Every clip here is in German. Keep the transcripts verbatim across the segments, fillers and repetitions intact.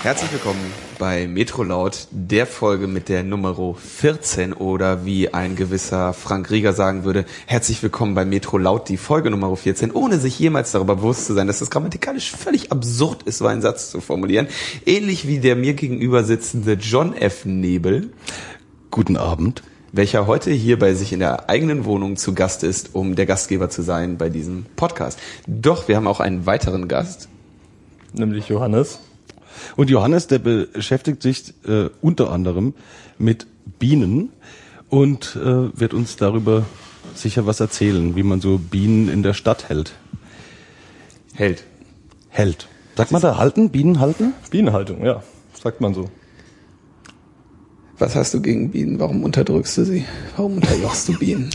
Herzlich willkommen bei Metrolaut, der Folge mit der Nummer vierzehn oder wie ein gewisser Frank Rieger sagen würde, herzlich willkommen bei Metrolaut, die Folge Nummer vierzehn, ohne sich jemals darüber bewusst zu sein, dass das grammatikalisch völlig absurd ist, so einen Satz zu formulieren. Ähnlich wie der mir gegenüber sitzende John F. Nebel. Guten Abend. Welcher heute hier bei sich in der eigenen Wohnung zu Gast ist, um der Gastgeber zu sein bei diesem Podcast. Doch, wir haben auch einen weiteren Gast. Nämlich Johannes. Und Johannes, der beschäftigt sich äh, unter anderem mit Bienen und äh, wird uns darüber sicher was erzählen, wie man so Bienen in der Stadt hält. Hält. Hält. Sagt man da halten? Bienen halten? Bienenhaltung, ja. Sagt man so. Was hast du gegen Bienen? Warum unterdrückst du sie? Warum unterjochst du Bienen?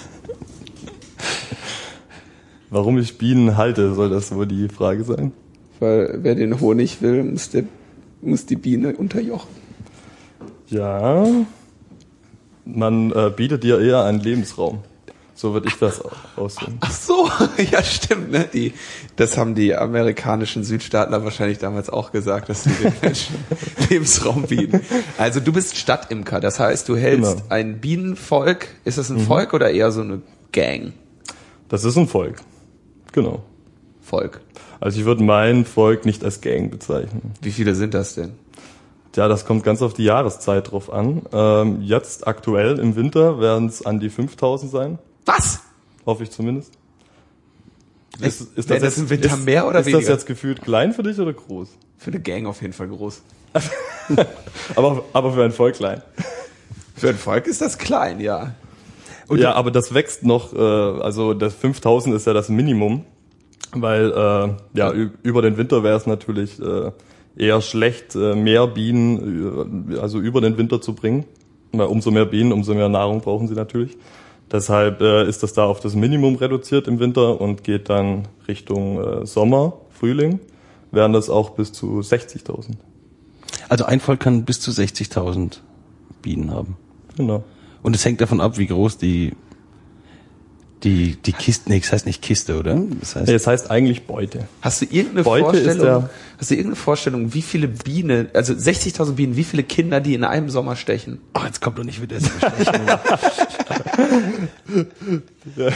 Warum ich Bienen halte, soll das wohl die Frage sein? Weil wer den Honig will, muss, der, muss die Biene unterjochen. Ja, man äh, bietet dir eher einen Lebensraum. So würde ich das aussehen. Ach so, ja stimmt, ne? Die, das haben die amerikanischen Südstaatler wahrscheinlich damals auch gesagt, dass sie den Menschen Lebensraum bieten. Also du bist Stadtimker, das heißt, du hältst genau. ein Bienenvolk. Ist das ein mhm. Volk oder eher so eine Gang? Das ist ein Volk, genau. Volk. Also ich würde mein Volk nicht als Gang bezeichnen. Wie viele sind das denn? Ja, das kommt ganz auf die Jahreszeit drauf an. Ähm, jetzt aktuell im Winter werden es an die fünftausend sein. Was? Hoffe ich zumindest. Ist, ist, ist das, das jetzt, im Winter ist, mehr oder ist weniger? Ist das jetzt gefühlt klein für dich oder groß? Für eine Gang auf jeden Fall groß. aber, aber für ein Volk klein. Für ein Volk ist das klein, ja. Und ja, aber das wächst noch, äh, also das fünftausend ist ja das Minimum. Weil äh, ja ü- über den Winter wäre es natürlich äh, eher schlecht, äh, mehr Bienen äh, also über den Winter zu bringen. Weil umso mehr Bienen, umso mehr Nahrung brauchen sie natürlich. Deshalb äh, ist das da auf das Minimum reduziert im Winter und geht dann Richtung äh, Sommer, Frühling, wären das auch bis zu sechzigtausend. Also ein Volk kann bis zu sechzigtausend Bienen haben. Genau. Und es hängt davon ab, wie groß die Die, die Kiste, nee, das heißt nicht Kiste, oder? Das heißt, nee, das heißt eigentlich Beute. Hast du irgendeine Beute Vorstellung, ist der, hast du irgendeine Vorstellung, wie viele Bienen, also sechzigtausend Bienen, wie viele Kinder, die in einem Sommer stechen? Oh, jetzt kommt doch nicht wieder das Stechen. ja.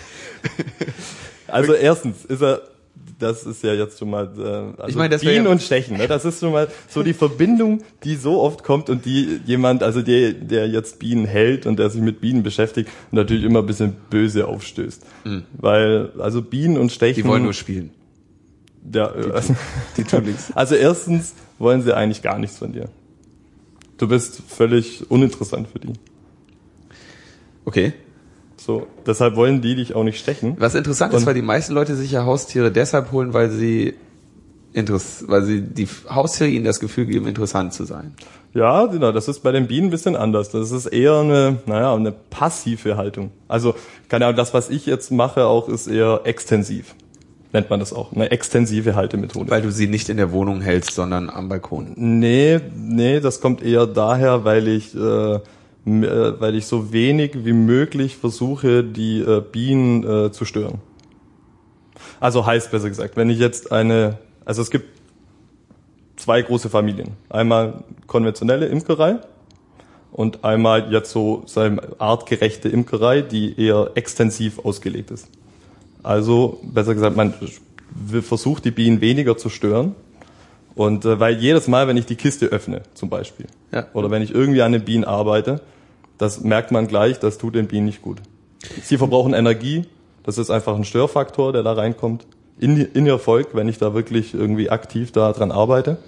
Also erstens ist er, das ist ja jetzt schon mal, äh, also ich meine, das Bienen ja und Stechen, ne? Das ist schon mal so die Verbindung, die so oft kommt und die jemand, also der, der jetzt Bienen hält und der sich mit Bienen beschäftigt, natürlich immer ein bisschen böse aufstößt. Mhm. Weil, also Bienen und Stechen. Die wollen nur spielen. Ja, die, also, die tun nichts. Also erstens wollen sie eigentlich gar nichts von dir. Du bist völlig uninteressant für die. Okay. So, deshalb wollen die dich auch nicht stechen. Was interessant ist, weil die meisten Leute sich ja Haustiere deshalb holen, weil sie interess- weil sie die Haustiere ihnen das Gefühl geben, interessant zu sein. Ja, genau, das ist bei den Bienen ein bisschen anders. Das ist eher eine, naja, eine passive Haltung. Also, keine Ahnung, das, was ich jetzt mache, auch ist eher extensiv. Nennt man das auch. Eine extensive Haltemethode. Weil du sie nicht in der Wohnung hältst, sondern am Balkon. Nee, nee, das kommt eher daher, weil ich, äh, weil ich so wenig wie möglich versuche, die äh, Bienen äh, zu stören. Also heißt besser gesagt, wenn ich jetzt eine, also es gibt zwei große Familien. Einmal konventionelle Imkerei und einmal jetzt so seine artgerechte Imkerei, die eher extensiv ausgelegt ist. Also besser gesagt, man versucht die Bienen weniger zu stören. Und äh, weil jedes Mal, wenn ich die Kiste öffne, zum Beispiel, ja. oder wenn ich irgendwie an den Bienen arbeite, das merkt man gleich, das tut den Bienen nicht gut. Sie verbrauchen Energie, das ist einfach ein Störfaktor, der da reinkommt, in, in ihr Volk, wenn ich da wirklich irgendwie aktiv da dran arbeite.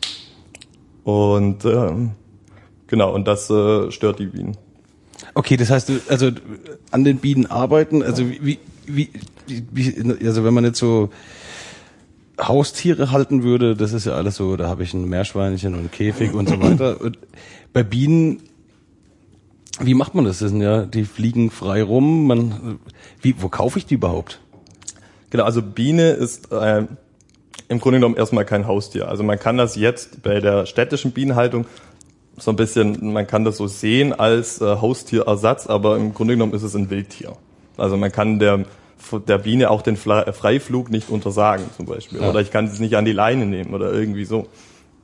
Und ähm, genau, und das äh, stört die Bienen. Okay, das heißt, du, also an den Bienen arbeiten, also wie, wie, wie, also wenn man jetzt so Haustiere halten würde, das ist ja alles so, da habe ich ein Meerschweinchen und einen Käfig und so weiter. Und bei Bienen, wie macht man das? Das sind ja, die fliegen frei rum. Man, wie, wo kaufe ich die überhaupt? Genau, also Biene ist äh, im Grunde genommen erstmal kein Haustier. Also man kann das jetzt bei der städtischen Bienenhaltung so ein bisschen, man kann das so sehen als äh, Haustierersatz, aber im Grunde genommen ist es ein Wildtier. Also man kann der der Biene auch den Freiflug nicht untersagen zum Beispiel. Ja. Oder ich kann es nicht an die Leine nehmen oder irgendwie so.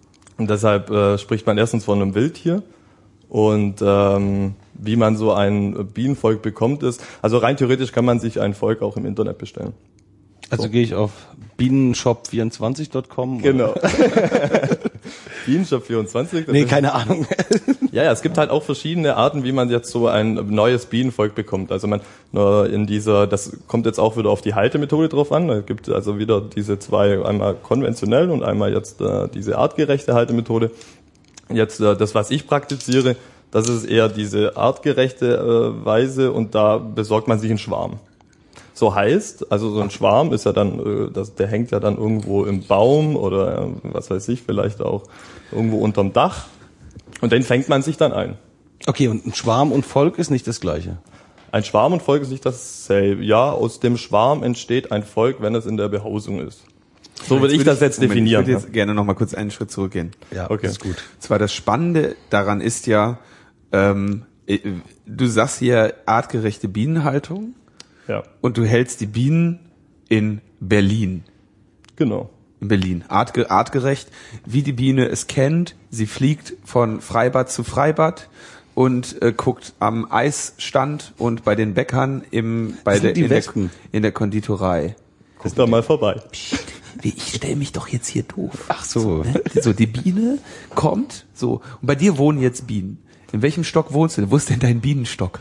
Und deshalb äh, spricht man erstens von einem Wildtier. Und ähm, wie man so ein Bienenvolk bekommt, ist, also rein theoretisch kann man sich ein Volk auch im Internet bestellen. Also so. Gehe ich auf bienenshop vierundzwanzig Punkt com. Genau. Bienenshop vierundzwanzig. Nee, keine Ahnung. Ja, ja, es gibt halt auch verschiedene Arten, wie man jetzt so ein neues Bienenvolk bekommt. Also man nur in dieser, das kommt jetzt auch wieder auf die Haltemethode drauf an. Da gibt es also wieder diese zwei, einmal konventionell und einmal jetzt äh, diese artgerechte Haltemethode. Jetzt äh, das, was ich praktiziere, das ist eher diese artgerechte äh, Weise und da besorgt man sich einen Schwarm. So heißt, also so ein Schwarm ist ja dann, äh, das, der hängt ja dann irgendwo im Baum oder äh, was weiß ich, vielleicht auch irgendwo unterm Dach und den fängt man sich dann ein. Okay, und ein Schwarm und Volk ist nicht das Gleiche? Ein Schwarm und Volk ist nicht dasselbe. Ja, aus dem Schwarm entsteht ein Volk, wenn es in der Behausung ist. So würde ich das jetzt Moment, definieren. Ich würde jetzt gerne noch mal kurz einen Schritt zurückgehen. Ja, okay, ist gut. Zwar das Spannende daran ist ja, ähm, du sagst hier artgerechte Bienenhaltung Ja, und du hältst die Bienen in Berlin. genau. In Berlin. Artge artgerecht, wie die Biene es kennt. Sie fliegt von Freibad zu Freibad und äh, guckt am Eisstand und bei den Bäckern im, bei sind der, die in, der, Wespen. in der Konditorei. Guck da mal vorbei. Ich stell mich doch jetzt hier doof. Ach so. Ne? So, die Biene kommt, so, und bei dir wohnen jetzt Bienen. In welchem Stock wohnst du? Wo ist denn dein Bienenstock?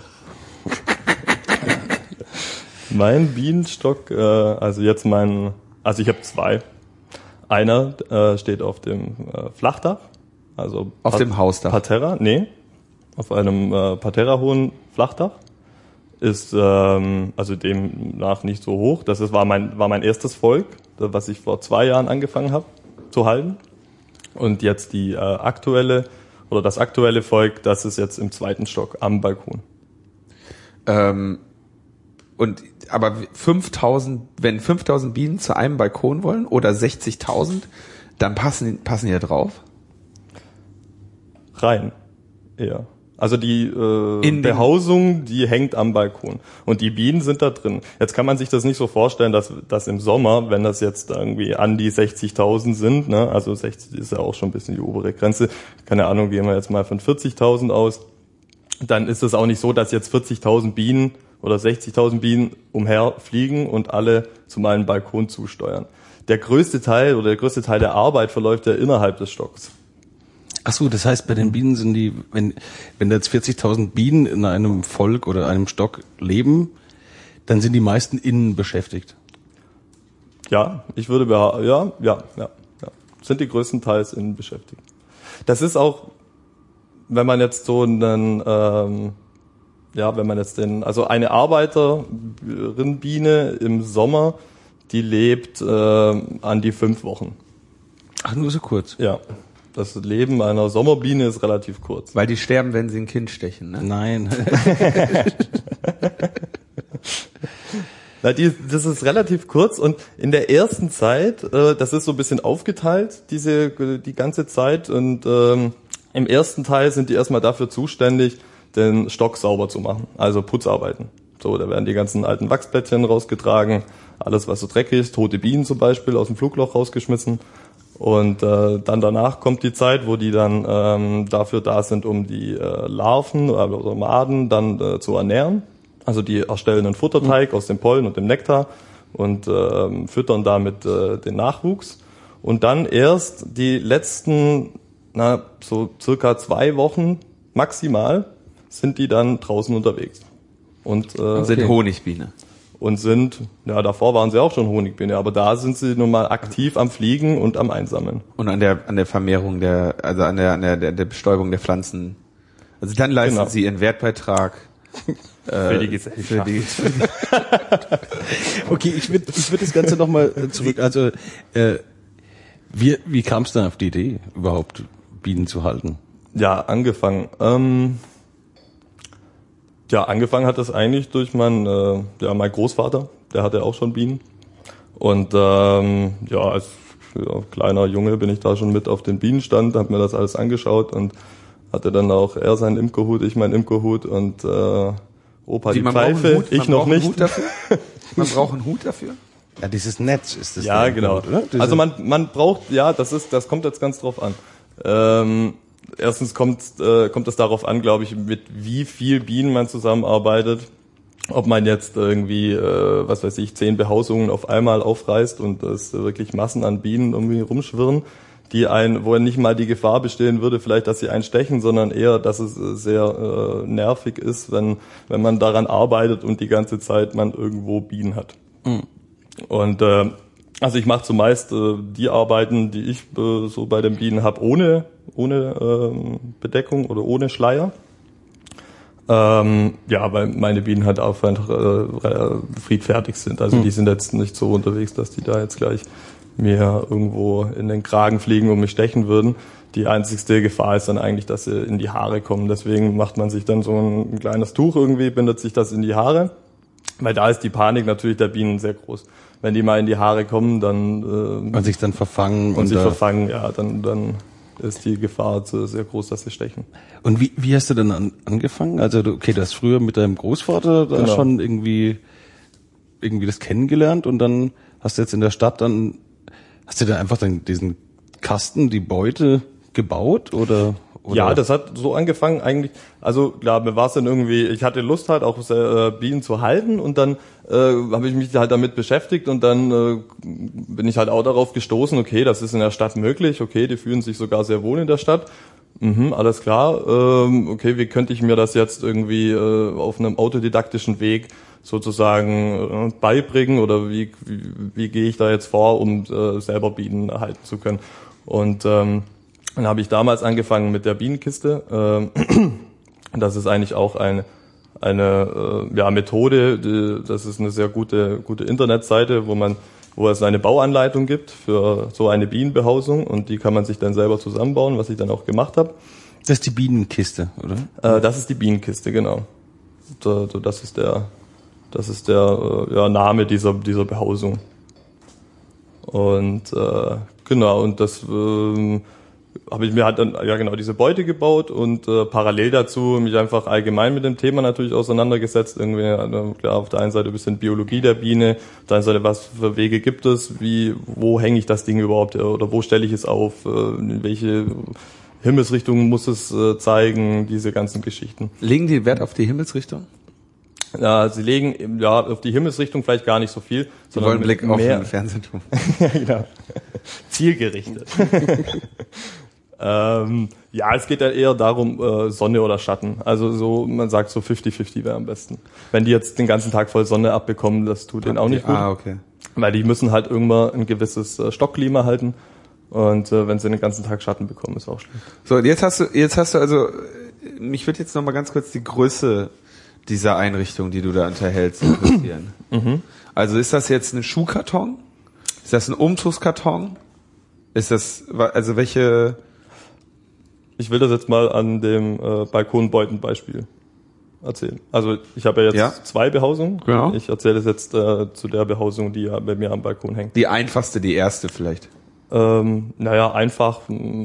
Mein Bienenstock, äh, also jetzt mein, also ich habe zwei. Einer äh, steht auf dem äh, Flachdach, also Auf dem Hausdach? Parterra, nee, auf einem äh, Parterra hohen Flachdach. Ist ähm, also demnach nicht so hoch. Das ist, war mein war mein erstes Volk, was ich vor zwei Jahren angefangen habe zu halten. Und jetzt die äh, aktuelle oder das aktuelle Volk, das ist jetzt im zweiten Stock am Balkon. Ähm, und aber fünftausend, wenn fünftausend Bienen zu einem Balkon wollen oder sechzigtausend, dann passen passen die da drauf? Rein, eher. Also die äh, In Behausung, die hängt am Balkon und die Bienen sind da drin. Jetzt kann man sich das nicht so vorstellen, dass, dass im Sommer, wenn das jetzt irgendwie an die sechzigtausend sind, ne, also sechzig ist ja auch schon ein bisschen die obere Grenze, keine Ahnung, gehen wir jetzt mal von vierzigtausend aus, dann ist es auch nicht so, dass jetzt vierzigtausend Bienen oder sechzigtausend Bienen umherfliegen und alle zu meinem Balkon zusteuern. Der größte Teil oder der größte Teil der Arbeit verläuft ja innerhalb des Stocks. Ach so, das heißt, bei den Bienen sind die, wenn, wenn da jetzt vierzigtausend Bienen in einem Volk oder einem Stock leben, dann sind die meisten innen beschäftigt. Ja, ich würde behaupten, ja, ja, ja, ja. Sind die größtenteils innen beschäftigt. Das ist auch, wenn man jetzt so einen, ähm, ja, wenn man jetzt den, also eine Arbeiterin-Biene im Sommer, die lebt äh, an die fünf Wochen. Ach, nur so kurz? Ja. Das Leben einer Sommerbiene ist relativ kurz. Weil die sterben, wenn sie ein Kind stechen, ne? Nein. Na, die, das ist relativ kurz und in der ersten Zeit, äh, das ist so ein bisschen aufgeteilt, diese die ganze Zeit und ähm, im ersten Teil sind die erstmal dafür zuständig, den Stock sauber zu machen, also Putzarbeiten. So, da werden die ganzen alten Wachsplättchen rausgetragen, alles was so dreckig ist, tote Bienen zum Beispiel aus dem Flugloch rausgeschmissen. Und äh, dann danach kommt die Zeit, wo die dann ähm, dafür da sind, um die äh, Larven oder Maden dann äh, zu ernähren. Also die erstellen einen Futterteig mhm. aus dem Pollen und dem Nektar und äh, füttern damit äh, den Nachwuchs. Und dann erst die letzten, na so circa zwei Wochen maximal, sind die dann draußen unterwegs. Und, äh, Und sind okay. Honigbiene. Und sind, ja, davor waren sie auch schon Honigbiene, aber da sind sie nun mal aktiv am Fliegen und am Einsammeln. Und an der an der Vermehrung der, also an der an der der, der Bestäubung der Pflanzen. Also dann leisten Genau. sie ihren Wertbeitrag äh, Für die Gesellschaft. Für die, für die Okay, ich würde ich würd das Ganze nochmal zurück, also äh, wie, wie kam es dann auf die Idee, überhaupt Bienen zu halten? Ja, angefangen. Ähm, ja, angefangen hat das eigentlich durch meinen, äh, ja, mein Großvater, der hatte auch schon Bienen. Und ähm, ja, als ja, kleiner Junge bin ich da schon mit auf den Bienenstand, habe mir das alles angeschaut und hatte dann auch er seinen Imkerhut, ich meinen Imkerhut und äh, Opa Wie, die man braucht einen Pfeife, Hut, ich man noch braucht einen nicht. Hut dafür? Man braucht einen Hut dafür? Ja, dieses Netz ist das. Ja, der genau. Grund, oder? Diese- Also man man braucht, ja, das ist, das kommt jetzt ganz drauf an. Ähm, erstens kommt äh, kommt es darauf an, glaube ich, mit wie viel Bienen man zusammenarbeitet. Ob man jetzt irgendwie, äh, was weiß ich, zehn Behausungen auf einmal aufreißt und es wirklich Massen an Bienen irgendwie rumschwirren, die ein, wo nicht mal die Gefahr bestehen würde, vielleicht, dass sie einen stechen, sondern eher, dass es sehr äh, nervig ist, wenn wenn man daran arbeitet und die ganze Zeit man irgendwo Bienen hat. Mhm. Und äh, also ich mache zumeist äh, die Arbeiten, die ich äh, so bei den Bienen habe, ohne ohne äh, Bedeckung oder ohne Schleier. Ähm, ja, weil meine Bienen halt auch einfach äh, friedfertig sind. Also mhm. die sind jetzt nicht so unterwegs, dass die da jetzt gleich mir irgendwo in den Kragen fliegen und mich stechen würden. Die einzigste Gefahr ist dann eigentlich, dass sie in die Haare kommen. Deswegen macht man sich dann so ein, ein kleines Tuch irgendwie, bindet sich das in die Haare. Weil da ist die Panik natürlich der Bienen sehr groß. Wenn die mal in die Haare kommen, dann... Äh, und sich dann verfangen. Und, und sich verfangen, ja, dann... dann ist die Gefahr sehr groß, dass sie stechen. Und wie, wie hast du denn an, angefangen? Also du, okay, du hast früher mit deinem Großvater da genau. schon irgendwie irgendwie das kennengelernt und dann hast du jetzt in der Stadt dann, hast du da einfach dann diesen Kasten, die Beute gebaut oder? Oder? Ja, das hat so angefangen eigentlich, also klar, mir war es dann irgendwie, ich hatte Lust halt auch äh, Bienen zu halten und dann äh, habe ich mich halt damit beschäftigt und dann äh, bin ich halt auch darauf gestoßen, okay, das ist in der Stadt möglich, okay, die fühlen sich sogar sehr wohl in der Stadt, mhm, alles klar, ähm, okay, wie könnte ich mir das jetzt irgendwie äh, auf einem autodidaktischen Weg sozusagen äh, beibringen oder wie, wie, wie gehe ich da jetzt vor, um äh, selber Bienen halten zu können und ähm, dann habe ich damals angefangen mit der Bienenkiste. Das ist eigentlich auch eine eine ja, Methode. Die, das ist eine sehr gute gute Internetseite, wo man wo es eine Bauanleitung gibt für so eine Bienenbehausung und die kann man sich dann selber zusammenbauen, was ich dann auch gemacht habe. Das ist die Bienenkiste, oder? Das ist die Bienenkiste, genau. Das ist der das ist der ja, Name dieser dieser Behausung. Und äh, genau und das äh, habe ich mir halt dann ja genau diese Beute gebaut und äh, parallel dazu mich einfach allgemein mit dem Thema natürlich auseinandergesetzt. Irgendwie äh, klar auf der einen Seite ein bisschen Biologie der Biene, auf der anderen Seite was für Wege gibt es, wie wo hänge ich das Ding überhaupt oder wo stelle ich es auf, äh, in welche Himmelsrichtung muss es äh, zeigen, diese ganzen Geschichten. Legen die Wert auf die Himmelsrichtung? Ja, sie legen ja auf die Himmelsrichtung vielleicht gar nicht so viel, sie sondern wollen Blick auf den Fernsehturm. Ja, genau. Zielgerichtet. ähm, ja, es geht ja eher darum, äh, Sonne oder Schatten. Also so, man sagt so fifty fifty wäre am besten. Wenn die jetzt den ganzen Tag voll Sonne abbekommen, das tut denen auch nicht gut. Ah, okay. Weil die müssen halt irgendwann ein gewisses äh, Stockklima halten. Und äh, wenn sie den ganzen Tag Schatten bekommen, ist auch schlimm. So, jetzt hast du, jetzt hast du also, mich würde jetzt noch mal ganz kurz die Größe dieser Einrichtung, die du da unterhältst, interessieren. Mhm. Also ist das jetzt ein Schuhkarton? Ist das ein Umzugskarton? Ist das, also welche... Ich will das jetzt mal an dem äh, Balkonbeutenbeispiel erzählen. Also ich habe ja jetzt ja? zwei Behausungen. Genau. Ich erzähle es jetzt äh, zu der Behausung, die ja bei mir am Balkon hängt. Die einfachste, die erste vielleicht. Ähm, naja, einfach,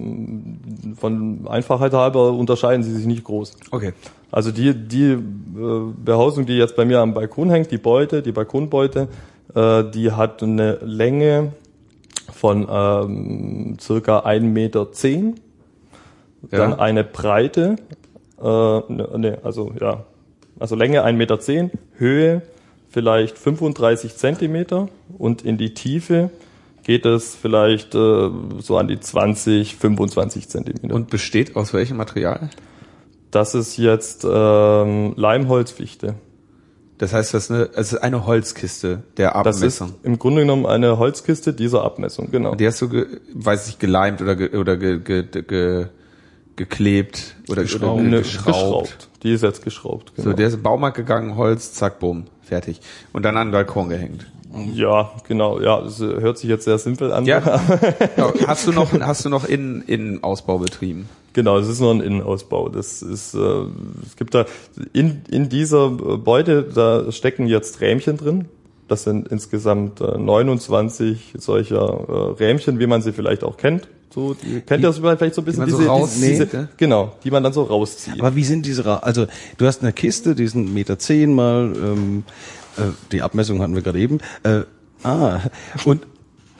von Einfachheit halber unterscheiden sie sich nicht groß. Okay. Also die, die äh, Behausung, die jetzt bei mir am Balkon hängt, die Beute, die Balkonbeute, äh, die hat eine Länge von ähm, circa ein Meter zehn, ja. Dann eine Breite, äh, ne, also ja, also Länge ein Meter zehn, Höhe vielleicht fünfunddreißig Zentimeter und in die Tiefe geht es vielleicht äh, so an die zwanzig, fünfundzwanzig Zentimeter. Und besteht aus welchem Material? Das ist jetzt ähm, Leimholzfichte. Das heißt, das ist eine, es ist eine Holzkiste der Abmessung. Das ist im Grunde genommen eine Holzkiste dieser Abmessung, genau. Die hast du, ge, weiß ich, geleimt oder ge, oder ge, ge, ge, geklebt oder geschraubt. Oder geschraubt. geschraubt. Die ist jetzt geschraubt. Genau. So, der ist im Baumarkt gegangen, Holz, zack, bumm, fertig. Und dann an den Balkon gehängt. Ja, genau. Ja, das hört sich jetzt sehr simpel an. Ja. Hast du noch, hast du noch Innen, Innenausbau betrieben? Genau, es ist noch ein Innenausbau. Das ist, äh, es gibt da in in dieser Beute, da stecken jetzt Rähmchen drin. Das sind insgesamt äh, neunundzwanzig solcher äh, Rähmchen, wie man sie vielleicht auch kennt. So, die, kennt ihr das vielleicht so ein bisschen? Die man diese, so rauszieht, diese, ne? Genau, die man dann so rauszieht. Aber wie sind diese, Ra- also du hast eine Kiste, die ist ein Meter zehn mal, ähm, äh, die Abmessung hatten wir gerade eben. Äh, ah, und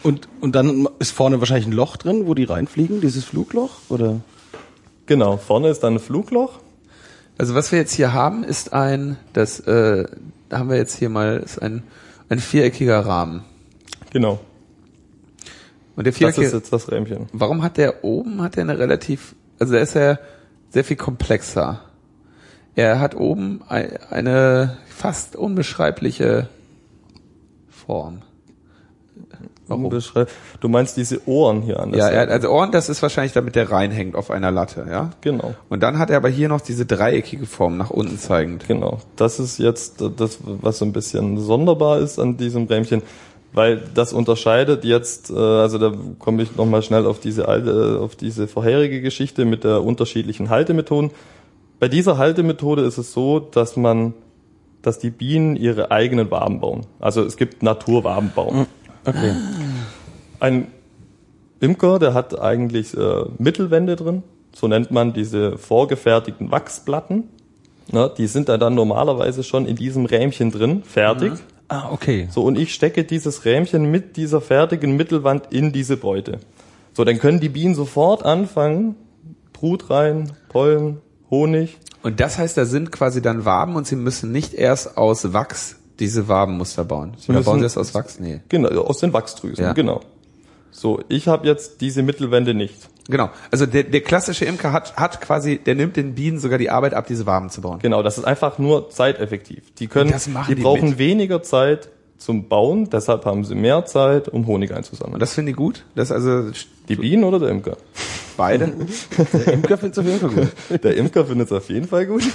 Und, und dann ist vorne wahrscheinlich ein Loch drin, wo die reinfliegen, dieses Flugloch, oder? Genau, vorne ist dann ein Flugloch. Also was wir jetzt hier haben, ist ein, das äh, haben wir jetzt hier mal, ist ein, ein viereckiger Rahmen. Genau. Und der Das viereckige, ist jetzt das Rähmchen. warum hat der oben, hat der eine relativ, also der ist ja sehr viel komplexer. Er hat oben ein, eine fast unbeschreibliche Form. Warum? Unbeschreib- Du meinst diese Ohren hier an der Ja, er hat Seite? also Ohren, das ist wahrscheinlich, damit der reinhängt auf einer Latte, ja? Genau. Und dann hat er aber hier noch diese dreieckige Form nach unten zeigend. Genau. Das ist jetzt das, was so ein bisschen sonderbar ist an diesem Rähmchen, weil das unterscheidet jetzt, äh, also da komme ich nochmal schnell auf diese alte, auf diese vorherige Geschichte mit der unterschiedlichen Haltemethoden. Bei dieser Haltemethode ist es so, dass man, dass die Bienen ihre eigenen Waben bauen. Also es gibt Naturwabenbau. Okay. Ein Imker, der hat eigentlich äh, Mittelwände drin, so nennt man diese vorgefertigten Wachsplatten. Na, die sind da dann normalerweise schon in diesem Rähmchen drin, fertig. Mhm. Ah, okay. So, und ich stecke dieses Rähmchen mit dieser fertigen Mittelwand in diese Beute. So, dann können die Bienen sofort anfangen, Brut rein, Pollen, Honig. Und das heißt, da sind quasi dann Waben und sie müssen nicht erst aus Wachs diese Wabenmuster bauen. Sie Oder müssen- bauen sie das aus Wachs? Nee. Genau, aus den Wachsdrüsen, Ja. genau. So, ich habe jetzt diese Mittelwände nicht. Genau. Also der, der klassische Imker hat, hat quasi, der nimmt den Bienen sogar die Arbeit ab, diese Waben zu bauen. Genau, das ist einfach nur zeiteffektiv. Die können, Und das machen die die brauchen mit. weniger Zeit zum Bauen, deshalb haben sie mehr Zeit, um Honig einzusammeln. Und das finde ich gut. Das ist also Die Bienen oder der Imker? beide. Der Imker findet es auf jeden Fall gut. Der Imker findet es auf jeden Fall gut.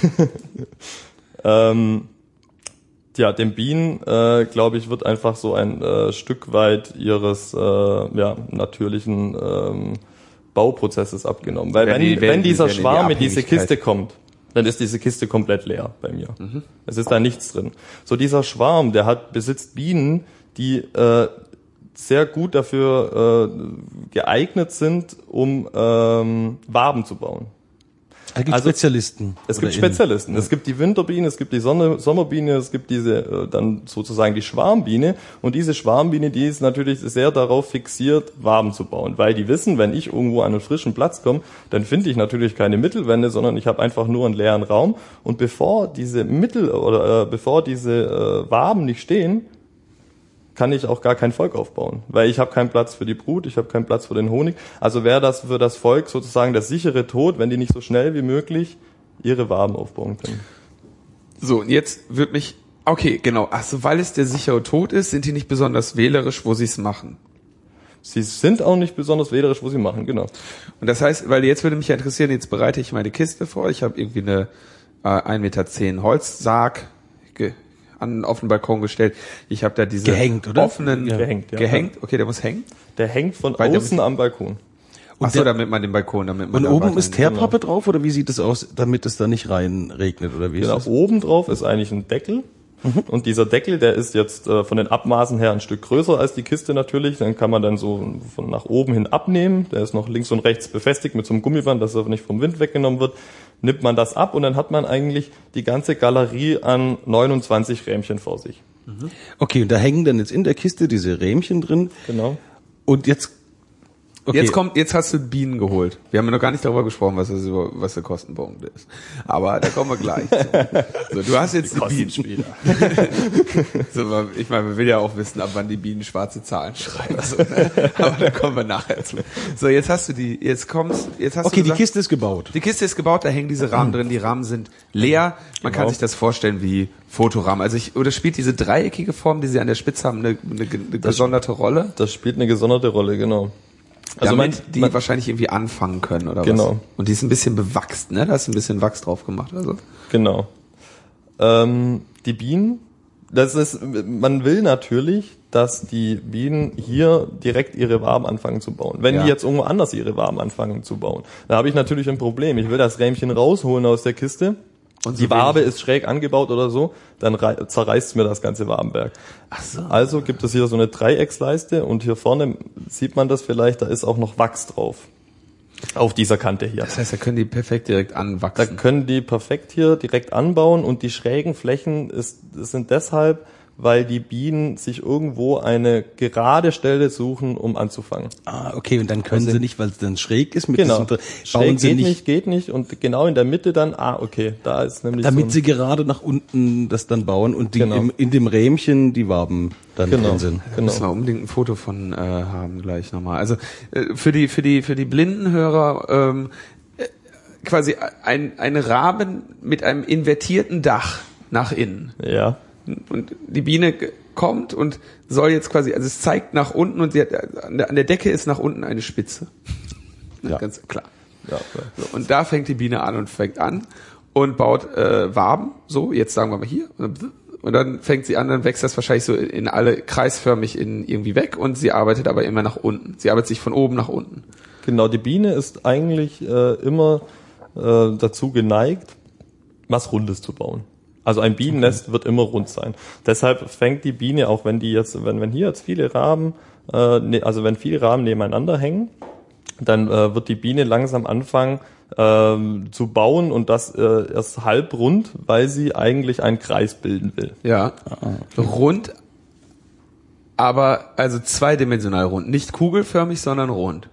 ähm, ja, den Bienen, äh, glaube ich, wird einfach so ein äh, Stück weit ihres äh, ja, natürlichen ähm, Bauprozesses abgenommen. Weil Wenn wenn, die- wenn- wenn dieser wenn in die Schwarm in diese Abhängigkeit- Kiste kommt, dann ist diese Kiste komplett leer bei mir. Es ist da nichts drin. So, dieser Schwarm, der hat besitzt Bienen, die äh, sehr gut dafür äh, geeignet sind, um ähm, Waben zu bauen. Da gibt Also, Spezialisten. Es Oder gibt in- Spezialisten. Es gibt die Winterbiene, es gibt die Sonne, Sommerbiene, es gibt diese äh, dann sozusagen die Schwarmbiene. Und diese Schwarmbiene, die ist natürlich sehr darauf fixiert, Waben zu bauen, weil die wissen, wenn ich irgendwo an einen frischen Platz komme, dann finde ich natürlich keine Mittelwände, sondern ich habe einfach nur einen leeren Raum. Und bevor diese Mittel oder äh, bevor diese äh, Waben nicht stehen, kann ich auch gar kein Volk aufbauen, weil ich habe keinen Platz für die Brut, ich habe keinen Platz für den Honig. Also wäre das für das Volk sozusagen der sichere Tod, wenn die nicht so schnell wie möglich ihre Waben aufbauen können. So, und jetzt wird mich, okay, genau. Ach so, weil es der sichere Tod ist, sind die nicht besonders wählerisch, wo sie es machen. Sie sind auch nicht besonders wählerisch, wo sie machen, genau. Und das heißt, weil jetzt würde mich ja interessieren, jetzt bereite ich meine Kiste vor. Ich habe irgendwie eine äh, ein Meter zehn Holzsarg ge an auf den Balkon gestellt. Ich habe da diese Gehängt, oder? offenen Ja. Gehängt, ja. gehängt. Okay, der muss hängen. Der hängt von Weil der- außen am Balkon. Ach so, der- damit man den Balkon, damit man Und da oben weiterhin- ist Teerpappe drauf, oder wie sieht es aus, damit es da nicht rein regnet, oder wie ist Genau, das? oben drauf ist eigentlich ein Deckel. Und dieser Deckel, der ist jetzt äh, von den Abmaßen her ein Stück größer als die Kiste natürlich. Dann kann man dann so von nach oben hin abnehmen. Der ist noch links und rechts befestigt mit so einem Gummiband, dass er aber nicht vom Wind weggenommen wird. Nimmt man das ab und dann hat man eigentlich die ganze Galerie an neunundzwanzig Rähmchen vor sich. Okay, und da hängen dann jetzt in der Kiste diese Rähmchen drin. Genau. Und jetzt, okay. Jetzt kommt, jetzt hast du Bienen geholt. Wir haben ja noch gar nicht darüber gesprochen, was das über, was der Kostenpunkt ist. Aber da kommen wir gleich zu. So, du hast jetzt die Bienen. So, ich meine, man will ja auch wissen, ab wann die Bienen schwarze Zahlen schreiben. So, ne? Aber da kommen wir nachher zu. So, jetzt hast du die, jetzt kommst, jetzt hast Okay, du die gesagt, Kiste ist gebaut. die Kiste ist gebaut, da hängen diese Rahmen drin, die Rahmen sind leer. Man kann Genau. sich das vorstellen wie Fotorahmen. Also ich, oder spielt diese dreieckige Form, die sie an der Spitze haben, eine, eine, eine gesonderte Rolle? Das spielt eine gesonderte Rolle, genau. Also man- damit die man- wahrscheinlich irgendwie anfangen können, oder was? Genau. Und die ist ein bisschen bewachst, ne? Da ist ein bisschen Wachs drauf gemacht, also. Genau. Ähm, die Bienen, das ist, man will natürlich, dass die Bienen hier direkt ihre Waben anfangen zu bauen. Wenn Ja. die jetzt irgendwo anders ihre Waben anfangen zu bauen, da habe ich natürlich ein Problem. Ich will das Rähmchen rausholen aus der Kiste. Und so die Wabe wenig- ist schräg angebaut oder so, dann rei- zerreißt mir das ganze Wabenwerk. Ach so. Also gibt es hier so eine Dreiecksleiste und hier vorne sieht man das vielleicht, da ist auch noch Wachs drauf. Auf dieser Kante hier. Das heißt, da können die perfekt direkt Da anwachsen. können die perfekt hier direkt anbauen und die schrägen Flächen ist, sind deshalb, weil die Bienen sich irgendwo eine gerade Stelle suchen, um anzufangen. Ah, okay, und dann können Also, sie nicht, weil es dann schräg ist mit Genau. diesem, Schräg bauen sie geht nicht, nicht, geht nicht und genau in der Mitte dann, ah, okay, da ist nämlich damit so ein, sie gerade nach unten das dann bauen und die Genau. im, in dem Rähmchen die Waben dann Genau. drin sind. Da müssen wir unbedingt ein Foto von äh, haben gleich nochmal. Also äh, für die für die für die blinden Hörer ähm, äh, quasi ein ein Rahmen mit einem invertierten Dach nach innen. ja. Und die Biene g- kommt und soll jetzt quasi, also es zeigt nach unten und sie hat, an der, an der Decke ist nach unten eine Spitze. Ja. Ganz klar. Ja, So, und da fängt die Biene an und fängt an und baut äh, Waben, so, jetzt sagen wir mal hier. Und dann fängt sie an, dann wächst das wahrscheinlich so in alle kreisförmig in irgendwie weg und sie arbeitet aber immer nach unten. Sie arbeitet sich von oben nach unten. Genau, die Biene ist eigentlich äh, immer äh, dazu geneigt, was Rundes zu bauen. Also ein Bienennest wird immer rund sein. Deshalb fängt die Biene, auch wenn die jetzt, wenn, wenn hier jetzt viele Raben, äh, ne, also wenn viele Raben nebeneinander hängen, dann äh, wird die Biene langsam anfangen ähm, zu bauen und das äh, erst halb rund, weil sie eigentlich einen Kreis bilden will. Ja. Rund, aber also zweidimensional rund. Nicht kugelförmig, sondern rund.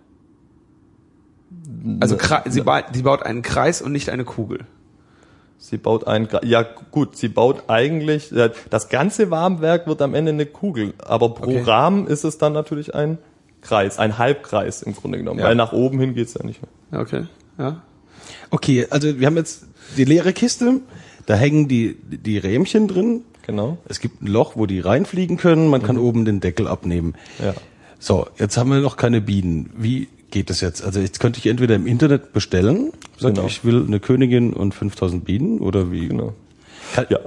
Also kre- sie, ba- sie baut einen Kreis und nicht eine Kugel. Sie baut einen, Gra- ja gut, sie baut eigentlich, äh, das ganze Wabenwerk wird am Ende eine Kugel, aber pro Okay. Rahmen ist es dann natürlich ein Kreis, ein Halbkreis im Grunde genommen, Ja. weil nach oben hin geht's ja nicht mehr. Okay, ja. Okay, also wir haben jetzt die leere Kiste, da hängen die, die Rähmchen drin. Genau. Es gibt ein Loch, wo die reinfliegen können, man kann oben den Deckel abnehmen. Ja. So, jetzt haben wir noch keine Bienen. Wie geht das jetzt? Also jetzt könnte ich entweder im Internet bestellen, sag Genau. ich will eine Königin und fünftausend Bienen oder wie? Genau. Kann, Ja.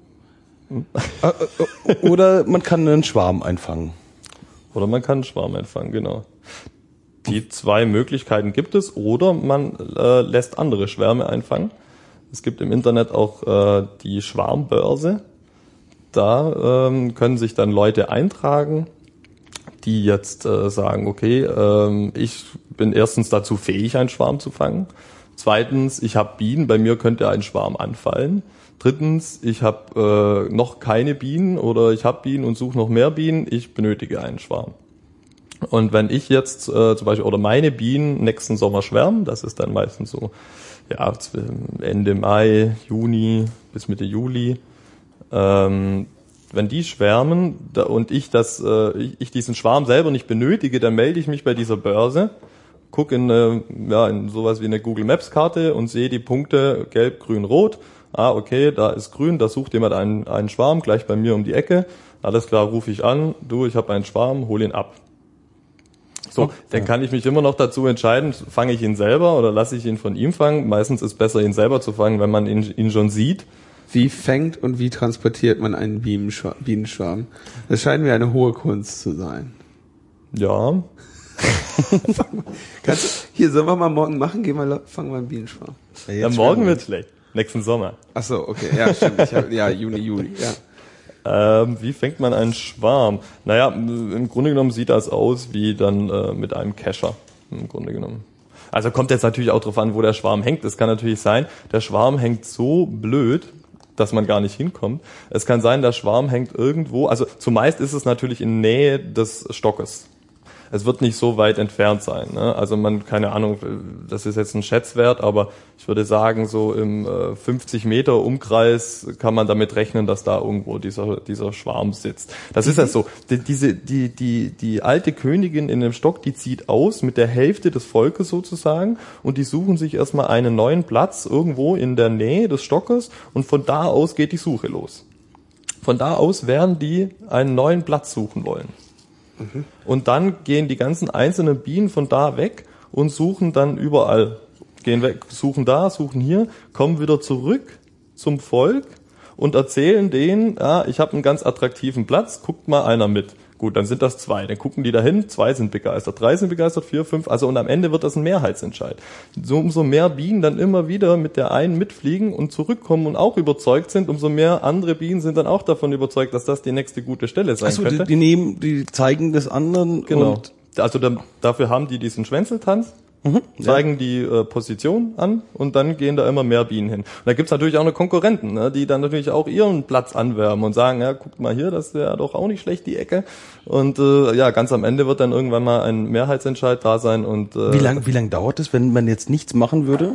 Äh, äh, oder man kann einen Schwarm einfangen. Oder man kann einen Schwarm einfangen, genau. Die zwei Möglichkeiten gibt es, oder man äh, lässt andere Schwärme einfangen. Es gibt im Internet auch äh, die Schwarmbörse. Da ähm, können sich dann Leute eintragen, die jetzt äh, sagen, okay, ähm, ich bin erstens dazu fähig, einen Schwarm zu fangen. Zweitens, ich habe Bienen, bei mir könnte ein Schwarm anfallen. Drittens, ich habe äh, noch keine Bienen oder ich habe Bienen und suche noch mehr Bienen, ich benötige einen Schwarm. Und wenn ich jetzt äh, zum Beispiel, oder meine Bienen nächsten Sommer schwärmen, das ist dann meistens so, ja, Ende Mai, Juni bis Mitte Juli, ähm, wenn die schwärmen da, und ich das, äh, ich, ich diesen Schwarm selber nicht benötige, dann melde ich mich bei dieser Börse, gucke in, äh, ja, in sowas wie eine Google Maps Karte und sehe die Punkte gelb, grün, rot. Ah, okay, da ist grün, da sucht jemand einen, einen Schwarm gleich bei mir um die Ecke. Alles klar, rufe ich an, du, ich habe einen Schwarm, hol ihn ab. So, Okay. dann kann ich mich immer noch dazu entscheiden, fange ich ihn selber oder lasse ich ihn von ihm fangen. Meistens ist besser, ihn selber zu fangen, wenn man ihn, ihn schon sieht. Wie fängt und wie transportiert man einen Bienenschwa- Bienenschwarm? Das scheint mir eine hohe Kunst zu sein. Ja, Kannst du, hier, sollen wir mal morgen machen? Geh mal, la- fangen wir einen Bienenschwarm. Ja, ja jetzt morgen schwärmen wird schlecht. Nächsten Sommer. Ach so, okay, ja, stimmt. Ich hab, ja, Juni, Juli, ja. Ähm, wie fängt man einen Schwarm? Naja, im Grunde genommen sieht das aus wie dann äh, mit einem Kescher. Im Grunde genommen. Also kommt jetzt natürlich auch drauf an, wo der Schwarm hängt. Es kann natürlich sein, der Schwarm hängt so blöd, dass man gar nicht hinkommt. Es kann sein, der Schwarm hängt irgendwo, also zumeist ist es natürlich in Nähe des Stockes. Es wird nicht so weit entfernt sein. Ne? Also man, keine Ahnung, das ist jetzt ein Schätzwert, aber ich würde sagen, so im äh, fünfzig Meter Umkreis kann man damit rechnen, dass da irgendwo dieser dieser Schwarm sitzt. Das ist ja so. Die, diese die die die alte Königin in dem Stock, die zieht aus mit der Hälfte des Volkes sozusagen und die suchen sich erstmal einen neuen Platz irgendwo in der Nähe des Stockes und von da aus geht die Suche los. Von da aus werden die einen neuen Platz suchen wollen. Und dann gehen die ganzen einzelnen Bienen von da weg und suchen dann überall. Gehen weg, suchen da, suchen hier, kommen wieder zurück zum Volk und erzählen denen, ah, ich habe einen ganz attraktiven Platz, guckt mal einer mit. Gut, dann sind das zwei. Dann gucken die dahin, zwei sind begeistert, drei sind begeistert, vier, fünf. Also und am Ende wird das ein Mehrheitsentscheid. So umso mehr Bienen dann immer wieder mit der einen mitfliegen und zurückkommen und auch überzeugt sind, umso mehr andere Bienen sind dann auch davon überzeugt, dass das die nächste gute Stelle sein Achso, könnte. die, die nehmen, die zeigen des anderen Genau. und Also da, dafür haben die diesen Schwänzeltanz. Mhm, zeigen ja. die äh, Position an und dann gehen da immer mehr Bienen hin. Und da gibt's natürlich auch eine Konkurrenten, ne, die dann natürlich auch ihren Platz anwerben und sagen, ja, guckt mal hier, das ist ja doch auch nicht schlecht, die Ecke. Und äh, ja, ganz am Ende wird dann irgendwann mal ein Mehrheitsentscheid da sein. Und äh, Wie lange wie lang dauert es, wenn man jetzt nichts machen würde?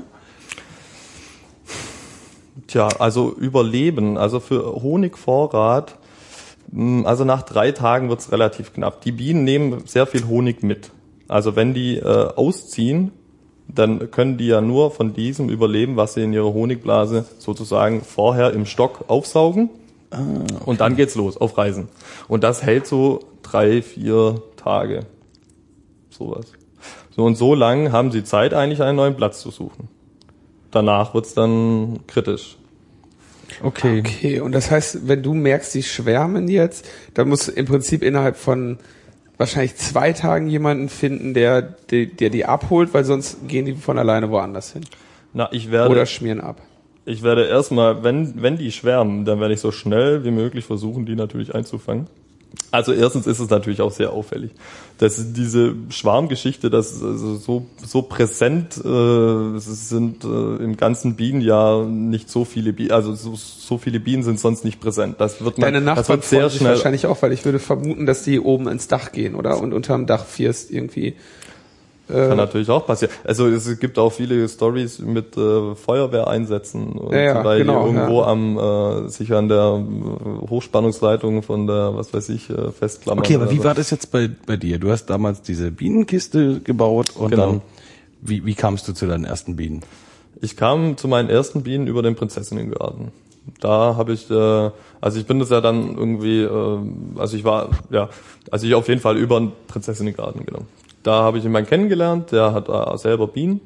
Tja, also Überleben, also für Honigvorrat, also nach drei Tagen wird's relativ knapp. Die Bienen nehmen sehr viel Honig mit. Also wenn die äh, ausziehen, dann können die ja nur von diesem überleben, was sie in ihrer Honigblase sozusagen vorher im Stock aufsaugen. Ah, okay. Und dann geht's los auf Reisen. Und das hält so drei, vier Tage. Sowas. So und so lang haben sie Zeit, eigentlich einen neuen Platz zu suchen. Danach wird's dann kritisch. Okay. Okay, und das heißt, wenn du merkst, die schwärmen jetzt, dann musst du im Prinzip innerhalb von wahrscheinlich zwei Tagen jemanden finden, der, der, der die abholt, weil sonst gehen die von alleine woanders hin. Na, ich werde, oder schmieren ab. Ich werde erstmal, wenn, wenn die schwärmen, dann werde ich so schnell wie möglich versuchen, die natürlich einzufangen. Also erstens ist es natürlich auch sehr auffällig, dass diese Schwarmgeschichte, das also so so präsent äh, es sind äh, im ganzen Bienenjahr nicht so viele Bienen, also so, so viele Bienen sind sonst nicht präsent. Das wird man, Deine Nachbarn das wird sehr sich schnell wahrscheinlich auch, weil ich würde vermuten, dass die oben ins Dach gehen, oder? Und unterm Dach First irgendwie. Kann natürlich auch passieren. Also es gibt auch viele Stories mit äh, Feuerwehreinsätzen und ja, ja, weil genau, die irgendwo ja. am äh, sich an der äh, Hochspannungsleitung von der, was weiß ich, äh, festklammern. Okay, aber wie war das jetzt bei bei dir? Du hast damals diese Bienenkiste gebaut und genau. dann wie wie kamst du zu deinen ersten Bienen? Ich kam zu meinen ersten Bienen über den Prinzessinnengarten. Da habe ich, äh, also ich bin das ja dann irgendwie, äh, also ich war, ja, also ich auf jeden Fall über den Prinzessinnengarten genommen. Da habe ich jemanden kennengelernt, der hat äh, selber Bienen,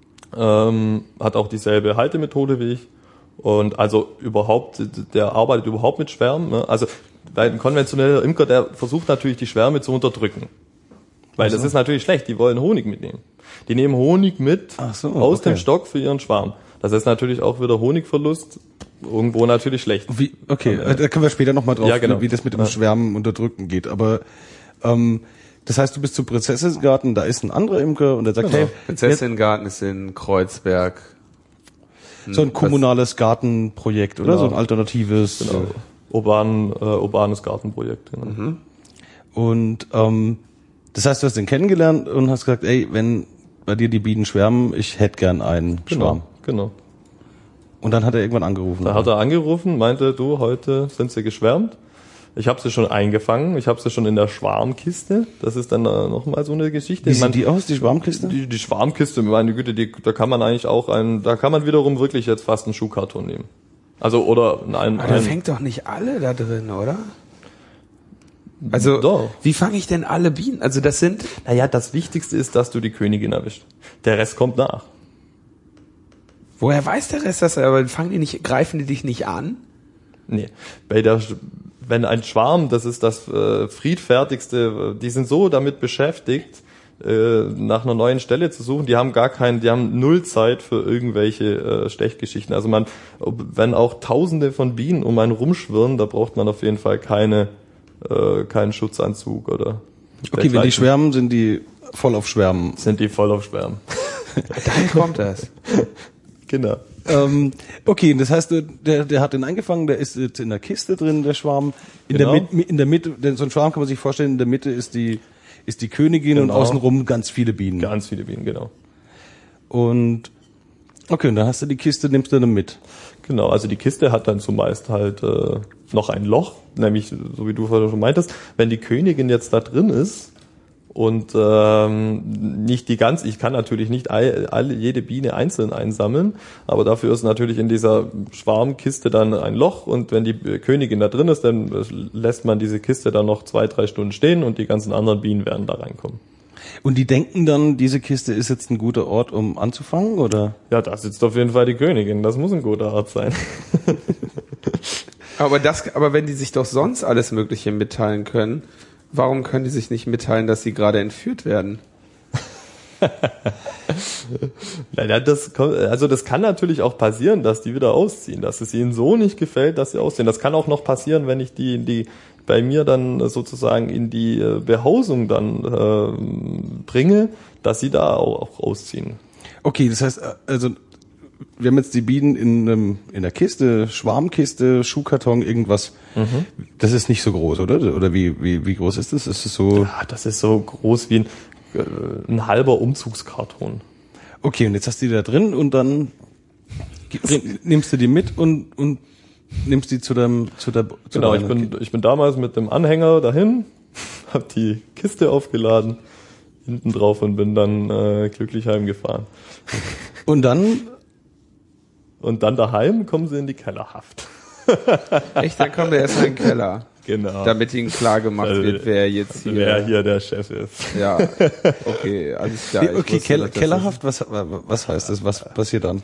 ähm, hat auch dieselbe Haltemethode wie ich und also überhaupt, der arbeitet überhaupt mit Schwärmen. Ne? Also weil ein konventioneller Imker, der versucht natürlich die Schwärme zu unterdrücken, weil also. das ist natürlich schlecht. Die wollen Honig mitnehmen. Die nehmen Honig mit Ach so, aus okay. dem Stock für ihren Schwarm. Das ist natürlich auch wieder Honigverlust. Irgendwo natürlich schlecht. Wie, okay, äh, da können wir später nochmal drauf, ja, genau. wie das mit dem Schwärmen unterdrücken geht. Aber ähm, das heißt, du bist zu Prinzessinnengarten, da ist ein anderer Imker und der sagt, genau. hey, Prinzessinnengarten ist in Kreuzberg. So ein kommunales Gartenprojekt, oder? Genau. So ein alternatives. Genau. Urban, äh, urbanes Gartenprojekt. Genau. Mhm. Und ähm, das heißt, du hast den kennengelernt und hast gesagt, ey, wenn bei dir die Bienen schwärmen, ich hätte gern einen genau. Schwarm. Genau. Und dann hat er irgendwann angerufen. Da hat er angerufen, meinte, du, heute sind sie geschwärmt. Ich habe sie schon eingefangen, ich habe sie schon in der Schwarmkiste. Das ist dann äh, nochmal so eine Geschichte. Wie sieht die aus, die Schwarmkiste? Die, die Schwarmkiste, meine Güte, die, da kann man eigentlich auch ein, da kann man wiederum wirklich jetzt fast einen Schuhkarton nehmen. Also oder ein, Aber da ein fängt doch nicht alle da drin, oder? Also, doch. Wie fange ich denn alle Bienen? Also das sind... Naja, das Wichtigste ist, dass du die Königin erwischt. Der Rest kommt nach. Woher weiß der Rest das? Aber fangen die nicht, greifen die dich nicht an? Nee, bei der, wenn ein Schwarm, das ist das äh, friedfertigste, die sind so damit beschäftigt, äh, nach einer neuen Stelle zu suchen, die haben gar keinen, die haben null Zeit für irgendwelche äh, Stechgeschichten. Also man, wenn auch Tausende von Bienen um einen rumschwirren, da braucht man auf jeden Fall keine, äh, keinen Schutzanzug oder. Okay, wenn die schwärmen, sind die voll auf Schwärmen. Sind die voll auf Schwärmen. Daher kommt das. Genau. Ähm, okay, das heißt, der, der hat den eingefangen, der ist jetzt in der Kiste drin, der Schwarm. In genau. der Mitte, in der Mitte, denn so ein Schwarm kann man sich vorstellen, in der Mitte ist die, ist die Königin genau. und außenrum ganz viele Bienen. Ganz viele Bienen, genau. Und, okay, und dann hast du die Kiste, nimmst du dann mit. Genau, also die Kiste hat dann zumeist halt äh, noch ein Loch, nämlich, so wie du vorhin schon meintest, wenn die Königin jetzt da drin ist, und ähm, nicht die ganz, ich kann natürlich nicht all, alle, jede Biene einzeln einsammeln, aber dafür ist natürlich in dieser Schwarmkiste dann ein Loch und wenn die Königin da drin ist, dann lässt man diese Kiste dann noch zwei, drei Stunden stehen und die ganzen anderen Bienen werden da reinkommen. Und die denken dann, diese Kiste ist jetzt ein guter Ort, um anzufangen, oder? Ja, da sitzt auf jeden Fall die Königin, das muss ein guter Ort sein. aber das, aber wenn die sich doch sonst alles Mögliche mitteilen können, warum können die sich nicht mitteilen, dass sie gerade entführt werden? Naja, das, also das kann natürlich auch passieren, dass die wieder ausziehen, dass es ihnen so nicht gefällt, dass sie ausziehen. Das kann auch noch passieren, wenn ich die, die bei mir dann sozusagen in die Behausung dann äh, bringe, dass sie da auch, auch rausziehen. Okay, das heißt, also wir haben jetzt die Bienen in einem, in der Kiste, Schwarmkiste, Schuhkarton, irgendwas. Mhm. Das ist nicht so groß, oder? Oder wie, wie, wie groß ist das? Ist es so? Ja, das ist so groß wie ein, äh, ein halber Umzugskarton. Okay, und jetzt hast du die da drin und dann nimmst du die mit und, und nimmst die zu deinem, zu der, zu genau, ich bin, ich bin damals mit dem Anhänger dahin, hab die Kiste aufgeladen, hinten drauf und bin dann äh, glücklich heimgefahren. Und dann? Und dann daheim kommen sie in die Kellerhaft. Echt? Dann kommt er erst in den Keller. Genau. Damit ihnen klar gemacht also, wird, wer jetzt hier... Wer hier der Chef ist. Ja, okay, alles klar. Okay, wusste, Keller, Kellerhaft, was, was heißt das? Was passiert dann?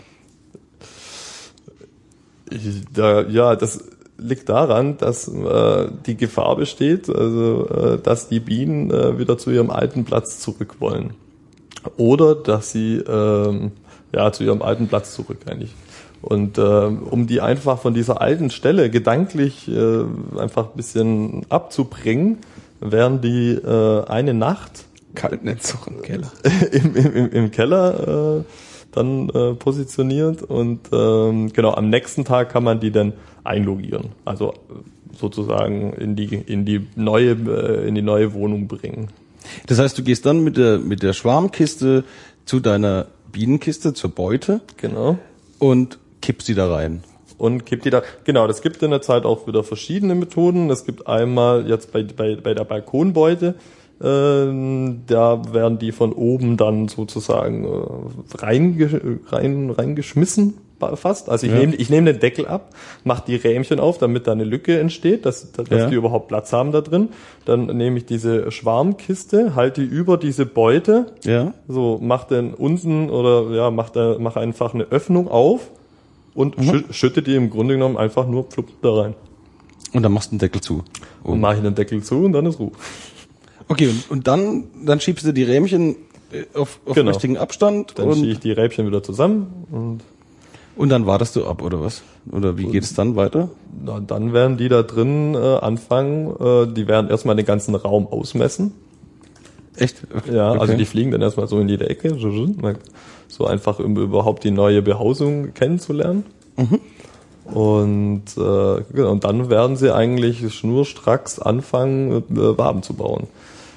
Ich, da, ja, das liegt daran, dass äh, die Gefahr besteht, also äh, dass die Bienen äh, wieder zu ihrem alten Platz zurück wollen. Oder dass sie ähm, ja zu ihrem alten Platz zurück eigentlich. Und äh, um die einfach von dieser alten Stelle gedanklich äh, einfach ein bisschen abzubringen, werden die äh, eine Nacht Kaltnetzsuch im Keller im, im, im Keller äh, dann äh, positioniert und ähm, genau am nächsten Tag kann man die dann einlogieren, also sozusagen in die in die neue äh, in die neue Wohnung bringen. Das heißt, du gehst dann mit der mit der Schwarmkiste zu deiner Bienenkiste zur Beute, genau, und kippst die da rein. Und kippt die da, genau, das gibt in der Zeit auch wieder verschiedene Methoden. Es gibt einmal jetzt bei, bei, bei der Balkonbeute, äh, da werden die von oben dann sozusagen äh, rein, rein, reingeschmissen fast. Also ich ja. nehme ich nehme den Deckel ab, mache die Rähmchen auf, damit da eine Lücke entsteht, dass, dass ja. die überhaupt Platz haben da drin. Dann nehme ich diese Schwarmkiste, halte die über diese Beute, ja. so mach dann unten oder ja mach da mach einfach eine Öffnung auf. Und mhm. schü- schütte die im Grunde genommen einfach nur plupp da rein. Und dann machst du den Deckel zu. Oh. Und mache ich den Deckel zu und dann ist Ruhe. Okay, und, und dann, dann schiebst du die Rähmchen auf, auf genau. richtigen Abstand. Dann schiebe ich die Rähmchen wieder zusammen. Und, und dann wartest du ab, oder was? Oder wie geht es dann weiter? Na, dann werden die da drin äh, anfangen, äh, die werden erstmal den ganzen Raum ausmessen. Echt? Ja, okay. Also die fliegen dann erstmal so in jede Ecke. So einfach, um überhaupt die neue Behausung kennenzulernen. Mhm. Und, äh, und dann werden sie eigentlich schnurstracks anfangen, äh, Waben zu bauen.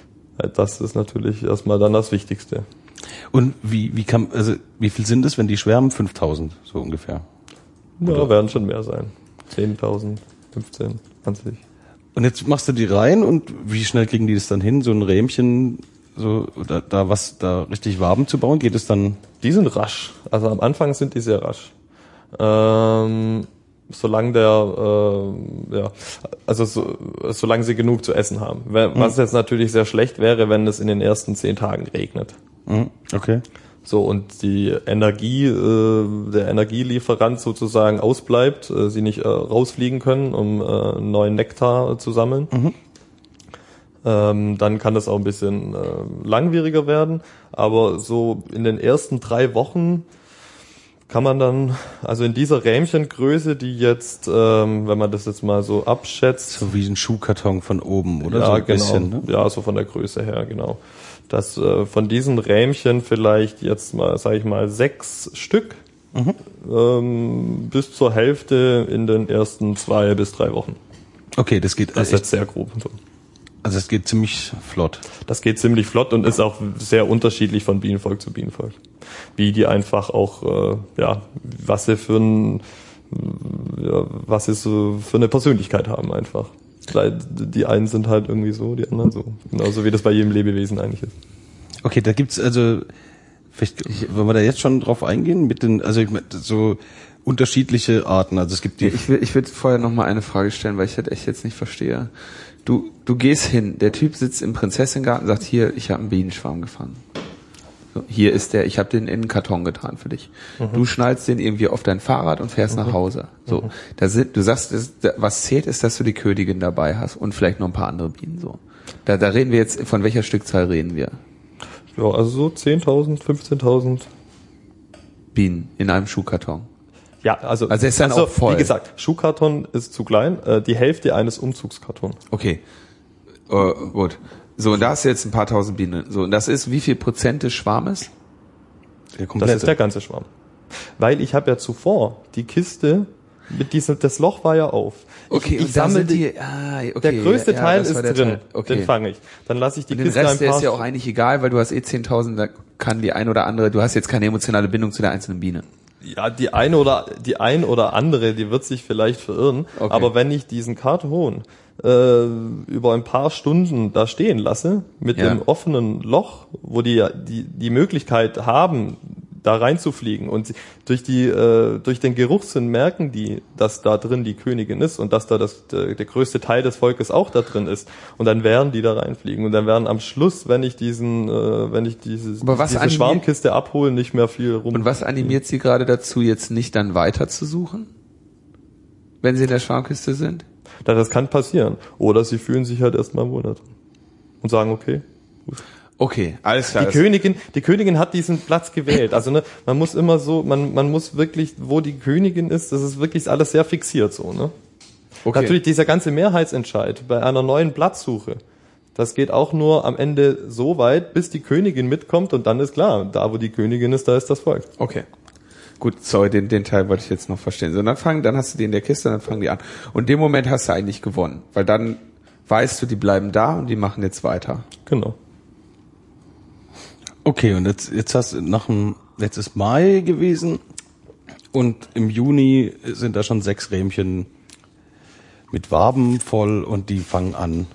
Das ist natürlich erstmal dann das Wichtigste. Und wie, wie kann, also, wie viel sind es, wenn die schwärmen? fünftausend, so ungefähr? Ja, oder? Werden schon mehr sein. zehntausend, fünfzehn, zwanzig. Und jetzt machst du die rein und wie schnell kriegen die das dann hin, so ein Rähmchen, so, da, da was, da richtig Waben zu bauen? Geht es dann? Die sind rasch. Also am Anfang sind die sehr rasch. Ähm, solange der, äh, ja, also so, solange sie genug zu essen haben. Was mhm. jetzt natürlich sehr schlecht wäre, wenn es in den ersten zehn Tagen regnet. Mhm. Okay. So, und die Energie, äh, der Energielieferant sozusagen ausbleibt, äh, sie nicht äh, rausfliegen können, um äh, neuen Nektar zu sammeln. Mhm. Ähm, dann kann das auch ein bisschen äh, langwieriger werden. Aber so in den ersten drei Wochen kann man dann, also in dieser Rähmchengröße, die jetzt, ähm, wenn man das jetzt mal so abschätzt. So wie ein Schuhkarton von oben, oder? Ja, so ein genau. Bisschen, ne? Ja, so von der Größe her, genau. Dass äh, von diesen Rähmchen vielleicht jetzt mal, sage ich mal, sechs Stück mhm. ähm, bis zur Hälfte in den ersten zwei bis drei Wochen. Okay, das geht. Das ist jetzt sehr grob. Also es geht ziemlich flott. Das geht ziemlich flott und ist auch sehr unterschiedlich von Bienenvolk zu Bienenvolk. Wie die einfach auch, äh, ja, was sie für ein, ja, was sie so für eine Persönlichkeit haben einfach. Die einen sind halt irgendwie so, die anderen so. Genauso wie das bei jedem Lebewesen eigentlich ist. Okay, da gibt's also, vielleicht wollen wir da jetzt schon drauf eingehen mit den, also ich meine, so unterschiedliche Arten. Also es gibt die. Ich will, ich will vorher noch mal eine Frage stellen, weil ich das echt jetzt nicht verstehe. Du, du gehst hin, der Typ sitzt im Prinzessingarten und sagt, hier, ich habe einen Bienenschwarm gefangen. So, hier ist der, ich habe den in einen Karton getan für dich. Mhm. Du schnallst den irgendwie auf dein Fahrrad und fährst mhm. nach Hause. So, mhm. da sind, du sagst, das, was zählt ist, dass du die Königin dabei hast und vielleicht noch ein paar andere Bienen. So, da, da reden wir jetzt, von welcher Stückzahl reden wir? Ja, also so zehntausend, fünfzehntausend Bienen in einem Schuhkarton. Ja, also, also ist dann also, auch voll. Wie gesagt, Schuhkarton ist zu klein, äh, die Hälfte eines Umzugskartons. Okay, uh, gut. So, und da hast du jetzt ein paar tausend Bienen. So, und das ist wie viel Prozent des Schwarmes? Der Das ist der ganze Schwarm. Weil ich habe ja zuvor die Kiste mit diesem, das Loch war ja auf. Okay, ich, ich und da sammle sind die, die, ah, okay, der größte ja, Teil das ist war der drin, Teil. Okay. den fange ich. Dann lasse ich die Und den Kiste Rest, ein der paar... ist ja auch eigentlich egal, weil du hast eh zehntausend, da kann die ein oder andere, du hast jetzt keine emotionale Bindung zu der einzelnen Biene. Ja, die eine oder die ein oder andere, die wird sich vielleicht verirren. Okay. Aber wenn ich diesen Karton äh, über ein paar Stunden da stehen lasse, mit Ja. dem offenen Loch, wo die die die Möglichkeit haben, da reinzufliegen und sie, durch die äh, durch den Geruchssinn merken die, dass da drin die Königin ist und dass da das der, der größte Teil des Volkes auch da drin ist, und dann werden die da reinfliegen und dann werden am Schluss, wenn ich diesen äh, wenn ich dieses Aber was diese animiert- Schwarmkiste abhole, nicht mehr viel rum. Und was animiert sie gerade dazu, jetzt nicht dann weiter zu suchen? Wenn sie in der Schwarmkiste sind? Ja, das kann passieren. Oder sie fühlen sich halt erstmal wohl da drin und sagen, okay. Gut. Okay, alles klar. Die Königin, die Königin hat diesen Platz gewählt. Also ne, man muss immer so, man man muss wirklich, wo die Königin ist, das ist wirklich alles sehr fixiert so. Ne? Okay. Natürlich dieser ganze Mehrheitsentscheid bei einer neuen Platzsuche. Das geht auch nur am Ende so weit, bis die Königin mitkommt, und dann ist klar, da wo die Königin ist, da ist das Volk. Okay. Gut, sorry, den, den Teil wollte ich jetzt noch verstehen. So, dann fangen, dann hast du die in der Kiste, dann fangen die an. Und in dem Moment hast du eigentlich gewonnen, weil dann weißt du, die bleiben da und die machen jetzt weiter. Genau. Okay, und jetzt, jetzt hast du nach dem, jetzt ist Mai gewesen und im Juni sind da schon sechs Rähmchen mit Waben voll und die fangen an.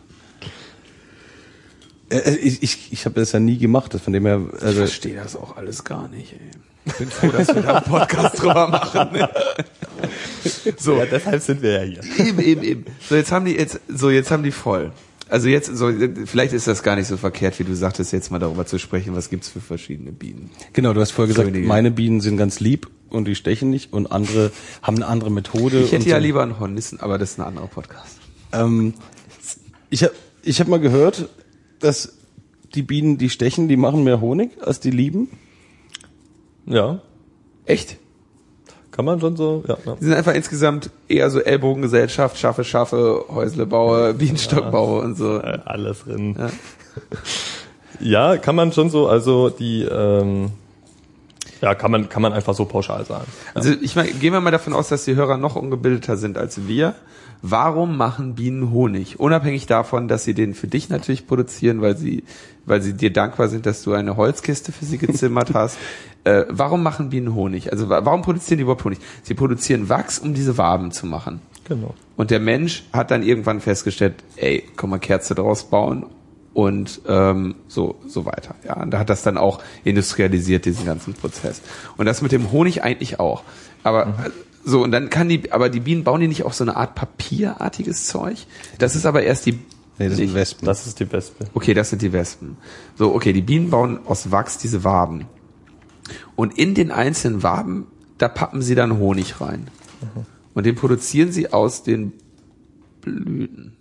Äh, Ich, ich, ich habe das ja nie gemacht, das von dem her, Ich also, verstehe das auch alles gar nicht, ey. Ich bin froh, dass wir da einen Podcast drüber machen. So. Ja, deshalb sind wir ja hier. Eben, eben, eben. So, jetzt haben die, jetzt, so, jetzt haben die voll. Also jetzt, so, vielleicht ist das gar nicht so verkehrt, wie du sagtest, jetzt mal darüber zu sprechen, was gibt's für verschiedene Bienen. genau, du hast vorher gesagt, Könige. meine Bienen sind ganz lieb und die stechen nicht und andere haben eine andere Methode. Ich hätte und ja so. lieber einen Hornissen, aber das ist ein anderer Podcast. Ähm, ich habe ich hab mal gehört, dass die Bienen, die stechen, die machen mehr Honig als die lieben. Ja, Echt? kann man schon so, ja. ja. Die sind einfach insgesamt eher so Ellbogengesellschaft, Schaffe, Schaffe, Häusle baue, Bienenstock baue und so. Äh, alles drin. Ja. Ja, kann man schon so, also die, ähm, ja, kann man, kann man einfach so pauschal sagen. Ja. Also ich meine, gehen wir mal davon aus, dass die Hörer noch ungebildeter sind als wir. Warum machen Bienen Honig? Unabhängig davon, dass sie den für dich natürlich produzieren, weil sie, weil sie dir dankbar sind, dass du eine Holzkiste für sie gezimmert hast. Äh, warum machen Bienen Honig? Also wa- warum produzieren die überhaupt Honig? Sie produzieren Wachs, um diese Waben zu machen. Genau. Und der Mensch hat dann irgendwann festgestellt, ey, komm mal Kerze draus bauen und ähm, so so weiter. Ja, und da hat das dann auch industrialisiert, diesen ganzen Prozess. Und das mit dem Honig eigentlich auch. Aber mhm. so, und dann kann die, aber die Bienen bauen die nicht auch so eine Art papierartiges Zeug? Das ist aber erst die... Nee, das sind Wespen. Das ist die Wespe. Okay, das sind die Wespen. So, okay, die Bienen bauen aus Wachs diese Waben. Und in den einzelnen Waben, da pappen sie dann Honig rein. Mhm. Und den produzieren sie aus den Blüten.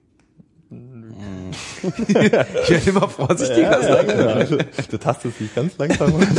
Ich werde immer vorsichtiger sagen. Ja, ja. Du tastest dich ganz langsam an.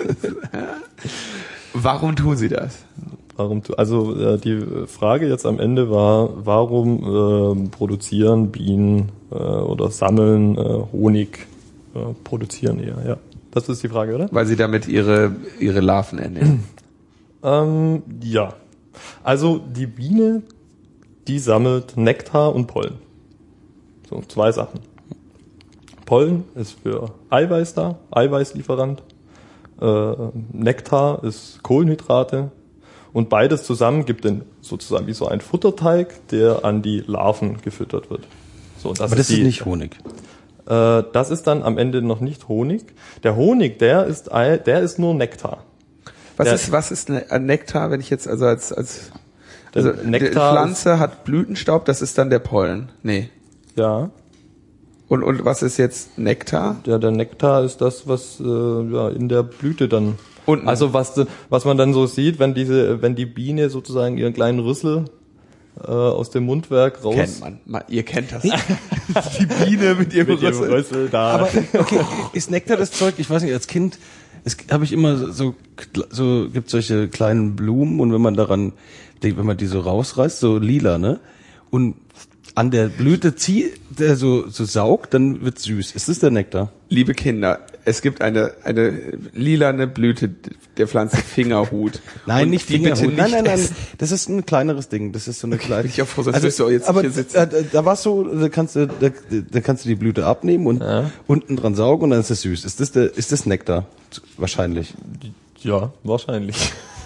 Warum tun sie das? Warum tu, also äh, die Frage jetzt am Ende war, warum äh, produzieren Bienen äh, oder sammeln äh, Honig, äh, produzieren eher, ja. Das ist die Frage, oder? Weil sie damit ihre, ihre Larven ernähren. Ähm, ja. Also die Biene, die sammelt Nektar und Pollen. So, zwei Sachen. Pollen ist für Eiweiß da, Eiweißlieferant. Äh, Nektar ist Kohlenhydrate. Und beides zusammen gibt dann sozusagen wie so ein Futterteig, der an die Larven gefüttert wird. So, das Aber das ist, die, ist nicht Honig. Äh, das ist dann am Ende noch nicht Honig. Der Honig, der ist, Ei- der ist nur Nektar. Was Der- ist, was ist Ne- Nektar, wenn ich jetzt also als, als, also Der die Nektar Pflanze hat Blütenstaub, das ist dann der Pollen. Nee. Ja. Und, und was ist jetzt Nektar? Der, der Nektar ist das, was äh, ja, in der Blüte dann. Unten. Also was, was man dann so sieht, wenn diese, wenn die Biene sozusagen ihren kleinen Rüssel äh, aus dem Mundwerk raus. Kennt man. Ma- Ihr kennt das. Die Biene mit ihrem Mit ihrem Rüssel. Rüssel da. Aber okay, ist Nektar das Zeug? Ich weiß nicht, als Kind habe ich immer so so gibt solche kleinen Blumen und wenn man daran, wenn man die so rausreißt, so lila, ne? Und an der Blüte zieht, der so, so saugt, dann wird süß. Ist das der Nektar? Liebe Kinder, es gibt eine, eine lilane Blüte der Pflanze Fingerhut. Nein, Und nicht die bitte Fingerhut. nicht Nein, nein, nein. essen. Das ist ein kleineres Ding. Das ist so eine kleine. Ich hab vor, sonst wirst du auch jetzt aber hier sitzen. Da, da war so, da kannst du, da, da kannst du die Blüte abnehmen und Ja. unten dran saugen und dann ist es süß. Ist das der, ist das Nektar? Wahrscheinlich. Ja, wahrscheinlich.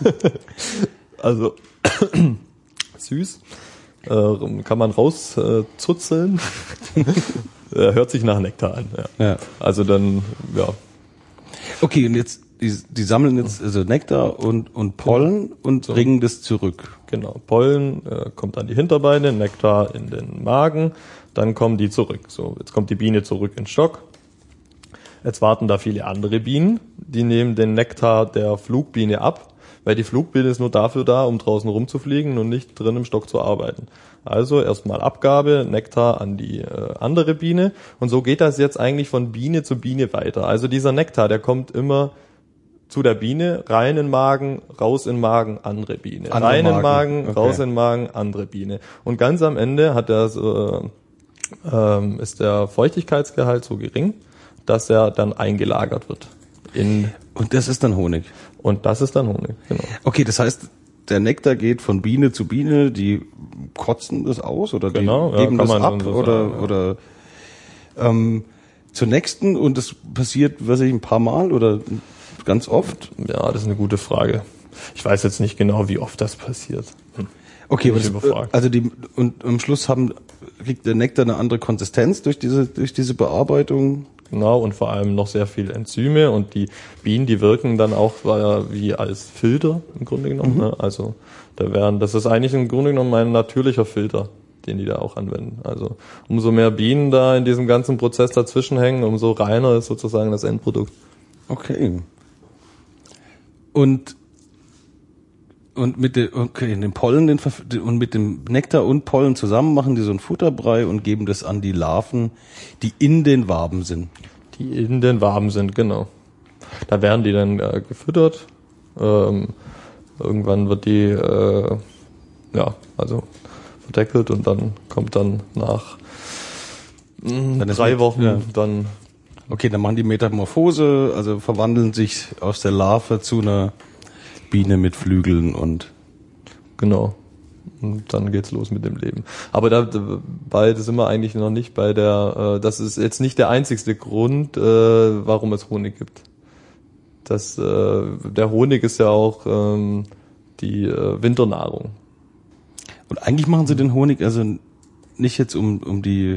Also süß. Äh, kann man rauszuzeln. Äh, hört sich nach Nektar an. Ja. Ja. Also dann, ja. Okay, und jetzt, die, die sammeln jetzt also Nektar und, und Pollen und So. bringen das zurück. Genau. Pollen äh, kommt an die Hinterbeine, Nektar in den Magen, dann kommen die zurück. So, jetzt kommt die Biene zurück in den Stock. Jetzt warten da viele andere Bienen, die nehmen den Nektar der Flugbiene ab, weil die Flugbiene ist nur dafür da, um draußen rumzufliegen und nicht drin im Stock zu arbeiten. Also erstmal Abgabe, Nektar an die äh, andere Biene und so geht das jetzt eigentlich von Biene zu Biene weiter. Also dieser Nektar, der kommt immer zu der Biene, rein in den Magen, raus in den Magen, andere Biene. Andere rein in den Magen, Magen, okay. raus in den Magen, andere Biene. Und ganz am Ende hat der, äh, ähm, ist der Feuchtigkeitsgehalt so gering, dass er dann eingelagert wird. In, Und das ist dann Honig. und das ist dann Honig, genau. Okay, das heißt, der Nektar geht von Biene zu Biene, die kotzen das aus oder die Genau, ja, geben kann das man ab schon so oder, sagen, ja. oder ähm, zur nächsten und das passiert, weiß ich, ein paar Mal oder ganz oft. Ja, das ist eine gute Frage. Ich weiß jetzt nicht genau, wie oft das passiert. Hm. Okay, Bin aber ich das, überfragt. also die und am Schluss haben kriegt der Nektar eine andere Konsistenz durch diese durch diese Bearbeitung. Genau, und vor allem noch sehr viel Enzyme und die Bienen, die wirken dann auch wie als Filter im Grunde genommen. Mhm. Ne? Also da werden, das ist eigentlich im Grunde genommen ein natürlicher Filter, den die da auch anwenden. Also umso mehr Bienen da in diesem ganzen Prozess dazwischen hängen, umso reiner ist sozusagen das Endprodukt. Okay. Und und mit dem okay, den Pollen den, verf- und mit dem Nektar und Pollen zusammen machen die so ein Futterbrei und geben das an die Larven, die in den Waben sind. Die in den Waben sind, genau. Da werden die dann äh, gefüttert. Ähm, irgendwann wird die, äh, ja, also verdeckelt und dann kommt dann nach mh, Dann ist drei mit- Wochen ja. dann, Okay, dann machen die Metamorphose, also verwandeln sich aus der Larve zu einer Biene mit Flügeln und genau. Und dann geht's los mit dem Leben. Aber da, dabei sind wir eigentlich noch nicht bei der, äh, das ist jetzt nicht der einzigste Grund, äh, warum es Honig gibt. Das, äh, der Honig ist ja auch ähm, die äh, Winternahrung. und eigentlich machen sie den Honig also nicht jetzt um um die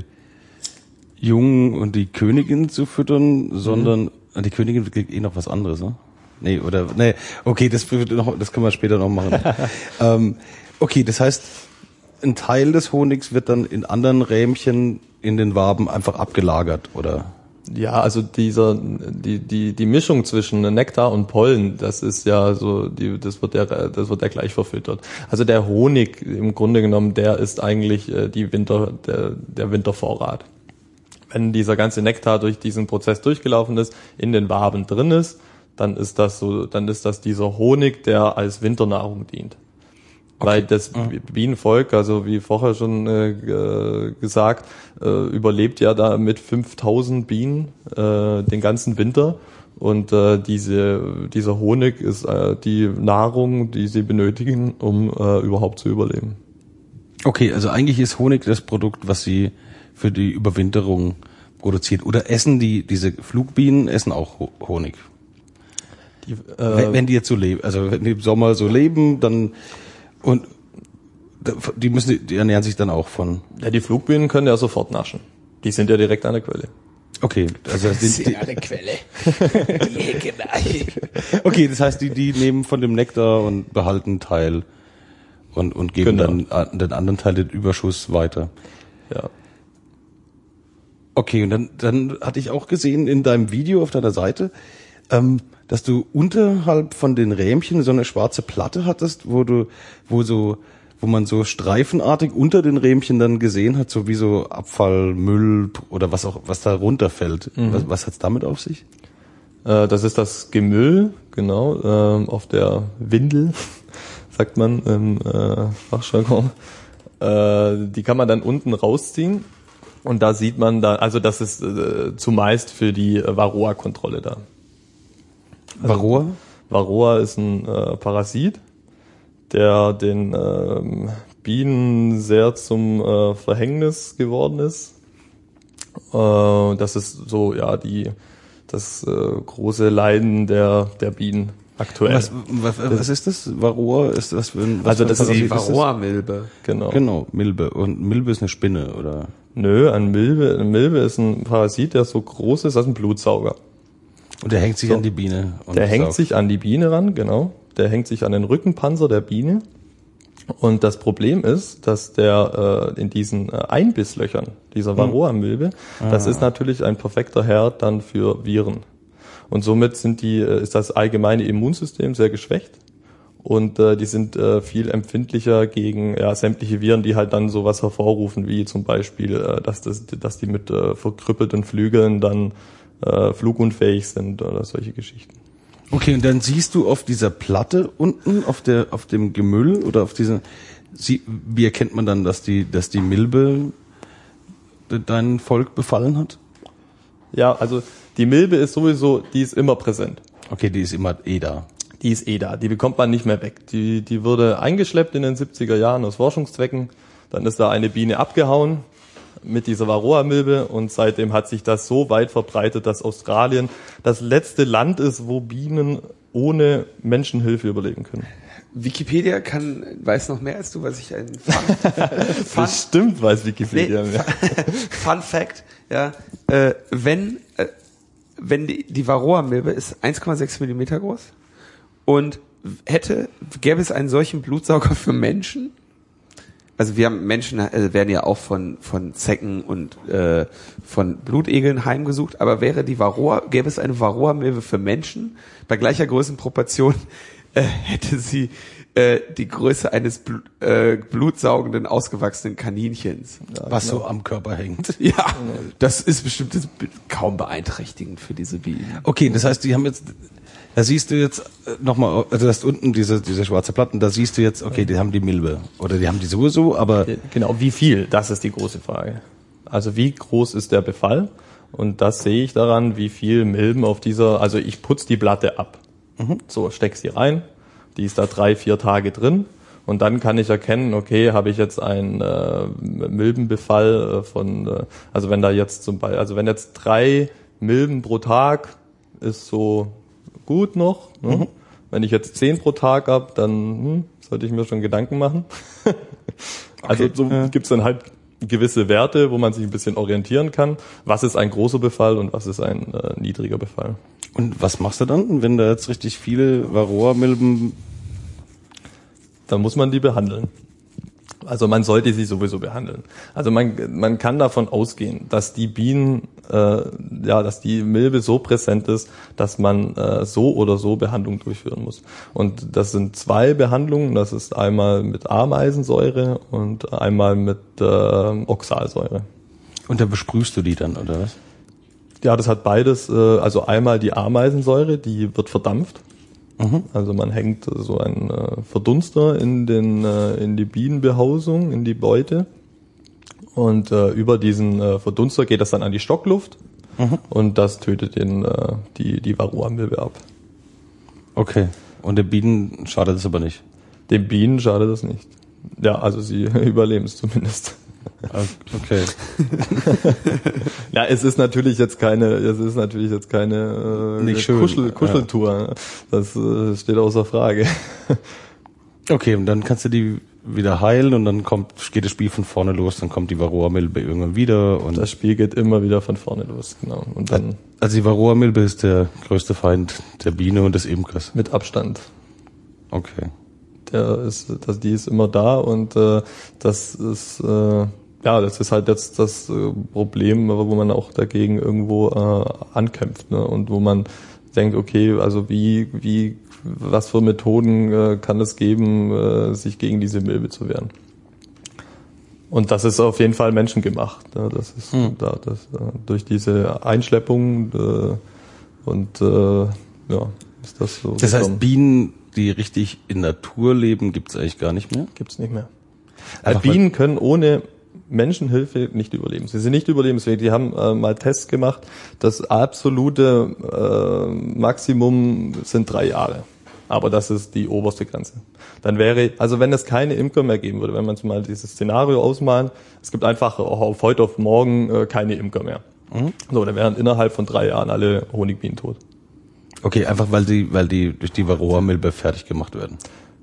Jungen und die Königin zu füttern, sondern mhm. die Königin kriegt eh noch was anderes, ne? Nee, oder nee, okay, das noch, das können wir später noch machen. ähm, okay, das heißt, ein Teil des Honigs wird dann in anderen Rähmchen in den Waben einfach abgelagert, oder? Ja, also dieser die die die Mischung zwischen Nektar und Pollen, das ist ja so, die das wird ja das wird ja gleich verfüttert. Also der Honig im Grunde genommen, der ist eigentlich äh, die Winter der der Wintervorrat. Wenn dieser ganze Nektar durch diesen Prozess durchgelaufen ist, in den Waben drin ist, dann ist das so, dann ist das dieser Honig, der als Winternahrung dient. Okay. Weil das Bienenvolk, also wie vorher schon äh, gesagt, äh, überlebt ja da mit fünftausend Bienen äh, den ganzen Winter und äh, diese dieser Honig ist äh, die Nahrung, die sie benötigen, um äh, überhaupt zu überleben. Okay, also eigentlich ist Honig das Produkt, was sie für die Überwinterung produziert. Oder essen die diese Flugbienen essen auch Ho- Honig? Die, äh, wenn, wenn die jetzt so leben, also wenn die im Sommer so leben, dann und die müssen, die ernähren sich dann auch von. Ja, die Flugbienen können ja sofort naschen. Die sind ja direkt an der Quelle. Okay, also Das sind ist die, ja eine Quelle. Die Heckenei. okay, das heißt, die die nehmen von dem Nektar und behalten einen Teil und und geben Genau. dann an den anderen Teil den Überschuss weiter. Ja. Okay, und dann dann hatte ich auch gesehen in deinem Video auf deiner Seite, ähm, dass du unterhalb von den Rähmchen so eine schwarze Platte hattest, wo du, wo so, wo man so streifenartig unter den Rähmchen dann gesehen hat, so wie so Abfall, Müll oder was auch, was da runterfällt. Mhm. Was, was hat's damit auf sich? Äh, das ist das Gemüll, genau, ähm, auf der Windel, sagt man im äh, Fachjargon. Äh, die kann man dann unten rausziehen und da sieht man da, also das ist äh, zumeist für die äh, Varroa-Kontrolle da. Also, Varroa? Varroa ist ein äh, Parasit, der den ähm, Bienen sehr zum äh, Verhängnis geworden ist. Äh, das ist so, ja, die das äh, große Leiden der der Bienen aktuell. Was, was, was ist das? Varroa ist das für ein, was Also für ein das ist Parasit Die Varroa-Milbe. Genau. Genau, Milbe. Und Milbe ist eine Spinne, oder? Nö, ein Milbe, eine Milbe ist ein Parasit, der so groß ist als ein Blutsauger. Und der hängt sich So. an die Biene. Und Der hängt saugt. sich an die Biene ran, genau. Der hängt sich an den Rückenpanzer der Biene. Und das Problem ist, dass der äh, in diesen äh, Einbisslöchern dieser Varroa-Milbe, Ah. das ist natürlich ein perfekter Herd dann für Viren. Und somit sind die, äh, ist das allgemeine Immunsystem sehr geschwächt. Und äh, die sind äh, viel empfindlicher gegen ja, sämtliche Viren, die halt dann sowas hervorrufen, wie zum Beispiel, äh, dass, das, dass die mit äh, verkrüppelten Flügeln dann äh, flugunfähig sind oder solche Geschichten. Okay, und dann siehst du auf dieser Platte unten, auf der, auf dem Gemüll oder auf diesen, sie, wie erkennt man dann, dass die, dass die Milbe dein Volk befallen hat? Ja, also die Milbe ist sowieso, die ist immer präsent. Okay, die ist immer eh da. Die ist eh da, die bekommt man nicht mehr weg. Die, die wurde eingeschleppt in den siebziger Jahren aus Forschungszwecken. Dann ist da eine Biene abgehauen mit dieser Varroa-Milbe und seitdem hat sich das so weit verbreitet, dass Australien das letzte Land ist, wo Bienen ohne Menschenhilfe überleben können. Wikipedia kann, weiß noch mehr als du, was ich ein Fun, Fun, Bestimmt weiß Wikipedia nee, mehr. Fun Fact, ja, äh, wenn, äh, wenn die, die Varroa-Milbe ist eins Komma sechs Millimeter groß und hätte, gäbe es einen solchen Blutsauger für Menschen, also wir haben Menschen äh, werden ja auch von von Zecken und äh, von Blutegeln heimgesucht, aber wäre die Varroa, gäbe es eine Varroa-Milbe für Menschen bei gleicher Größenproportion, äh, hätte sie äh, die Größe eines Bl äh, blutsaugenden ausgewachsenen Kaninchens, Ja, Was genau. so am Körper hängt. ja, das ist bestimmt das kaum beeinträchtigend für diese Bienen. Okay, das heißt, die haben jetzt, da siehst du jetzt nochmal, also das unten diese, diese schwarze Platten, da siehst du jetzt, okay, die haben die Milbe. Oder die haben die sowieso, aber Genau, wie viel? Das ist die große Frage. Also wie groß ist der Befall? Und das sehe ich daran, wie viel Milben auf dieser, also ich putze die Platte ab. Mhm. So, steck sie rein. Die ist da drei, vier Tage drin. Und dann kann ich erkennen, okay, habe ich jetzt einen äh, Milbenbefall äh, von, äh, also wenn da jetzt zum Beispiel, also wenn jetzt drei Milben pro Tag ist so gut noch. Ne? Mhm. Wenn ich jetzt zehn pro Tag habe, dann hm, sollte ich mir schon Gedanken machen. Also so Ja. gibt's dann halt gewisse Werte, wo man sich ein bisschen orientieren kann. Was ist ein großer Befall und was ist ein äh, niedriger Befall? und was machst du dann, wenn da jetzt richtig viele Varroa-Milben? Dann muss man die behandeln. Also man sollte sie sowieso behandeln. Also man man kann davon ausgehen, dass die Bienen, äh, ja, dass die Milbe so präsent ist, dass man äh, so oder so Behandlung durchführen muss. Und das sind zwei Behandlungen. Das ist einmal mit Ameisensäure und einmal mit äh, Oxalsäure. Und dann besprühst du die dann, oder was? Ja, das hat beides. Äh, also einmal die Ameisensäure, die wird verdampft. Mhm. Also man hängt so einen äh, Verdunster in den äh, in die Bienenbehausung, in die Beute und äh, über diesen äh, Verdunster geht das dann an die Stockluft Mhm. und das tötet den äh, die die Varroa-Milbe ab. Okay. Und den Bienen schadet es aber nicht. Den Bienen schadet das nicht. Ja, also sie überleben es zumindest. Okay. Ja, es ist natürlich jetzt keine, es ist natürlich jetzt keine äh, Nicht schön. Kuschel, Kuscheltour. Das äh, steht außer Frage. Okay, und dann kannst du die wieder heilen und dann kommt, geht das Spiel von vorne los, dann kommt die Varroa-Milbe irgendwann wieder und Das Spiel geht immer wieder von vorne los, genau. Und dann also die Varroa-Milbe ist der größte Feind der Biene und des Imkers. mit Abstand. Okay. Der ist, das, die ist immer da und äh, das ist äh, ja, das ist halt jetzt das äh, Problem, wo man auch dagegen irgendwo äh, ankämpft, ne? Und wo man denkt, okay, also wie wie was für Methoden äh, kann es geben, äh, sich gegen diese Milbe zu wehren? Und das ist auf jeden Fall menschengemacht. Ne? Das ist Hm. da das äh, durch diese Einschleppung äh, und äh, ja, ist das so. Das heißt, gekommen. Bienen, die richtig in Natur leben, gibt's eigentlich gar nicht mehr? Gibt's nicht mehr. Also Bienen können ohne Menschenhilfe nicht überleben. Sie sind nicht überlebensfähig. Die haben äh, mal Tests gemacht. Das absolute äh, Maximum sind drei Jahre. Aber das ist die oberste Grenze. Dann wäre, also wenn es keine Imker mehr geben würde, wenn wir uns mal dieses Szenario ausmalen, es gibt einfach auf heute auf morgen äh, keine Imker mehr. Mhm. So, dann wären innerhalb von drei Jahren alle Honigbienen tot. Okay, einfach weil die, weil die durch die Varroa-Milbe fertig gemacht werden.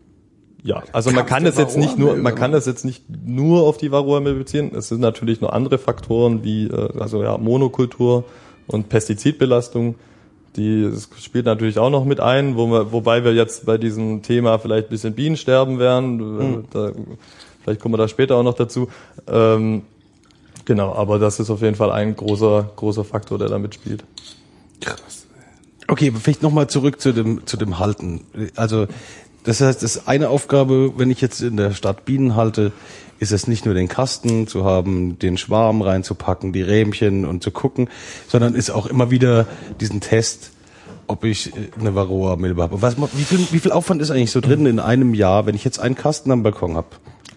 Ja, also man kann das jetzt nicht nur, man kann das jetzt nicht nur auf die Varroa-Milbe beziehen. Es sind natürlich noch andere Faktoren wie, äh, also ja, Monokultur und Pestizidbelastung. Die das spielt natürlich auch noch mit ein, wo wir, wobei wir jetzt bei diesem Thema vielleicht ein bisschen Bienensterben wären. Mhm. Da, vielleicht kommen wir da später auch noch dazu. Ähm, genau, aber das ist auf jeden Fall ein großer, großer Faktor, der da mitspielt. Krass. Okay, vielleicht nochmal zurück zu dem, zu dem Halten. Also, das heißt, das ist eine Aufgabe, wenn ich jetzt in der Stadt Bienen halte, ist es nicht nur den Kasten zu haben, den Schwarm reinzupacken, die Rähmchen und zu gucken, sondern ist auch immer wieder diesen Test, ob ich eine Varroa-Milbe habe. Was, wie viel, wie viel Aufwand ist eigentlich so drin in einem Jahr, wenn ich jetzt einen Kasten am Balkon habe?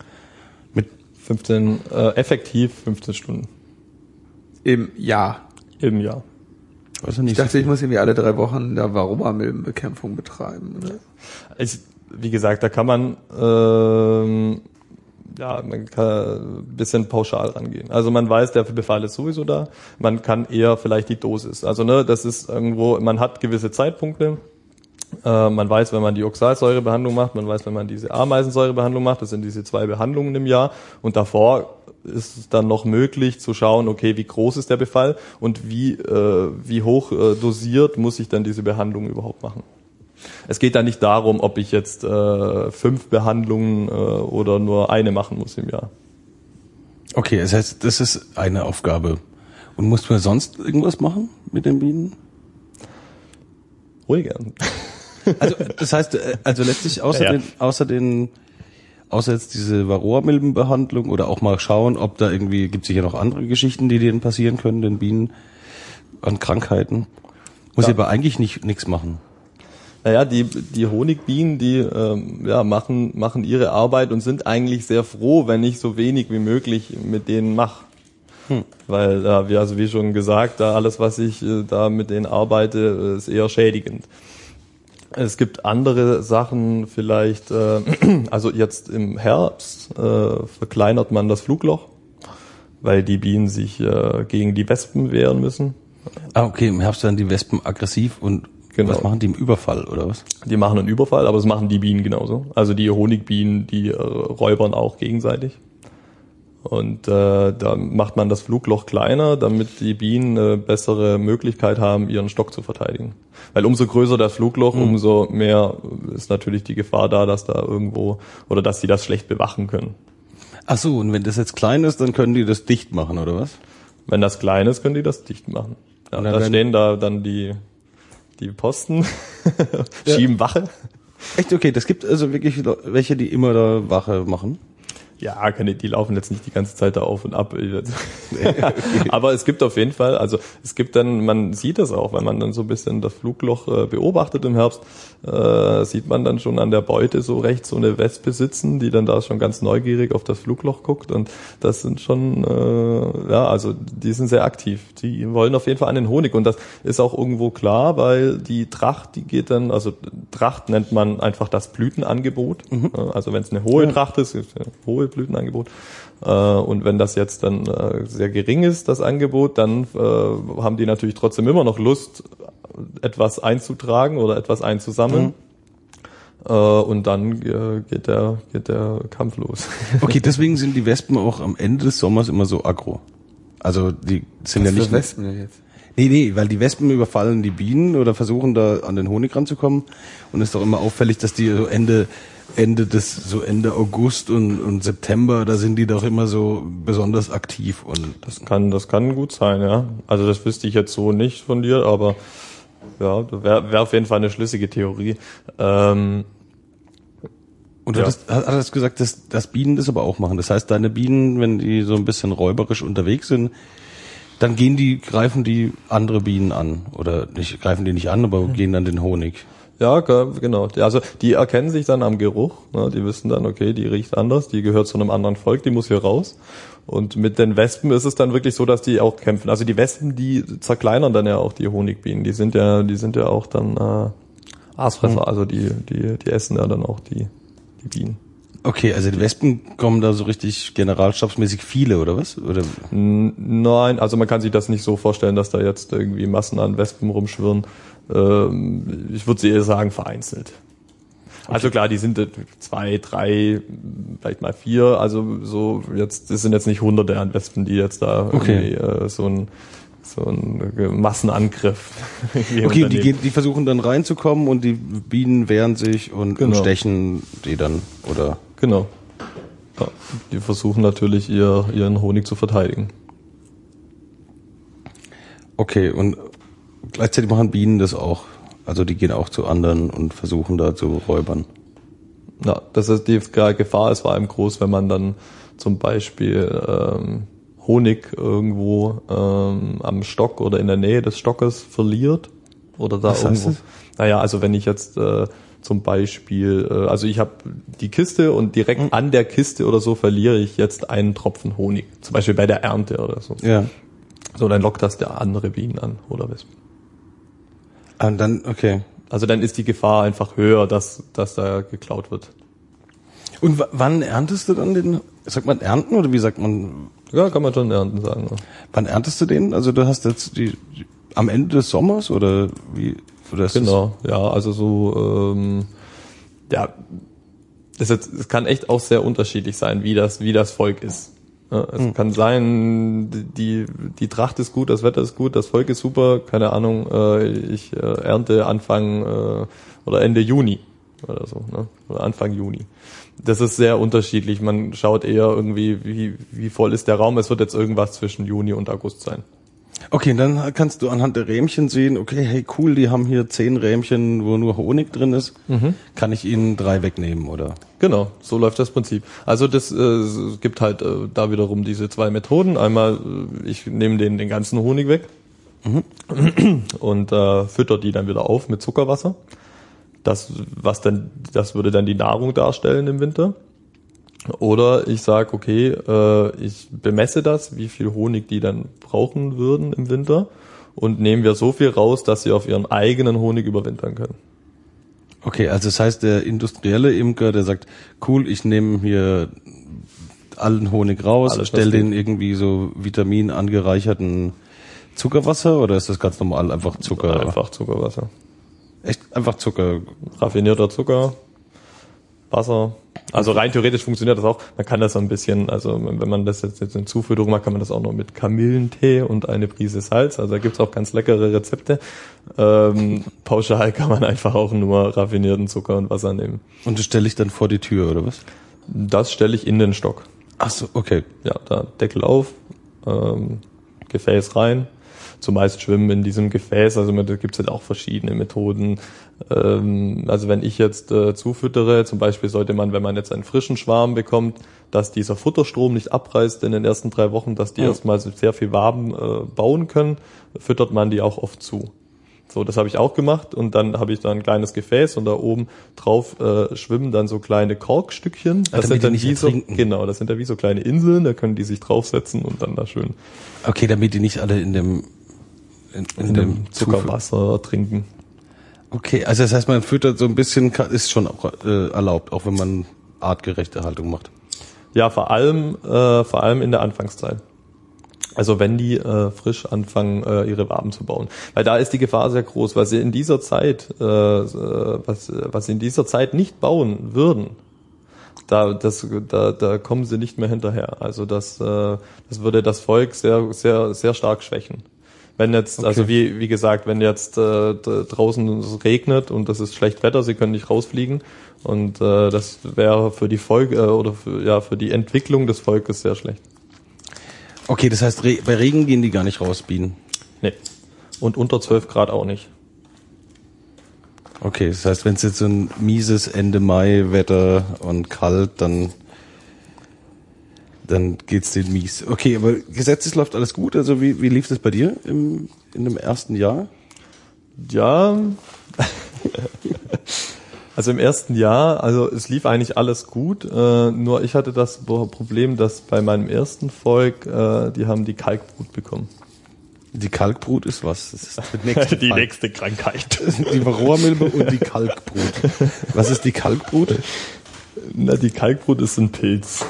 Mit fünfzehn, äh, effektiv fünfzehn Stunden. Im Jahr. Im Jahr. Also nicht ich dachte, so ich muss irgendwie alle drei Wochen da Varroa-Milbenbekämpfung betreiben. Oder? Ich, wie gesagt, da kann man ähm, ja, man kann ein bisschen pauschal rangehen. Also man weiß, der Befall ist sowieso da. Man kann eher vielleicht die Dosis. Also ne, das ist irgendwo, man hat gewisse Zeitpunkte. Äh, man weiß, wenn man die Oxalsäurebehandlung macht, man weiß, wenn man diese Ameisensäurebehandlung macht, das sind diese zwei Behandlungen im Jahr. Und davor ist es dann noch möglich zu schauen, okay, wie groß ist der Befall und wie, äh, wie hoch äh, dosiert muss ich dann diese Behandlung überhaupt machen. Es geht da nicht darum, ob ich jetzt äh, fünf Behandlungen äh, oder nur eine machen muss im Jahr. Okay, das heißt, das ist eine Aufgabe. Und musst du sonst irgendwas machen mit den Bienen? Ruhig gern. Also das heißt, also letztlich außer ja, ja. den, außer den, außer jetzt diese Varroa-Milbenbehandlung oder auch mal schauen, ob da irgendwie, gibt es sicher noch andere Geschichten, die denen passieren können, den Bienen an Krankheiten. Muss ja. ich aber eigentlich nicht nichts machen. Naja, die, die Honigbienen, die ähm, ja, machen, machen ihre Arbeit und sind eigentlich sehr froh, wenn ich so wenig wie möglich mit denen mache. Hm. Weil, äh, wie, also wie schon gesagt, da alles, was ich äh, da mit denen arbeite, ist eher schädigend. Es gibt andere Sachen vielleicht, äh, also jetzt im Herbst äh, verkleinert man das Flugloch, weil die Bienen sich äh, gegen die Wespen wehren müssen. Ah, okay, im Herbst werden die Wespen aggressiv und genau. Was machen die im Überfall, oder was? Die machen einen Überfall, aber es machen die Bienen genauso. Also die Honigbienen, die äh, räubern auch gegenseitig. Und äh, da macht man das Flugloch kleiner, damit die Bienen eine bessere Möglichkeit haben, ihren Stock zu verteidigen. Weil umso größer das Flugloch, mhm. umso mehr ist natürlich die Gefahr da, dass da irgendwo, oder dass die das schlecht bewachen können. Ach so, und wenn das jetzt klein ist, dann können die das dicht machen, oder was? Wenn das klein ist, können die das dicht machen. Ja, da stehen da dann die die Posten, schieben ja. Wache. Echt, okay, das gibt also wirklich welche, die immer da Wache machen? Ja, die laufen jetzt nicht die ganze Zeit da auf und ab. Aber es gibt auf jeden Fall, also es gibt dann, man sieht das auch, wenn man dann so ein bisschen das Flugloch äh, beobachtet im Herbst, äh, sieht man dann schon an der Beute so rechts so eine Wespe sitzen, die dann da schon ganz neugierig auf das Flugloch guckt, und das sind schon, äh, ja, also die sind sehr aktiv. Die wollen auf jeden Fall an den Honig, und das ist auch irgendwo klar, weil die Tracht, die geht dann, also Tracht nennt man einfach das Blütenangebot. Mhm. Also wenn es eine hohe Tracht ist, ist eine hohe Blütenangebot. Und wenn das jetzt dann sehr gering ist, das Angebot, dann haben die natürlich trotzdem immer noch Lust, etwas einzutragen oder etwas einzusammeln. Mhm. Und dann geht der, geht der Kampf los. Okay, deswegen sind die Wespen auch am Ende des Sommers immer so aggro. Also die sind Was ja nicht... für Wespen denn jetzt? Nee, nee, weil die Wespen überfallen die Bienen oder versuchen da an den Honig ranzukommen, und es ist doch immer auffällig, dass die so Ende Ende des so Ende August und, und September, da sind die doch immer so besonders aktiv. Und das kann das kann gut sein, ja. Also das wüsste ich jetzt so nicht von dir, aber ja, wäre wär auf jeden Fall eine schlüssige Theorie. Ähm, und du ja. hattest, hattest gesagt, dass, dass Bienen das aber auch machen. Das heißt, deine Bienen, wenn die so ein bisschen räuberisch unterwegs sind, dann gehen die, greifen die andere Bienen an. Oder nicht, greifen die nicht an, aber gehen dann den Honig. Ja, genau. Also die erkennen sich dann am Geruch. Ne? Die wissen dann, okay, die riecht anders, die gehört zu einem anderen Volk, die muss hier raus. Und mit den Wespen ist es dann wirklich so, dass die auch kämpfen. Also die Wespen, die zerkleinern dann ja auch die Honigbienen. Die sind ja, die sind ja auch dann äh, Aasfresser. Mhm. Also die, die, die essen ja dann auch die, die Bienen. Okay, also die Wespen kommen da so richtig generalstabsmäßig viele, oder was? Oder? Nein, also man kann sich das nicht so vorstellen, dass da jetzt irgendwie Massen an Wespen rumschwirren. Ähm, ich würde eher sagen, vereinzelt. Okay. Also klar, die sind zwei, drei, vielleicht mal vier, also so jetzt, das sind jetzt nicht hunderte an Wespen, die jetzt da okay. irgendwie äh, so ein so ein Massenangriff. Okay, die, gehen, die versuchen dann reinzukommen und die Bienen wehren sich und, genau. und stechen die dann, oder? Genau. Ja, die versuchen natürlich ihr, ihren Honig zu verteidigen. Okay, und gleichzeitig machen Bienen das auch. Also die gehen auch zu anderen und versuchen da zu räubern. Ja, das ist die Gefahr ist vor allem groß, wenn man dann zum Beispiel ähm, Honig irgendwo ähm, am Stock oder in der Nähe des Stockes verliert oder da Was irgendwo. Heißt das? Naja, also wenn ich jetzt äh, zum Beispiel, äh, also ich habe die Kiste und direkt mhm. an der Kiste oder so verliere ich jetzt einen Tropfen Honig, zum Beispiel bei der Ernte oder so. Ja. So, dann lockt das der andere Bienen an oder Wespen. Und dann, okay. Also dann ist die Gefahr einfach höher, dass, dass da geklaut wird. Und w- wann erntest du dann den, sagt man ernten oder wie sagt man? Ja, kann man schon ernten sagen. Ja. Wann erntest du den? Also du hast jetzt die, die am Ende des Sommers oder wie? Oder ist genau, das? Ja, also so, ähm, ja, das, jetzt, das kann echt auch sehr unterschiedlich sein, wie das, wie das Volk ist. Ja, es hm. kann sein, die, die Tracht ist gut, das Wetter ist gut, das Volk ist super, keine Ahnung, äh, ich äh, ernte Anfang äh, oder Ende Juni oder so, ne? Oder Anfang Juni. Das ist sehr unterschiedlich. Man schaut eher irgendwie, wie, wie voll ist der Raum. Es wird jetzt irgendwas zwischen Juni und August sein. Okay, dann kannst du anhand der Rähmchen sehen, okay, hey cool, die haben hier zehn Rähmchen, wo nur Honig drin ist. Mhm. Kann ich ihnen drei wegnehmen, oder? Genau, so läuft das Prinzip. Also das äh, es gibt halt äh, da wiederum diese zwei Methoden. Einmal, äh, ich nehme den, den ganzen Honig weg mhm. und äh, fütter die dann wieder auf mit Zuckerwasser. Das, was dann, das würde dann die Nahrung darstellen im Winter. Oder ich sage, okay, äh, ich bemesse das, wie viel Honig die dann brauchen würden im Winter und nehmen wir so viel raus, dass sie auf ihren eigenen Honig überwintern können. Okay, also das heißt, der industrielle Imker, der sagt, cool, ich nehme hier allen Honig raus, stell den irgendwie so Vitamin angereicherten Zuckerwasser oder ist das ganz normal einfach Zucker? Einfach Zuckerwasser. Echt einfach Zucker? Raffinierter Zucker, Wasser. Also rein theoretisch funktioniert das auch. Man kann das so ein bisschen, also wenn man das jetzt, jetzt in Zuführung macht, kann man das auch noch mit Kamillentee und eine Prise Salz. Also da gibt's auch ganz leckere Rezepte. Ähm, pauschal kann man einfach auch nur raffinierten Zucker und Wasser nehmen. Und das stelle ich dann vor die Tür, oder was? Das stelle ich in den Stock. Ach so, okay. Ja, da Deckel auf, ähm, Gefäß rein. Zumeist schwimmen in diesem Gefäß, also da gibt es halt auch verschiedene Methoden. Ähm, also wenn ich jetzt äh, zufüttere, zum Beispiel sollte man, wenn man jetzt einen frischen Schwarm bekommt, dass dieser Futterstrom nicht abreißt in den ersten drei Wochen, dass die ja. erstmal sehr viel Waben äh, bauen können, füttert man die auch oft zu. So, das habe ich auch gemacht und dann habe ich da ein kleines Gefäß und da oben drauf äh, schwimmen dann so kleine Korkstückchen. Das ja, sind dann nicht wie so, ertrinken. genau, das sind dann wie so kleine Inseln, da können die sich draufsetzen und dann da schön. Okay, damit die nicht alle in dem in, in, in dem Zuckerwasser trinken. Okay, also das heißt, man füttert so ein bisschen, ist schon auch, äh, erlaubt, auch wenn man artgerechte Haltung macht. Ja, vor allem, äh, vor allem in der Anfangszeit. Also wenn die äh, frisch anfangen, äh, ihre Waben zu bauen. Weil da ist die Gefahr sehr groß, weil sie in dieser Zeit, äh, was, was sie in dieser Zeit nicht bauen würden, da, das, da, da kommen sie nicht mehr hinterher. Also das, äh, das würde das Volk sehr, sehr, sehr stark schwächen. Wenn jetzt, okay. also wie, wie gesagt, wenn jetzt äh, draußen es regnet und das ist schlecht Wetter, sie können nicht rausfliegen und äh, das wäre für die Folge äh, oder für, ja für die Entwicklung des Volkes sehr schlecht. Okay, das heißt, Re- bei Regen gehen die gar nicht raus, Bienen? Nee. Und unter zwölf Grad auch nicht. Okay, das heißt, wenn es jetzt so ein mieses Ende Mai Wetter und kalt, dann dann geht's denen mies. Okay, aber gesetzlich läuft alles gut. Also wie wie lief das bei dir im in dem ersten Jahr? Ja. Also im ersten Jahr, also es lief eigentlich alles gut, äh, nur ich hatte das Problem, dass bei meinem ersten Volk, äh, die haben die Kalkbrut bekommen. Die Kalkbrut ist was? Das ist die nächste, die nächste Krankheit. Die Varroamilbe und die Kalkbrut. Was ist die Kalkbrut? Na, die Kalkbrut ist ein Pilz.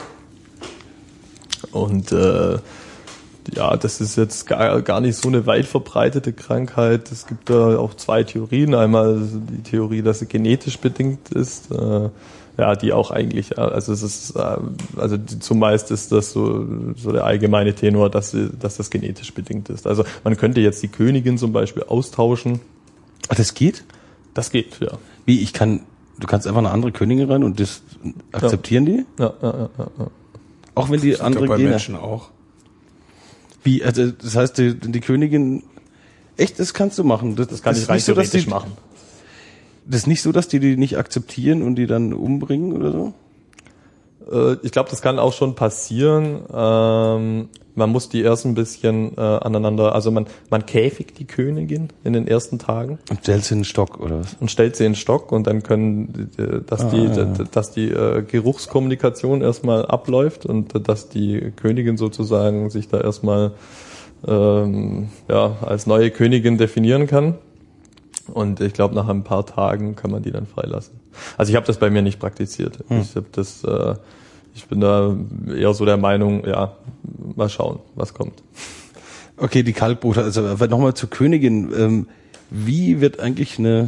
Und äh, ja, das ist jetzt gar, gar nicht so eine weit verbreitete Krankheit. Es gibt da auch zwei Theorien. Einmal die Theorie, dass sie genetisch bedingt ist. Äh, ja, die auch eigentlich, also es ist, äh, also die, zumeist ist das so, so der allgemeine Tenor, dass, sie, dass das genetisch bedingt ist. Also man könnte jetzt die Königin zum Beispiel austauschen. Ach, das geht? Das geht, ja. Wie, ich kann, du kannst einfach eine andere Königin rein und das akzeptieren ja. die? Ja, ja, ja, ja. Auch wenn die das andere bei Gene. Menschen auch. Wie, also das heißt, die, die Königin, echt, das kannst du machen. Das, das kann das ich rein nicht so, dass theoretisch die, machen. Das ist nicht so, dass die die nicht akzeptieren und die dann umbringen oder so? Äh, ich glaube, das kann auch schon passieren. Ähm, man muss die erst ein bisschen äh, aneinander, also man, man käfigt die Königin in den ersten Tagen. Und stellt sie in den Stock, oder was? Und stellt sie in den Stock und dann können, dass Ah, die, ja. dass die äh, Geruchskommunikation erstmal abläuft und äh, dass die Königin sozusagen sich da erstmal ähm, ja, als neue Königin definieren kann. Und ich glaube, nach ein paar Tagen kann man die dann freilassen. Also ich habe das bei mir nicht praktiziert. Hm. Ich habe das, äh, ich bin da eher so der Meinung, ja, mal schauen, was kommt. Okay, die Kalkbrut, also nochmal zur Königin. Ähm, wie wird eigentlich eine,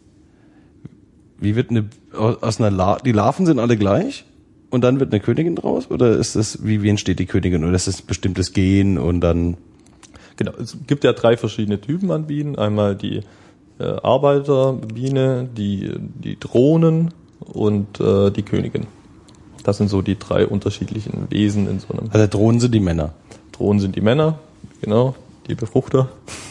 wie wird eine, aus einer La- die Larven sind alle gleich und dann wird eine Königin draus? Oder ist das, wie, wie entsteht die Königin? Oder ist das ein bestimmtes Gen und dann? Genau, es gibt ja drei verschiedene Typen an Bienen. Einmal die äh, Arbeiterbiene, die, die Drohnen und äh, die Königin. Das sind so die drei unterschiedlichen Wesen in so einem. Also Drohnen sind die Männer. Drohnen sind die Männer, genau, die Befruchter.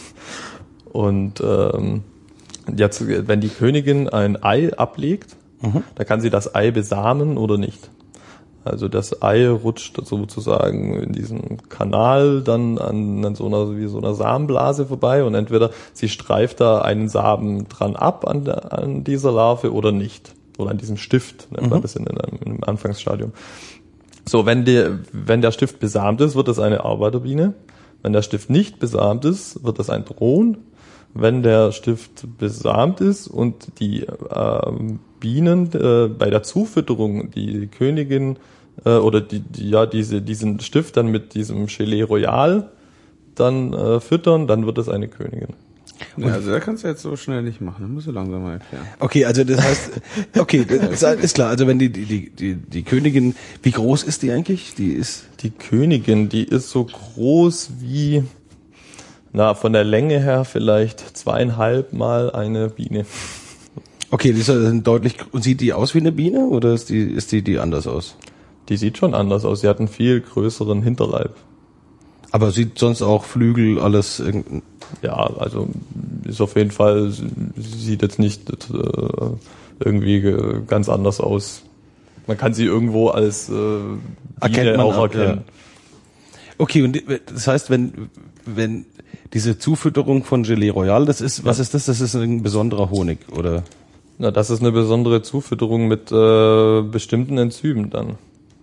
Und ähm, jetzt, wenn die Königin ein Ei ablegt, mhm. dann kann sie das Ei besamen oder nicht. Also das Ei rutscht sozusagen in diesem Kanal dann an, an so einer, wie so einer Samenblase vorbei und entweder sie streift da einen Samen dran ab an, der, an dieser Larve oder nicht. Oder an diesem Stift, nennt man mhm. das in einem, in einem Anfangsstadium. So, wenn der, wenn der Stift besamt ist, wird es eine Arbeiterbiene. Wenn der Stift nicht besamt ist, wird es ein Drohn. Wenn der Stift besamt ist und die äh, Bienen äh, bei der Zufütterung die Königin äh, oder die, die ja diese diesen Stift dann mit diesem Gelee Royal dann äh, füttern, dann wird es eine Königin. Ja, also da kannst du jetzt so schnell nicht machen, dann musst du langsam mal erklären. Okay, also das heißt, okay, das ist klar. Also wenn die die die die Königin, wie groß ist die eigentlich? Die ist die Königin, die ist so groß wie, na, von der Länge her vielleicht zweieinhalb Mal eine Biene. Okay, die ist also deutlich. Und sieht die aus wie eine Biene oder ist die ist die die anders aus? Die sieht schon anders aus. Sie hat einen viel größeren Hinterleib. Aber sieht sonst auch Flügel, alles irgendein. Ja, also ist auf jeden Fall, sieht jetzt nicht äh, irgendwie ganz anders aus. Man kann sie irgendwo als äh, Biene auch erkennen. Ja. Okay, und das heißt, wenn wenn diese Zufütterung von Gelee Royal, das ist, was ist das? Das ist ein besonderer Honig, oder? Na, das ist eine besondere Zufütterung mit äh, bestimmten Enzymen dann.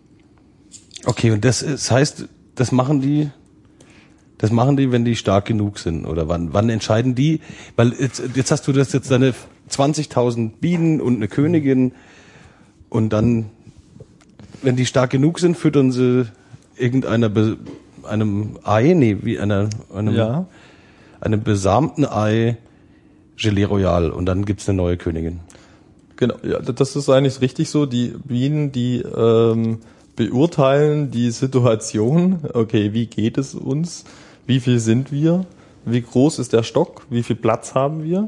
Okay, und das, ist, das heißt, das machen die, das machen die, wenn die stark genug sind, oder wann? Wann entscheiden die? Weil jetzt, jetzt hast du das jetzt deine zwanzigtausend Bienen und eine Königin und dann, wenn die stark genug sind, füttern sie irgendeiner Be- einem Ei, nee, wie einer, einem, ja. einem besamten Ei Gelee Royal und dann gibt's eine neue Königin. Genau, ja, das ist eigentlich richtig so. Die Bienen, die ähm, beurteilen die Situation. Okay, wie geht es uns? Wie viel sind wir? Wie groß ist der Stock? Wie viel Platz haben wir?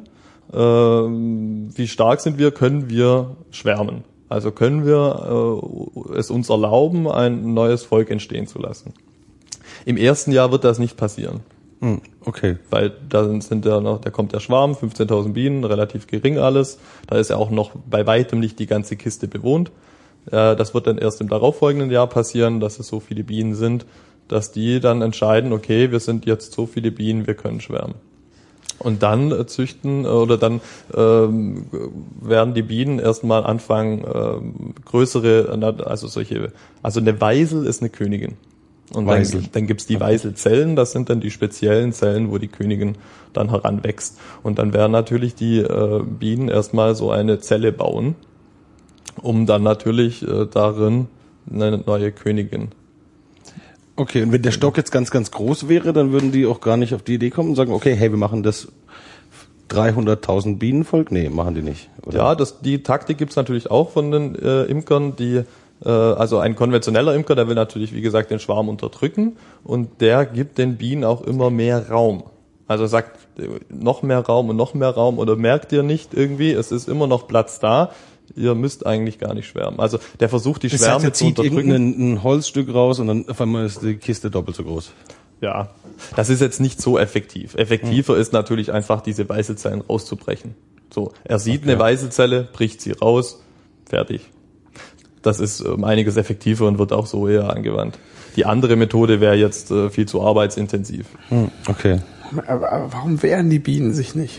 Ähm, wie stark sind wir? Können wir schwärmen? Also können wir äh, es uns erlauben, ein neues Volk entstehen zu lassen? Im ersten Jahr wird das nicht passieren. Hm, okay. Weil da sind ja noch, da kommt der Schwarm, fünfzehntausend Bienen, relativ gering alles. Da ist ja auch noch bei weitem nicht die ganze Kiste bewohnt. Äh, das wird dann erst im darauffolgenden Jahr passieren, dass es so viele Bienen sind, dass die dann entscheiden, okay, wir sind jetzt so viele Bienen, wir können schwärmen. Und dann äh, züchten äh, oder dann ähm, werden die Bienen erstmal anfangen, ähm, größere, also solche, also eine Weisel ist eine Königin. Und Weisel. dann, dann gibt's die Weiselzellen, das sind dann die speziellen Zellen, wo die Königin dann heranwächst. Und dann werden natürlich die äh, Bienen erstmal so eine Zelle bauen, um dann natürlich äh, darin eine neue Königin. Okay, und wenn der Stock jetzt ganz, ganz groß wäre, dann würden die auch gar nicht auf die Idee kommen und sagen, okay, hey, wir machen das dreihunderttausend Bienenvolk? Nee, machen die nicht. Oder? Ja, das, die Taktik gibt's natürlich auch von den äh, Imkern, die äh, also ein konventioneller Imker, der will natürlich, wie gesagt, den Schwarm unterdrücken und der gibt den Bienen auch immer mehr Raum. Also sagt noch mehr Raum und noch mehr Raum oder merkt ihr nicht irgendwie, es ist immer noch Platz da. Ihr müsst eigentlich gar nicht schwärmen. Also der versucht die das Schwärme heißt, zu unterdrücken. Er zieht ein Holzstück raus und dann auf einmal ist die Kiste doppelt so groß. Ja, das ist jetzt nicht so effektiv. Effektiver hm. ist natürlich einfach diese Weißelzellen rauszubrechen. So, er sieht okay. eine Weißelzelle, bricht sie raus, fertig. Das ist um einiges effektiver und wird auch so eher angewandt. Die andere Methode wäre jetzt äh, viel zu arbeitsintensiv. Hm. Okay. Aber, aber warum wehren die Bienen sich nicht?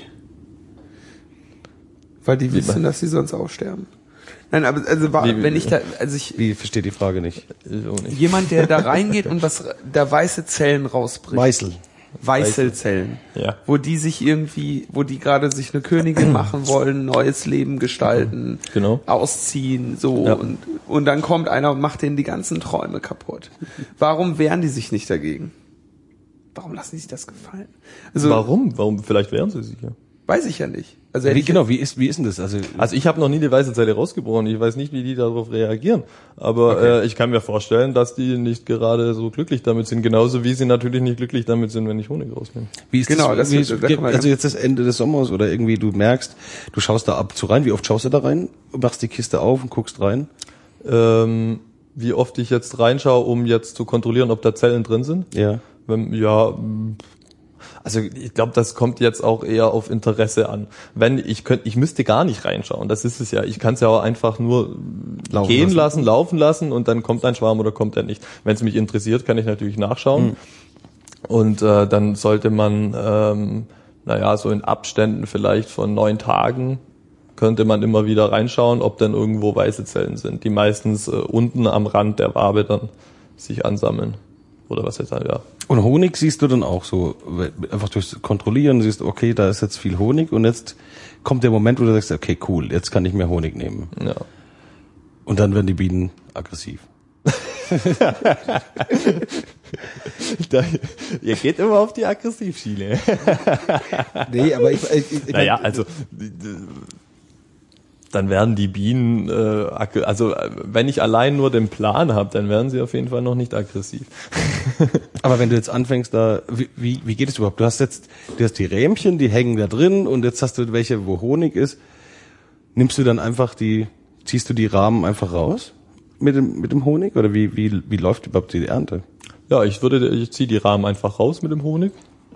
Weil die wissen, dass sie sonst aussterben. Nein, aber also war, wie, wenn ich da, also ich wie versteht die Frage nicht? nicht. Jemand, der da reingeht und was da weiße Zellen rausbricht. Weißel. Weißelzellen. Ja. Wo die sich irgendwie, wo die gerade sich eine Königin machen wollen, neues Leben gestalten, genau. ausziehen, so ja. und und dann kommt einer und macht denen die ganzen Träume kaputt. Warum wehren die sich nicht dagegen? Warum lassen die sich das gefallen? Also warum? Warum? Vielleicht wehren sie sich ja. Weiß ich ja nicht. Also wie, genau, wie ist wie ist denn das? Also also ich habe noch nie die weiße Zelle rausgebrochen. Ich weiß nicht, wie die darauf reagieren. Aber okay. äh, ich kann mir vorstellen, dass die nicht gerade so glücklich damit sind. Genauso wie sie natürlich nicht glücklich damit sind, wenn ich Honig rausnehme. Wie ist genau, das? das, wie das, ist, das also jetzt das Ende des Sommers oder irgendwie du merkst, du schaust da ab und zu rein. Wie oft schaust du da rein? Machst die Kiste auf und guckst rein? Ähm, wie oft ich jetzt reinschaue, um jetzt zu kontrollieren, ob da Zellen drin sind? Ja. Wenn, ja. Also ich glaube, das kommt jetzt auch eher auf Interesse an. Wenn ich könnte, ich müsste gar nicht reinschauen. Das ist es ja. Ich kann es ja auch einfach nur laufen gehen lassen. lassen, laufen lassen und dann kommt ein Schwarm oder kommt er nicht. Wenn es mich interessiert, kann ich natürlich nachschauen. Mhm. Und äh, dann sollte man, ähm, naja, so in Abständen vielleicht von neun Tagen könnte man immer wieder reinschauen, ob dann irgendwo weiße Zellen sind, die meistens äh, unten am Rand der Wabe dann sich ansammeln. Oder was jetzt ja. Und Honig siehst du dann auch so, einfach durchs Kontrollieren, siehst du, okay, da ist jetzt viel Honig und jetzt kommt der Moment, wo du sagst, okay, cool, jetzt kann ich mehr Honig nehmen. Ja. Und dann werden die Bienen aggressiv. da, ihr geht immer auf die Aggressivschiene. Nee, aber ich, ich, ich naja, also dann werden die Bienen, äh, also wenn ich allein nur den Plan habe, dann werden sie auf jeden Fall noch nicht aggressiv. Aber wenn du jetzt anfängst, da, wie, wie, wie geht es überhaupt? Du hast jetzt, du hast die Rähmchen, die hängen da drin und jetzt hast du welche, wo Honig ist. Nimmst du dann einfach die, ziehst du die Rahmen einfach raus mit dem, mit dem Honig oder wie, wie, wie läuft überhaupt die Ernte? Ja, ich würde, ich ziehe die Rahmen einfach raus mit dem Honig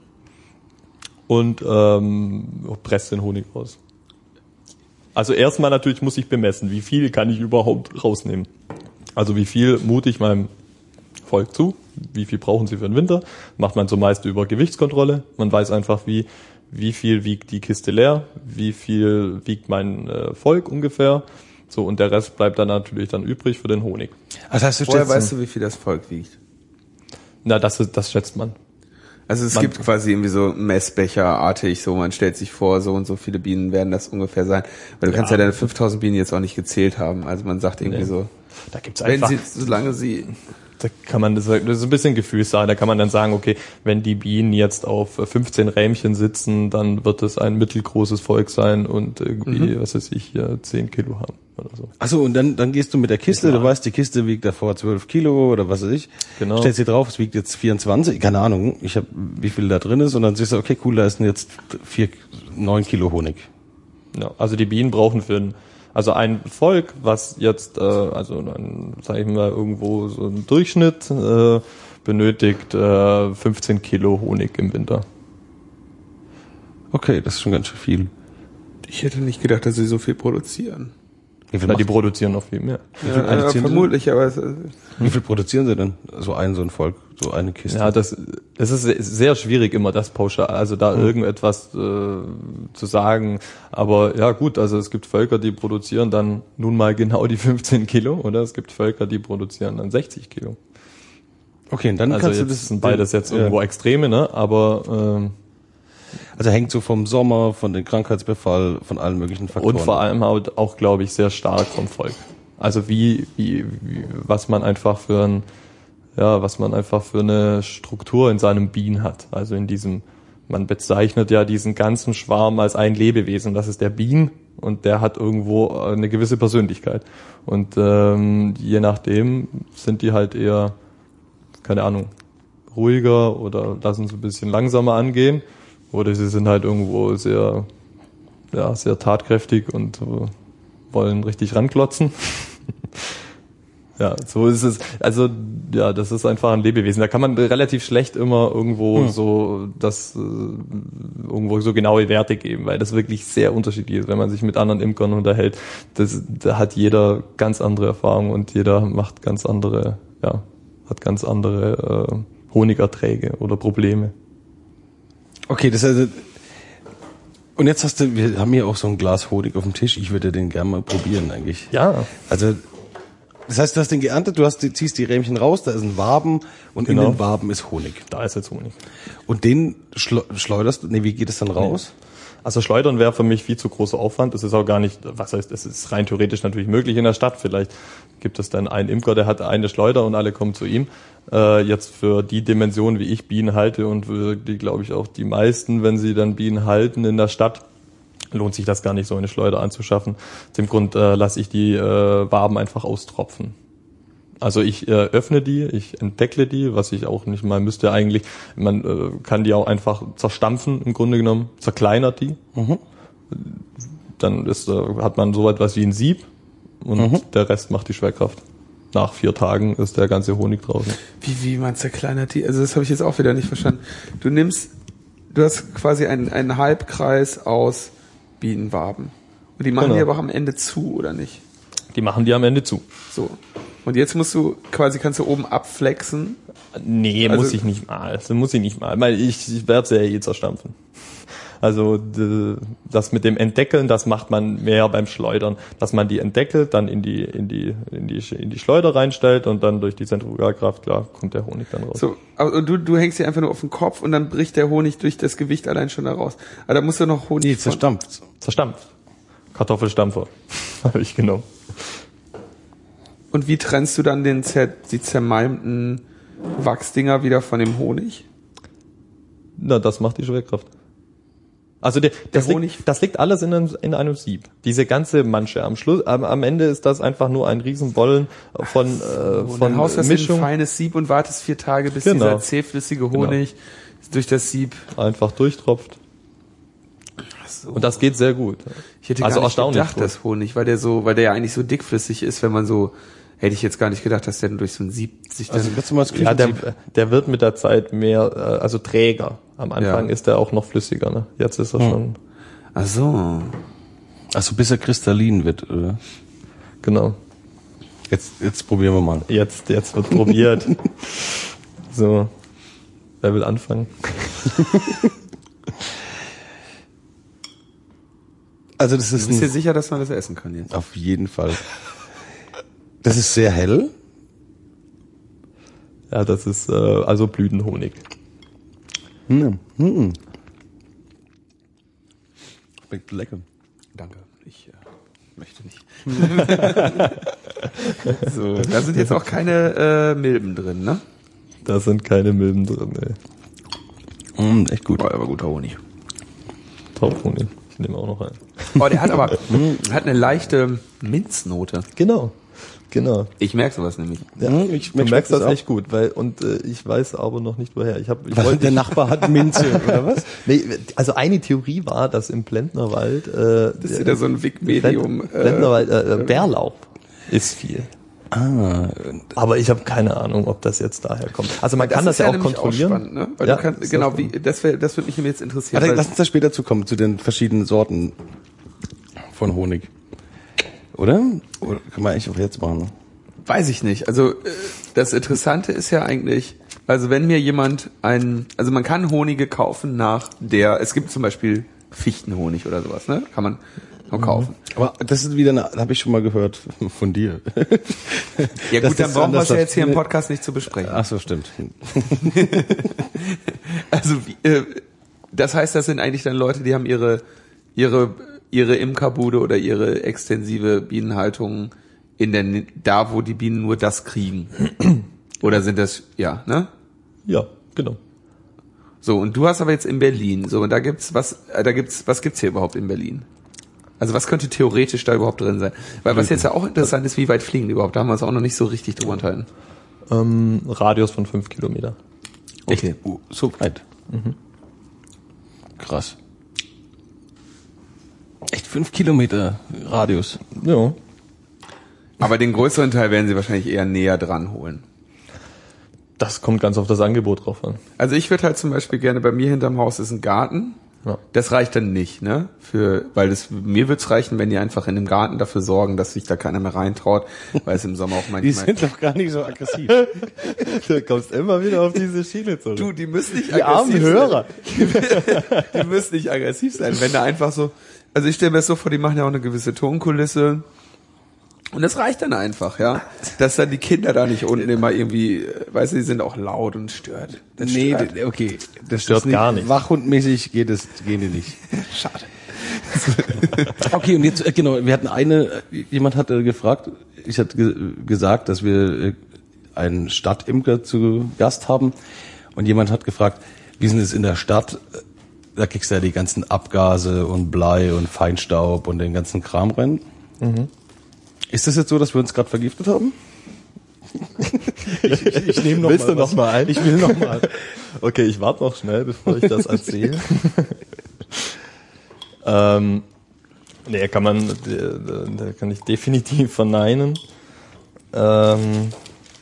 und ähm, presse den Honig raus. Also erstmal natürlich muss ich bemessen, wie viel kann ich überhaupt rausnehmen. Also wie viel mute ich meinem Volk zu, wie viel brauchen sie für den Winter, macht man zumeist über Gewichtskontrolle. Man weiß einfach, wie wie viel wiegt die Kiste leer, wie viel wiegt mein äh, Volk ungefähr. So, und der Rest bleibt dann natürlich dann übrig für den Honig. Also heißt, du Vorher weißt du, wie viel das Volk wiegt? Na, das, das schätzt man. Also es Man, gibt quasi irgendwie so Messbecherartig, so man stellt sich vor, so und so viele Bienen werden das ungefähr sein. Weil du ja. kannst ja deine fünftausend Bienen jetzt auch nicht gezählt haben. Also man sagt irgendwie nee. so, da gibt's einfach, wenn sie, solange sie... Da kann man, das, das ist ein bisschen Gefühlssache, da kann man dann sagen, okay, wenn die Bienen jetzt auf fünfzehn Rähmchen sitzen, dann wird es ein mittelgroßes Volk sein und irgendwie, mhm. was weiß ich, zehn Kilo haben oder so. Ach so, und dann, dann gehst du mit der Kiste, ja. du weißt, die Kiste wiegt davor zwölf Kilo oder was weiß ich. Genau. Stellst sie drauf, es wiegt jetzt vierundzwanzig, keine Ahnung, ich habe, wie viel da drin ist und dann siehst du, okay, cool, da ist jetzt vier, neun Kilo Honig. Ja, also die Bienen brauchen für ein, also ein Volk, was jetzt, äh, also ein, sag ich mal, irgendwo so ein Durchschnitt äh, benötigt äh, fünfzehn Kilo Honig im Winter. Okay, das ist schon ganz schön viel. Ich hätte nicht gedacht, dass sie so viel produzieren. Wie viel, Na, die macht- produzieren noch viel mehr. Ja, eine ja, Zehntel? vermutlich, aber es, äh, wie viel produzieren sie denn? So ein, so ein Volk, so eine Kiste? Ja, das, es ist sehr schwierig immer das pauschal, also da mhm. irgendetwas äh, zu sagen. Aber ja gut, also es gibt Völker, die produzieren dann nun mal genau die fünfzehn Kilo, oder es gibt Völker, die produzieren dann sechzig Kilo. Okay, und dann Also kannst jetzt du das sind beides jetzt ja. irgendwo Extreme, ne? Aber ähm, Also hängt so vom Sommer, von dem Krankheitsbefall, von allen möglichen Faktoren. und vor allem auch, auch glaube ich, sehr stark vom Volk. Also wie, wie, wie, was man einfach für ein, ja, was man einfach für eine Struktur in seinem Bienen hat. Also in diesem, man bezeichnet ja diesen ganzen Schwarm als ein Lebewesen. Das ist der Bienen und der hat irgendwo eine gewisse Persönlichkeit. Und ähm, je nachdem sind die halt eher, keine Ahnung, ruhiger oder lassen es ein bisschen langsamer angehen. Oder sie sind halt irgendwo sehr, ja, sehr tatkräftig und äh, wollen richtig ranklotzen. Ja, so ist es. Also, ja, das ist einfach ein Lebewesen. Da kann man relativ schlecht immer irgendwo hm. so, das, äh, irgendwo so genaue Werte geben, weil das wirklich sehr unterschiedlich ist. Wenn man sich mit anderen Imkern unterhält, das, da hat jeder ganz andere Erfahrungen und jeder macht ganz andere, ja, hat ganz andere äh, Honigerträge oder Probleme. Okay, das also, und jetzt hast du, wir haben hier auch so ein Glas Honig auf dem Tisch. Ich würde den gerne mal probieren eigentlich. Ja. Also, das heißt, du hast den geerntet, du hast, ziehst die Rähmchen raus, da ist ein Waben und genau. in den Waben ist Honig. Da ist jetzt Honig. Und den schleuderst du, nee, wie geht es dann raus? Nee. Also schleudern wäre für mich viel zu großer Aufwand. Das ist auch gar nicht, was heißt, es ist rein theoretisch natürlich möglich in der Stadt. Vielleicht gibt es dann einen Imker, der hat eine Schleuder und alle kommen zu ihm. Äh, jetzt für die Dimension, wie ich Bienen halte und für die, glaube ich, auch die meisten, wenn sie dann Bienen halten in der Stadt, lohnt sich das gar nicht, so eine Schleuder anzuschaffen. Aus dem Grund äh, lasse ich die äh, Waben einfach austropfen. Also ich äh, öffne die, ich entdeckle die, was ich auch nicht mal müsste eigentlich. Man äh, kann die auch einfach zerstampfen, im Grunde genommen, zerkleinert die. Mhm. Dann ist, äh, hat man so etwas wie ein Sieb und mhm. der Rest macht die Schwerkraft. Nach vier Tagen ist der ganze Honig draußen. Wie, wie man zerkleinert die? Also das habe ich jetzt auch wieder nicht verstanden. Du nimmst, du hast quasi einen, einen Halbkreis aus Bienenwaben. Und die machen genau. die aber auch am Ende zu, oder nicht? Die machen die am Ende zu. So. Und jetzt musst du, quasi kannst du oben abflexen. Nee, also, muss ich nicht mal. Das muss ich nicht mal. Weil ich, ich werde sie ja eh zerstampfen. Also das mit dem Entdeckeln, das macht man mehr beim Schleudern, dass man die entdeckelt, dann in die in die in die in die Schleuder reinstellt und dann durch die Zentrifugalkraft, klar, kommt der Honig dann raus. So, aber du du hängst sie einfach nur auf den Kopf und dann bricht der Honig durch das Gewicht allein schon da raus. Aber da musst du noch Honig Nee, zerstampft. Zerstampft. Kartoffelstampfer habe ich genommen. Und wie trennst du dann den zer, die zermalmten Wachsdinger wieder von dem Honig? Na, das macht die Schwerkraft. Also der, das, der liegt, das liegt alles in einem, in einem Sieb. Diese ganze Mansche am Schluss, am, am Ende ist das einfach nur ein Riesenbollen von äh, so, von dann haust das Mischung. in ein feines Sieb und wartest vier Tage, bis Genau. dieser zähflüssige Honig genau. durch das Sieb einfach durchtropft. So. Und das geht sehr gut. Ich hätte also gar nicht erstaunlich gedacht, dass Honig, weil der so, weil der ja eigentlich so dickflüssig ist, wenn man so, hätte ich jetzt gar nicht gedacht, dass der durch so ein Sieb sich dann... Also ganz normal ja, der, der wird mit der Zeit mehr, äh, also träger. Am Anfang ja. ist der auch noch flüssiger, ne? Jetzt ist er hm. schon... Ach so. Ach so, bis er kristallin wird, oder? Genau. Jetzt, jetzt probieren wir mal. Jetzt, jetzt wird probiert. So. Wer will anfangen? Also das ist. Du bist dir sicher, dass man das essen kann jetzt? Auf jeden Fall. Das ist sehr hell. Ja, das ist äh, also Blütenhonig. Hm. Hm. Schmeckt lecker. Danke. Ich äh, möchte nicht. So, da sind jetzt auch keine äh, Milben drin, ne? Da sind keine Milben drin, ey. Mm, echt gut. Oh, aber guter Honig. Top-Honig. Ich nehme auch noch einen. Oh, der hat aber hat eine leichte Minznote. Genau. Genau. Ich merke sowas nämlich. Ja, ich, du merkst das, das echt gut, weil und äh, ich weiß aber noch nicht woher. Ich habe ich wollte der Nachbar hat Minze oder was? Nee, also eine Theorie war, dass im Blendnerwald äh, das ist wieder so ein Wick-Medium. Blend, Blendnerwald äh, äh, Bärlauch ist viel. Ah, aber ich habe keine Ahnung, ob das jetzt daher kommt. Also man das kann das ja, ja auch kontrollieren. Auch spannend, ne? Weil ja, du kannst, genau, wie das wäre, das würde mich jetzt interessieren. Also, lass uns da später zu kommen zu den verschiedenen Sorten von Honig. Oder? Oder kann man eigentlich auch jetzt machen? Weiß ich nicht. Also äh, das Interessante ist ja eigentlich, also wenn mir jemand einen, also man kann Honige kaufen nach der, es gibt zum Beispiel Fichtenhonig oder sowas, ne? Kann man noch kaufen. Aber das ist wieder, eine, habe ich schon mal gehört von dir. Ja Das gut, dann ist brauchen wir anders, es ja das jetzt hier im viele- Podcast nicht zu besprechen. Ach so, stimmt. Also wie, äh, das heißt, das sind eigentlich dann Leute, die haben ihre ihre ihre Imkerbude oder ihre extensive Bienenhaltung in der da, wo die Bienen nur das kriegen. Oder sind das ja, ne? Ja, genau. So, und du hast aber jetzt in Berlin, so, und da gibt's was, äh, da gibt's, was gibt's hier überhaupt in Berlin? Also was könnte theoretisch da überhaupt drin sein? Weil was jetzt ja auch interessant ist, wie weit fliegen die überhaupt? Da haben wir uns auch noch nicht so richtig drüber unterhalten. Ähm, Radius von fünf Kilometer. Okay. Oh, so weit. Mhm. Krass. Echt fünf Kilometer Radius. Ja. Aber den größeren Teil werden sie wahrscheinlich eher näher dran holen. Das kommt ganz auf das Angebot drauf an. Also ich würde halt zum Beispiel gerne, bei mir hinterm Haus ist ein Garten. Ja. Das reicht dann nicht, ne? Für, weil das, mir wird's reichen, wenn die einfach in dem Garten dafür sorgen, dass sich da keiner mehr reintraut, weil es im Sommer auch manchmal... Die sind doch gar nicht so aggressiv. Du kommst immer wieder auf diese Schiene zurück. Du, die müssen nicht Die armen aggressiv Hörer. sein. Die müssen nicht aggressiv sein. Wenn da einfach so, also ich stelle mir das so vor, die machen ja auch eine gewisse Tonkulisse. Und das reicht dann einfach, ja. Dass dann die Kinder da nicht unten immer irgendwie, weißt du, die sind auch laut und stört. Das Nee, stört. d- okay. Das stört ist nicht, gar nicht. Wachhundmäßig geht es, gehen die nicht. Schade. Okay, und jetzt, äh, genau, wir hatten eine, äh, jemand hatte gefragt, ich hatte ge gesagt, dass wir äh, einen Stadtimker zu Gast haben. Und jemand hat gefragt, wie ist denn es in der Stadt? Da kriegst du ja die ganzen Abgase und Blei und Feinstaub und den ganzen Kram rein. Mhm. Ist das jetzt so, dass wir uns gerade vergiftet haben? ich, ich, ich nehme noch Willst mal du noch was. mal ein? Ich will noch mal. Okay, ich warte noch schnell, bevor ich das erzähle. ähm, nee, kann man, da kann ich definitiv verneinen. Ähm,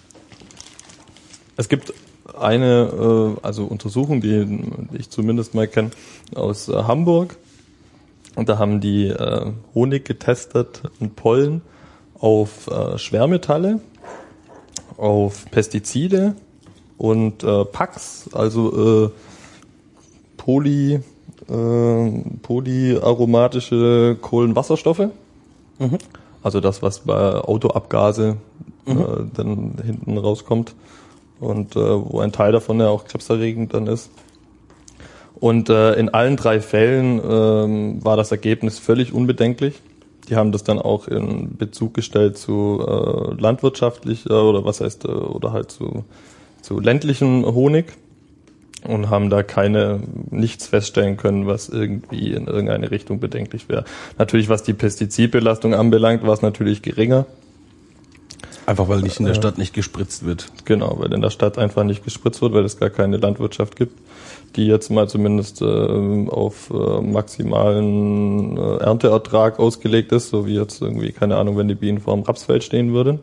es gibt eine, äh, also Untersuchung, die, die ich zumindest mal kenne, aus äh, Hamburg. Und da haben die äh, Honig getestet und Pollen auf äh, Schwermetalle, auf Pestizide und äh, P A Cs, also äh, Poly, äh, polyaromatische Kohlenwasserstoffe. Mhm. Also das, was bei Autoabgase mhm. äh, dann hinten rauskommt und äh, wo ein Teil davon ja auch krebserregend dann ist. Und äh, in allen drei Fällen ähm, war das Ergebnis völlig unbedenklich. Die haben das dann auch in Bezug gestellt zu äh, landwirtschaftlicher oder was heißt äh, oder halt zu zu ländlichem Honig und haben da keine nichts feststellen können, was irgendwie in irgendeine Richtung bedenklich wäre. Natürlich, was die Pestizidbelastung anbelangt, war es natürlich geringer. Einfach weil nicht in der Stadt nicht gespritzt wird. Genau, weil in der Stadt einfach nicht gespritzt wird, weil es gar keine Landwirtschaft gibt, die jetzt mal zumindest äh, auf äh, maximalen äh, Ernteertrag ausgelegt ist, so wie jetzt irgendwie, keine Ahnung, wenn die Bienen vor dem Rapsfeld stehen würden.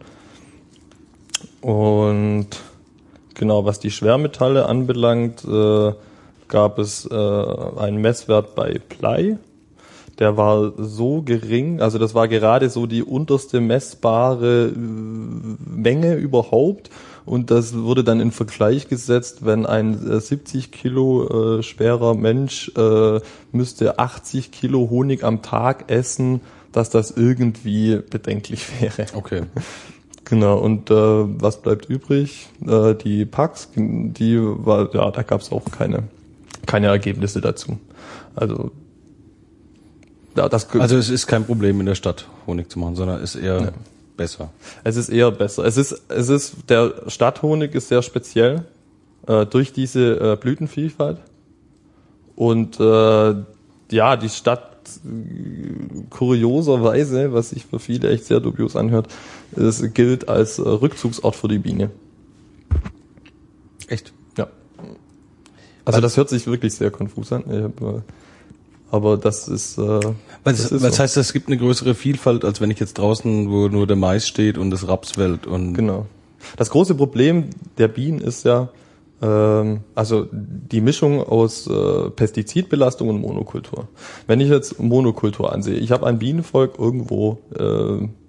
Und genau, was die Schwermetalle anbelangt, äh, gab es äh, einen Messwert bei Blei. Der war so gering, also das war gerade so die unterste messbare äh, Menge überhaupt. Und das wurde dann in Vergleich gesetzt, wenn ein äh, siebzig Kilo äh, schwerer Mensch äh, müsste achtzig Kilo Honig am Tag essen, dass das irgendwie bedenklich wäre. Okay. Genau, und äh, was bleibt übrig? Äh, die P A Cs, die war, ja, da gab es auch keine, keine Ergebnisse dazu. Also ja, das Also es ist kein Problem in der Stadt Honig zu machen, sondern ist eher ja. besser. Es ist eher besser. Es ist, es ist, der Stadthonig ist sehr speziell äh, durch diese äh, Blütenvielfalt. Und äh, ja, die Stadt äh, kurioserweise, was sich für viele echt sehr dubios anhört, es gilt als äh, Rückzugsort für die Biene. Echt? Ja. Also das hört sich wirklich sehr konfus an. Ich hab, äh, aber das ist, äh, Weil das das, ist was so. heißt, es gibt eine größere Vielfalt, als wenn ich jetzt draußen, wo nur der Mais steht und das Rapsfeld und... Genau. Das große Problem der Bienen ist ja, ähm, also die Mischung aus äh, Pestizidbelastung und Monokultur. Wenn ich jetzt Monokultur ansehe, ich habe ein Bienenvolk irgendwo äh,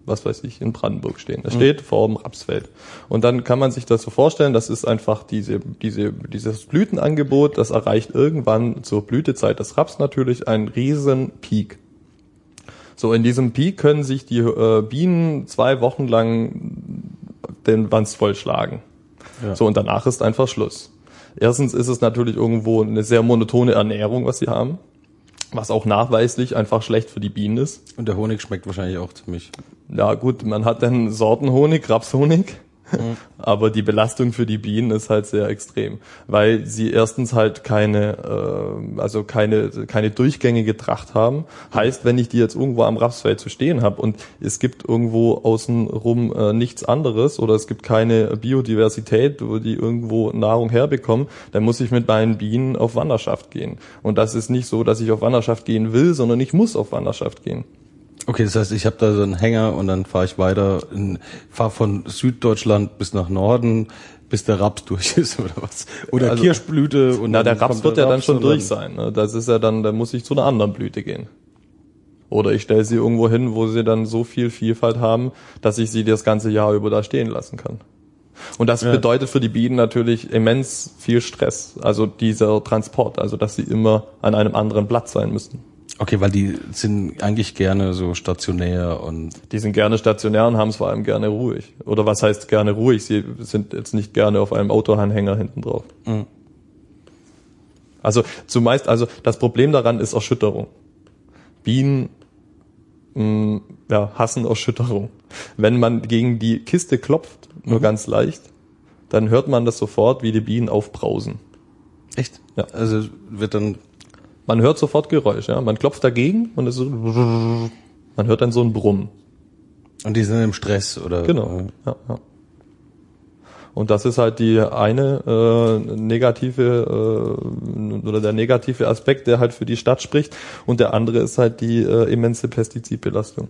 was weiß ich, in Brandenburg stehen. Er steht mhm. vor dem Rapsfeld. Und dann kann man sich das so vorstellen, das ist einfach diese, diese, dieses Blütenangebot, das erreicht irgendwann zur Blütezeit des Raps natürlich einen riesen Peak. So, in diesem Peak können sich die äh, Bienen zwei Wochen lang den Wanst vollschlagen. Ja. So, und danach ist einfach Schluss. Erstens ist es natürlich irgendwo eine sehr monotone Ernährung, was sie haben, was auch nachweislich einfach schlecht für die Bienen ist. Und der Honig schmeckt wahrscheinlich auch ziemlich. Ja gut, man hat dann Sortenhonig, Rapshonig, mhm. aber die Belastung für die Bienen ist halt sehr extrem, weil sie erstens halt keine, äh, also keine keine durchgängige Tracht haben. Heißt, wenn ich die jetzt irgendwo am Rapsfeld zu stehen habe und es gibt irgendwo außenrum äh, nichts anderes oder es gibt keine Biodiversität, wo die irgendwo Nahrung herbekommen, dann muss ich mit meinen Bienen auf Wanderschaft gehen. Und das ist nicht so, dass ich auf Wanderschaft gehen will, sondern ich muss auf Wanderschaft gehen. Okay, das heißt, ich habe da so einen Hänger und dann fahre ich weiter, fahre von Süddeutschland bis nach Norden, bis der Raps durch ist oder was? Oder also, Kirschblüte und na, der Raps wird der ja dann schon durch sein. Ne? Das ist ja dann, da muss ich zu einer anderen Blüte gehen. Oder ich stelle sie irgendwo hin, wo sie dann so viel Vielfalt haben, dass ich sie das ganze Jahr über da stehen lassen kann. Und das ja. bedeutet für die Bienen natürlich immens viel Stress. Also dieser Transport, also dass sie immer an einem anderen Platz sein müssen. Okay, weil die sind eigentlich gerne so stationär und... Die sind gerne stationär und haben es vor allem gerne ruhig. Oder was heißt gerne ruhig? Sie sind jetzt nicht gerne auf einem Autoanhänger hinten drauf. Mhm. Also zumeist, also das Problem daran ist Erschütterung. Bienen mh, ja, hassen Erschütterung. Wenn man gegen die Kiste klopft, nur mhm. ganz leicht, dann hört man das sofort, wie die Bienen aufbrausen. Echt? Ja. Also wird dann... Man hört sofort Geräusch, ja. Man klopft dagegen und es ist so, man hört dann so ein Brummen. Und die sind im Stress, oder? Genau. Ja, ja. Und das ist halt die eine äh, negative äh, oder der negative Aspekt, der halt für die Stadt spricht. Und der andere ist halt die äh, immense Pestizidbelastung.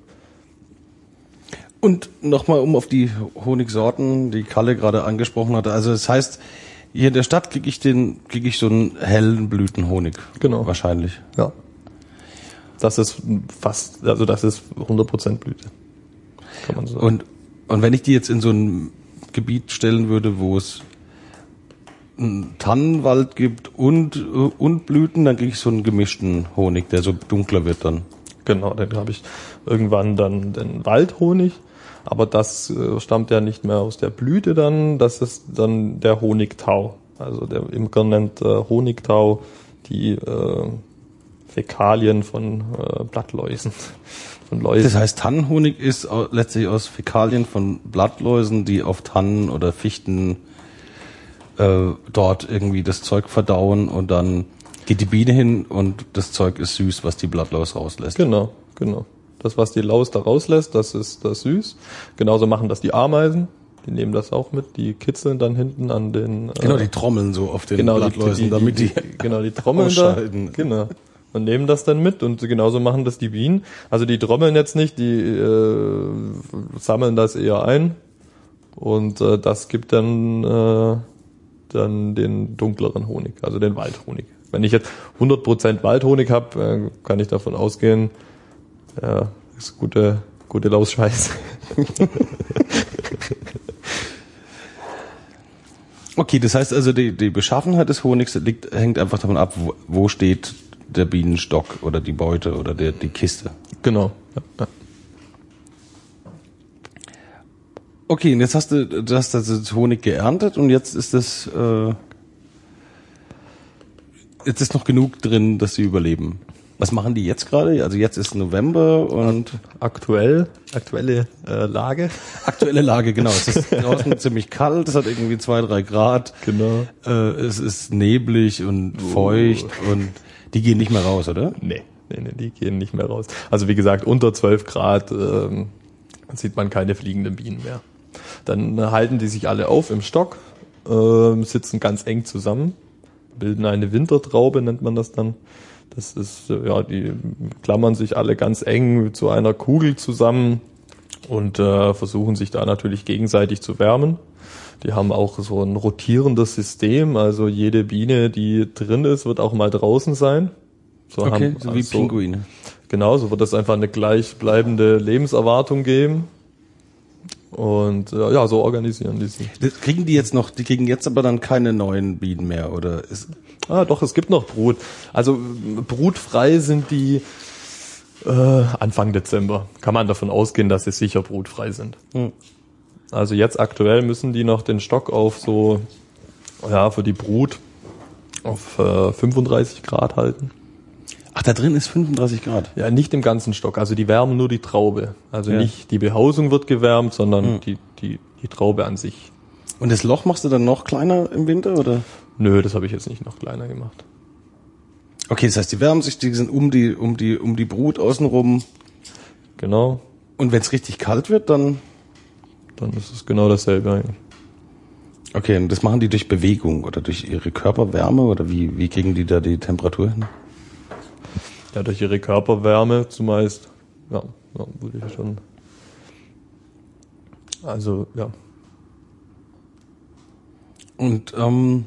Und nochmal, um auf die Honigsorten, die Kalle gerade angesprochen hatte. Also das heißt, hier in der Stadt kriege ich den, kriege ich so einen hellen Blütenhonig. Genau. Wahrscheinlich. Ja. Das ist fast, also das ist hundert Prozent Blüte. Kann man sagen. Und, und wenn ich die jetzt in so ein Gebiet stellen würde, wo es einen Tannenwald gibt und, und Blüten, dann kriege ich so einen gemischten Honig, der so dunkler wird dann. Genau, dann habe ich irgendwann dann den Waldhonig. Aber das äh, stammt ja nicht mehr aus der Blüte dann, das ist dann der Honigtau. Also der Imker nennt äh, Honigtau die äh, Fäkalien von äh, Blattläusen. Von Läusen. Das heißt, Tannenhonig ist au- letztlich aus Fäkalien von Blattläusen, die auf Tannen oder Fichten äh, dort irgendwie das Zeug verdauen und dann geht die Biene hin und das Zeug ist süß, was die Blattlaus rauslässt. Genau, genau. Das, was die Laus da rauslässt, das ist das süß. Genauso machen das die Ameisen. Die nehmen das auch mit. Die kitzeln dann hinten an den... Genau, äh, die trommeln so auf den genau, Blattläusen, die, die, damit die, die Genau, die trommeln da. Genau. Und nehmen das dann mit. Und genauso machen das die Bienen. Also die trommeln jetzt nicht, die äh, sammeln das eher ein. Und äh, das gibt dann, äh, dann den dunkleren Honig, also den Waldhonig. Wenn ich jetzt hundert Prozent Waldhonig habe, äh, kann ich davon ausgehen, ja, ist gute, gute Lausscheiße. Okay, das heißt also, die, die Beschaffenheit des Honigs liegt, hängt einfach davon ab, wo, wo steht der Bienenstock oder die Beute oder der, die Kiste. Genau. Ja, ja. Okay, und jetzt hast du, du hast also das Honig geerntet und jetzt ist das, äh, jetzt ist noch genug drin, dass sie überleben. Was machen die jetzt gerade? Also jetzt ist November und aktuell, aktuelle äh, Lage. Aktuelle Lage, genau. Es ist draußen ziemlich kalt, es hat irgendwie zwei, drei Grad. Genau. Äh, es ist neblig und feucht oh. und die gehen nicht mehr raus, oder? Nee, nee, nee, die gehen nicht mehr raus. Also wie gesagt, unter zwölf Grad ähm, sieht man keine fliegenden Bienen mehr. Dann äh, halten die sich alle auf im Stock, äh, sitzen ganz eng zusammen, bilden eine Wintertraube, nennt man das dann. Das ist, ja, die klammern sich alle ganz eng zu einer Kugel zusammen und äh, versuchen sich da natürlich gegenseitig zu wärmen. Die haben auch so ein rotierendes System, also jede Biene, die drin ist, wird auch mal draußen sein. So okay, haben, so wie also, Pinguine. Genau, so wird es einfach eine gleichbleibende Lebenserwartung geben. Und äh, ja, so organisieren die sich. Das kriegen die jetzt noch, die kriegen jetzt aber dann keine neuen Bienen mehr, oder? Ist Ah, doch, es gibt noch Brut. Also brutfrei sind die äh, Anfang Dezember. Kann man davon ausgehen, dass sie sicher brutfrei sind. Hm. Also jetzt aktuell müssen die noch den Stock auf so, ja, für die Brut auf äh, fünfunddreißig Grad halten. Ach, da drin ist fünfunddreißig Grad. Ja, nicht im ganzen Stock. Also die wärmen nur die Traube. Also Ja. nicht die Behausung wird gewärmt, sondern Hm. die, die, die Traube an sich. Und das Loch machst du dann noch kleiner im Winter, oder? Nö, das habe ich jetzt nicht noch kleiner gemacht. Okay, das heißt, die wärmen sich, die sind um die, um die, um die Brut außenrum. Genau. Und wenn es richtig kalt wird, dann. Dann ist es genau dasselbe eigentlich. Okay, und das machen die durch Bewegung oder durch ihre Körperwärme, oder wie, wie kriegen die da die Temperatur hin? Ja, durch ihre Körperwärme zumeist. Ja, ja, würde ich schon. Also, ja. Und, ähm,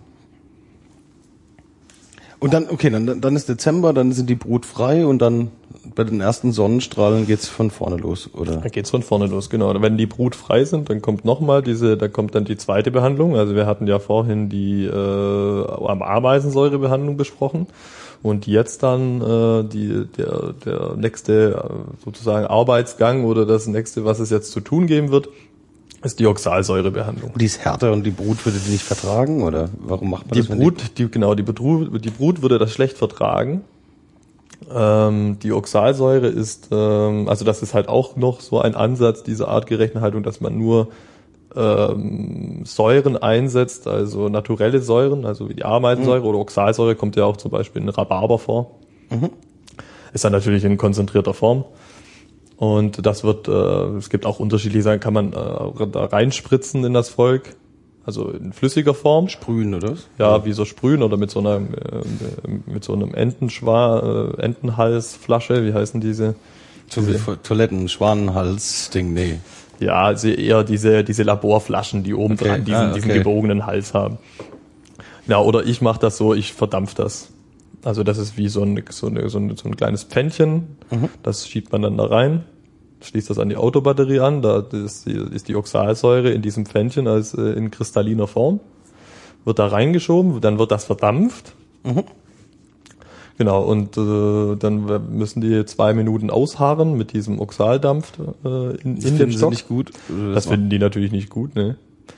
und dann, okay, dann, dann ist Dezember, dann sind die Brut frei und dann bei den ersten Sonnenstrahlen geht's von vorne los, oder? Da geht's von vorne los, genau. Wenn die Brut frei sind, dann kommt nochmal diese, da kommt dann die zweite Behandlung. Also wir hatten ja vorhin die äh, Ameisensäurebehandlung besprochen. Und jetzt dann äh, die, der, der nächste äh, sozusagen Arbeitsgang oder das nächste, was es jetzt zu tun geben wird, ist die Oxalsäurebehandlung. Die ist härter und die Brut würde die nicht vertragen, oder warum macht man Die das? wenn Brut, die, genau, die Brut, die Brut würde das schlecht vertragen. Ähm, die Oxalsäure ist, ähm, also das ist halt auch noch so ein Ansatz dieser artgerechten Haltung, dass man nur ähm, Säuren einsetzt, also naturelle Säuren, also wie die Ameisensäure mhm. oder Oxalsäure kommt ja auch zum Beispiel in Rhabarber vor. Mhm. Ist dann natürlich in konzentrierter Form. Und das wird, äh, es gibt auch unterschiedliche Sachen, kann man äh, da reinspritzen in das Volk, also in flüssiger Form. Sprühen, oder was? Ja, wie so sprühen oder mit so einer, äh, mit so einem Entenschwa, äh, Entenhalsflasche, wie heißen diese? So wie Toiletten, Schwanenhals-Ding, nee. Ja, also eher diese, diese Laborflaschen, die oben Okay. dran diesen, Ah, okay. diesen gebogenen Hals haben. Ja, oder ich mache das so, ich verdampf das. Also das ist wie so ein, so, eine, so, ein, so ein kleines Pfännchen, mhm. das schiebt man dann da rein, schließt das an die Autobatterie an, da ist die, ist die Oxalsäure in diesem Pfännchen als äh, in kristalliner Form, wird da reingeschoben, dann wird das verdampft. Mhm. Genau, und äh, dann müssen die zwei Minuten ausharren mit diesem Oxaldampf äh, in, in dem Stock. Nicht gut? Das, das finden die natürlich nicht gut, ne?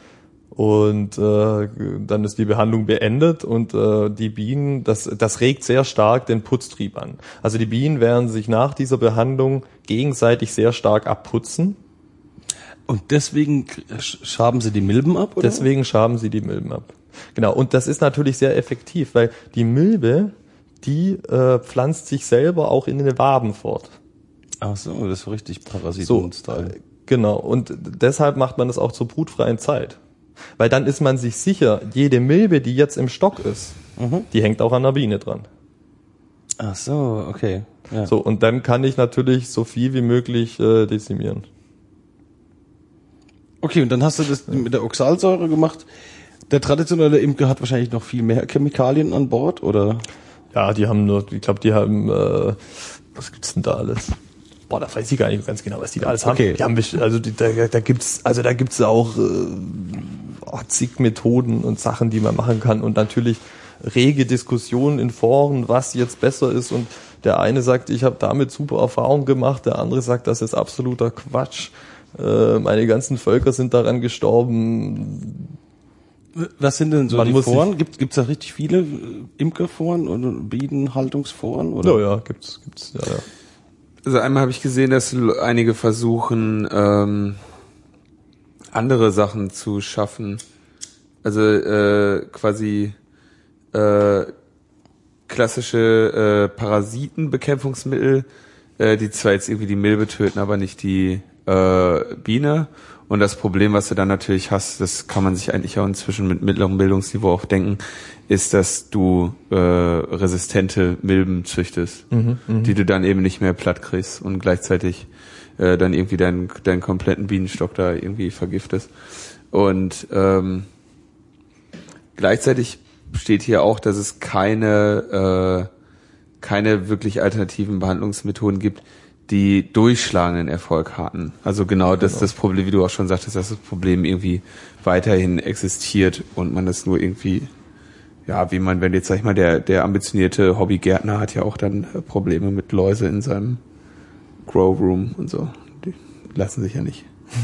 Und äh, dann ist die Behandlung beendet und äh, die Bienen, das, das regt sehr stark den Putztrieb an. Also die Bienen werden sich nach dieser Behandlung gegenseitig sehr stark abputzen. Und deswegen schaben sie die Milben ab, oder? Deswegen schaben sie die Milben ab. Genau, und das ist natürlich sehr effektiv, weil die Milbe, die äh, pflanzt sich selber auch in den Waben fort. Ach so, das ist so richtig Parasiten-Style. So, genau, und deshalb macht man das auch zur brutfreien Zeit. Weil dann ist man sich sicher, jede Milbe, die jetzt im Stock ist, mhm. die hängt auch an der Biene dran. Ach so, okay. Ja. So, und dann kann ich natürlich so viel wie möglich äh, dezimieren. Okay, und dann hast du das mit der Oxalsäure gemacht. Der traditionelle Imker hat wahrscheinlich noch viel mehr Chemikalien an Bord, oder? Ja, die haben nur, ich glaube, die haben, äh, was gibt's denn da alles? Boah, da weiß ich gar nicht ganz genau, was die da alles haben. Okay. Die haben also die, da, da gibt's, also da gibt's auch äh, oh, zig Methoden und Sachen, die man machen kann und natürlich rege Diskussionen in Foren, was jetzt besser ist und der eine sagt, ich habe damit super Erfahrung gemacht, der andere sagt, das ist absoluter Quatsch. Äh, meine ganzen Völker sind daran gestorben. Was sind denn so Man die muss Foren? Gibt gibt's da richtig viele Imkerforen oder Bienenhaltungsforen? Oder? Ja, ja, gibt's, gibt's, ja, ja. Also einmal habe ich gesehen, dass einige versuchen, ähm, andere Sachen zu schaffen. Also äh, quasi äh, klassische äh, Parasitenbekämpfungsmittel, äh, die zwar jetzt irgendwie die Milbe töten, aber nicht die äh, Biene. Und das Problem, was du dann natürlich hast, das kann man sich eigentlich auch inzwischen mit mittlerem Bildungsniveau auch denken, ist, dass du äh, resistente Milben züchtest, mhm, die du dann eben nicht mehr platt kriegst und gleichzeitig äh, dann irgendwie deinen deinen kompletten Bienenstock da irgendwie vergiftest. Und ähm, gleichzeitig steht hier auch, dass es keine äh, keine wirklich alternativen Behandlungsmethoden gibt, die durchschlagenden Erfolg hatten. Also genau das Genau. das Problem, wie du auch schon sagtest, dass das Problem irgendwie weiterhin existiert und man das nur irgendwie, ja, wie man, wenn jetzt, sag ich mal, der der ambitionierte Hobbygärtner hat ja auch dann äh, Probleme mit Läuse in seinem Grow Room und so. Die lassen sich ja nicht.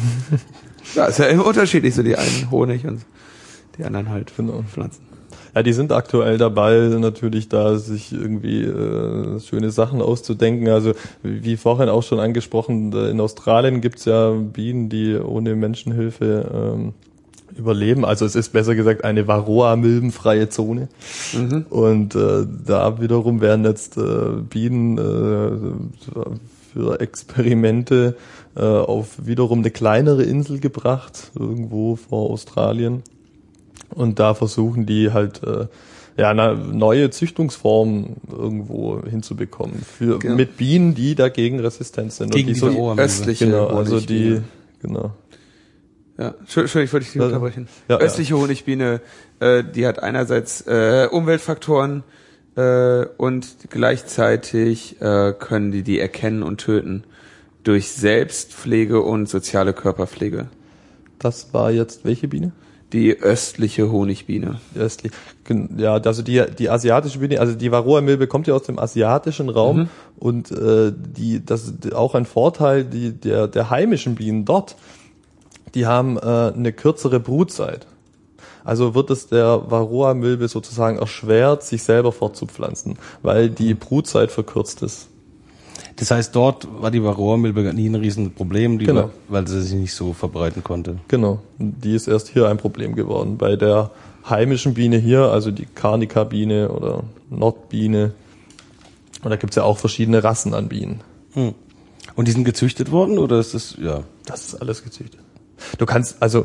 Ja, ist ja immer unterschiedlich, so die einen Honig und die anderen halt Genau. Pflanzen. Ja, die sind aktuell dabei, natürlich da sich irgendwie äh, schöne Sachen auszudenken. Also wie vorhin auch schon angesprochen, in Australien gibt's ja Bienen, die ohne Menschenhilfe ähm, überleben. Also es ist besser gesagt eine Varroa-milbenfreie Zone. Mhm. Und äh, da wiederum werden jetzt äh, Bienen äh, für Experimente äh, auf wiederum eine kleinere Insel gebracht, irgendwo vor Australien. Und da versuchen die halt äh, ja eine neue Züchtungsform irgendwo hinzubekommen für Genau. mit Bienen, die dagegen resistent sind. Gegen und die die so Varroa-Milbe. östliche genau, also die Honigbiene. genau. Ja, Entschuldigung, ich wollte dich nicht Ja, unterbrechen. ja, Östliche Honigbiene, äh, die hat einerseits äh, Umweltfaktoren äh, und gleichzeitig äh, können die die erkennen und töten durch Selbstpflege und soziale Körperpflege. Das war jetzt welche Biene? Die östliche Honigbiene. Die östliche. Ja, also die die asiatische Biene, also die Varroa-Milbe kommt ja aus dem asiatischen Raum Mhm. und äh, die das ist auch ein Vorteil die der der heimischen Bienen dort. Die haben äh, eine kürzere Brutzeit. Also wird es der Varroa-Milbe sozusagen erschwert, sich selber fortzupflanzen, weil die Brutzeit verkürzt ist. Das heißt, dort war die Varroa-Milbe nie ein Riesenproblem, die Genau. war, weil sie sich nicht so verbreiten konnte. Genau. Die ist erst hier ein Problem geworden. Bei der heimischen Biene hier, also die Carnica-Biene oder Nordbiene, und da gibt's ja auch verschiedene Rassen an Bienen. Hm. Und die sind gezüchtet worden oder ist das, ja? Das ist alles gezüchtet. Du kannst, also,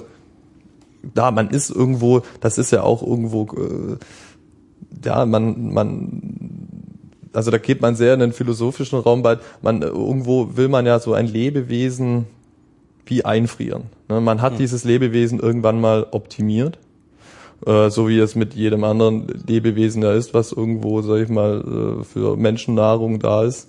da, man ist irgendwo, das ist ja auch irgendwo, äh, ja, man, man, also da geht man sehr in den philosophischen Raum, weil man, irgendwo will man ja so ein Lebewesen wie einfrieren. Ne? Man hat hm. dieses Lebewesen irgendwann mal optimiert, äh, so wie es mit jedem anderen Lebewesen ja ist, was irgendwo, sag ich mal, äh, für Menschennahrung da ist.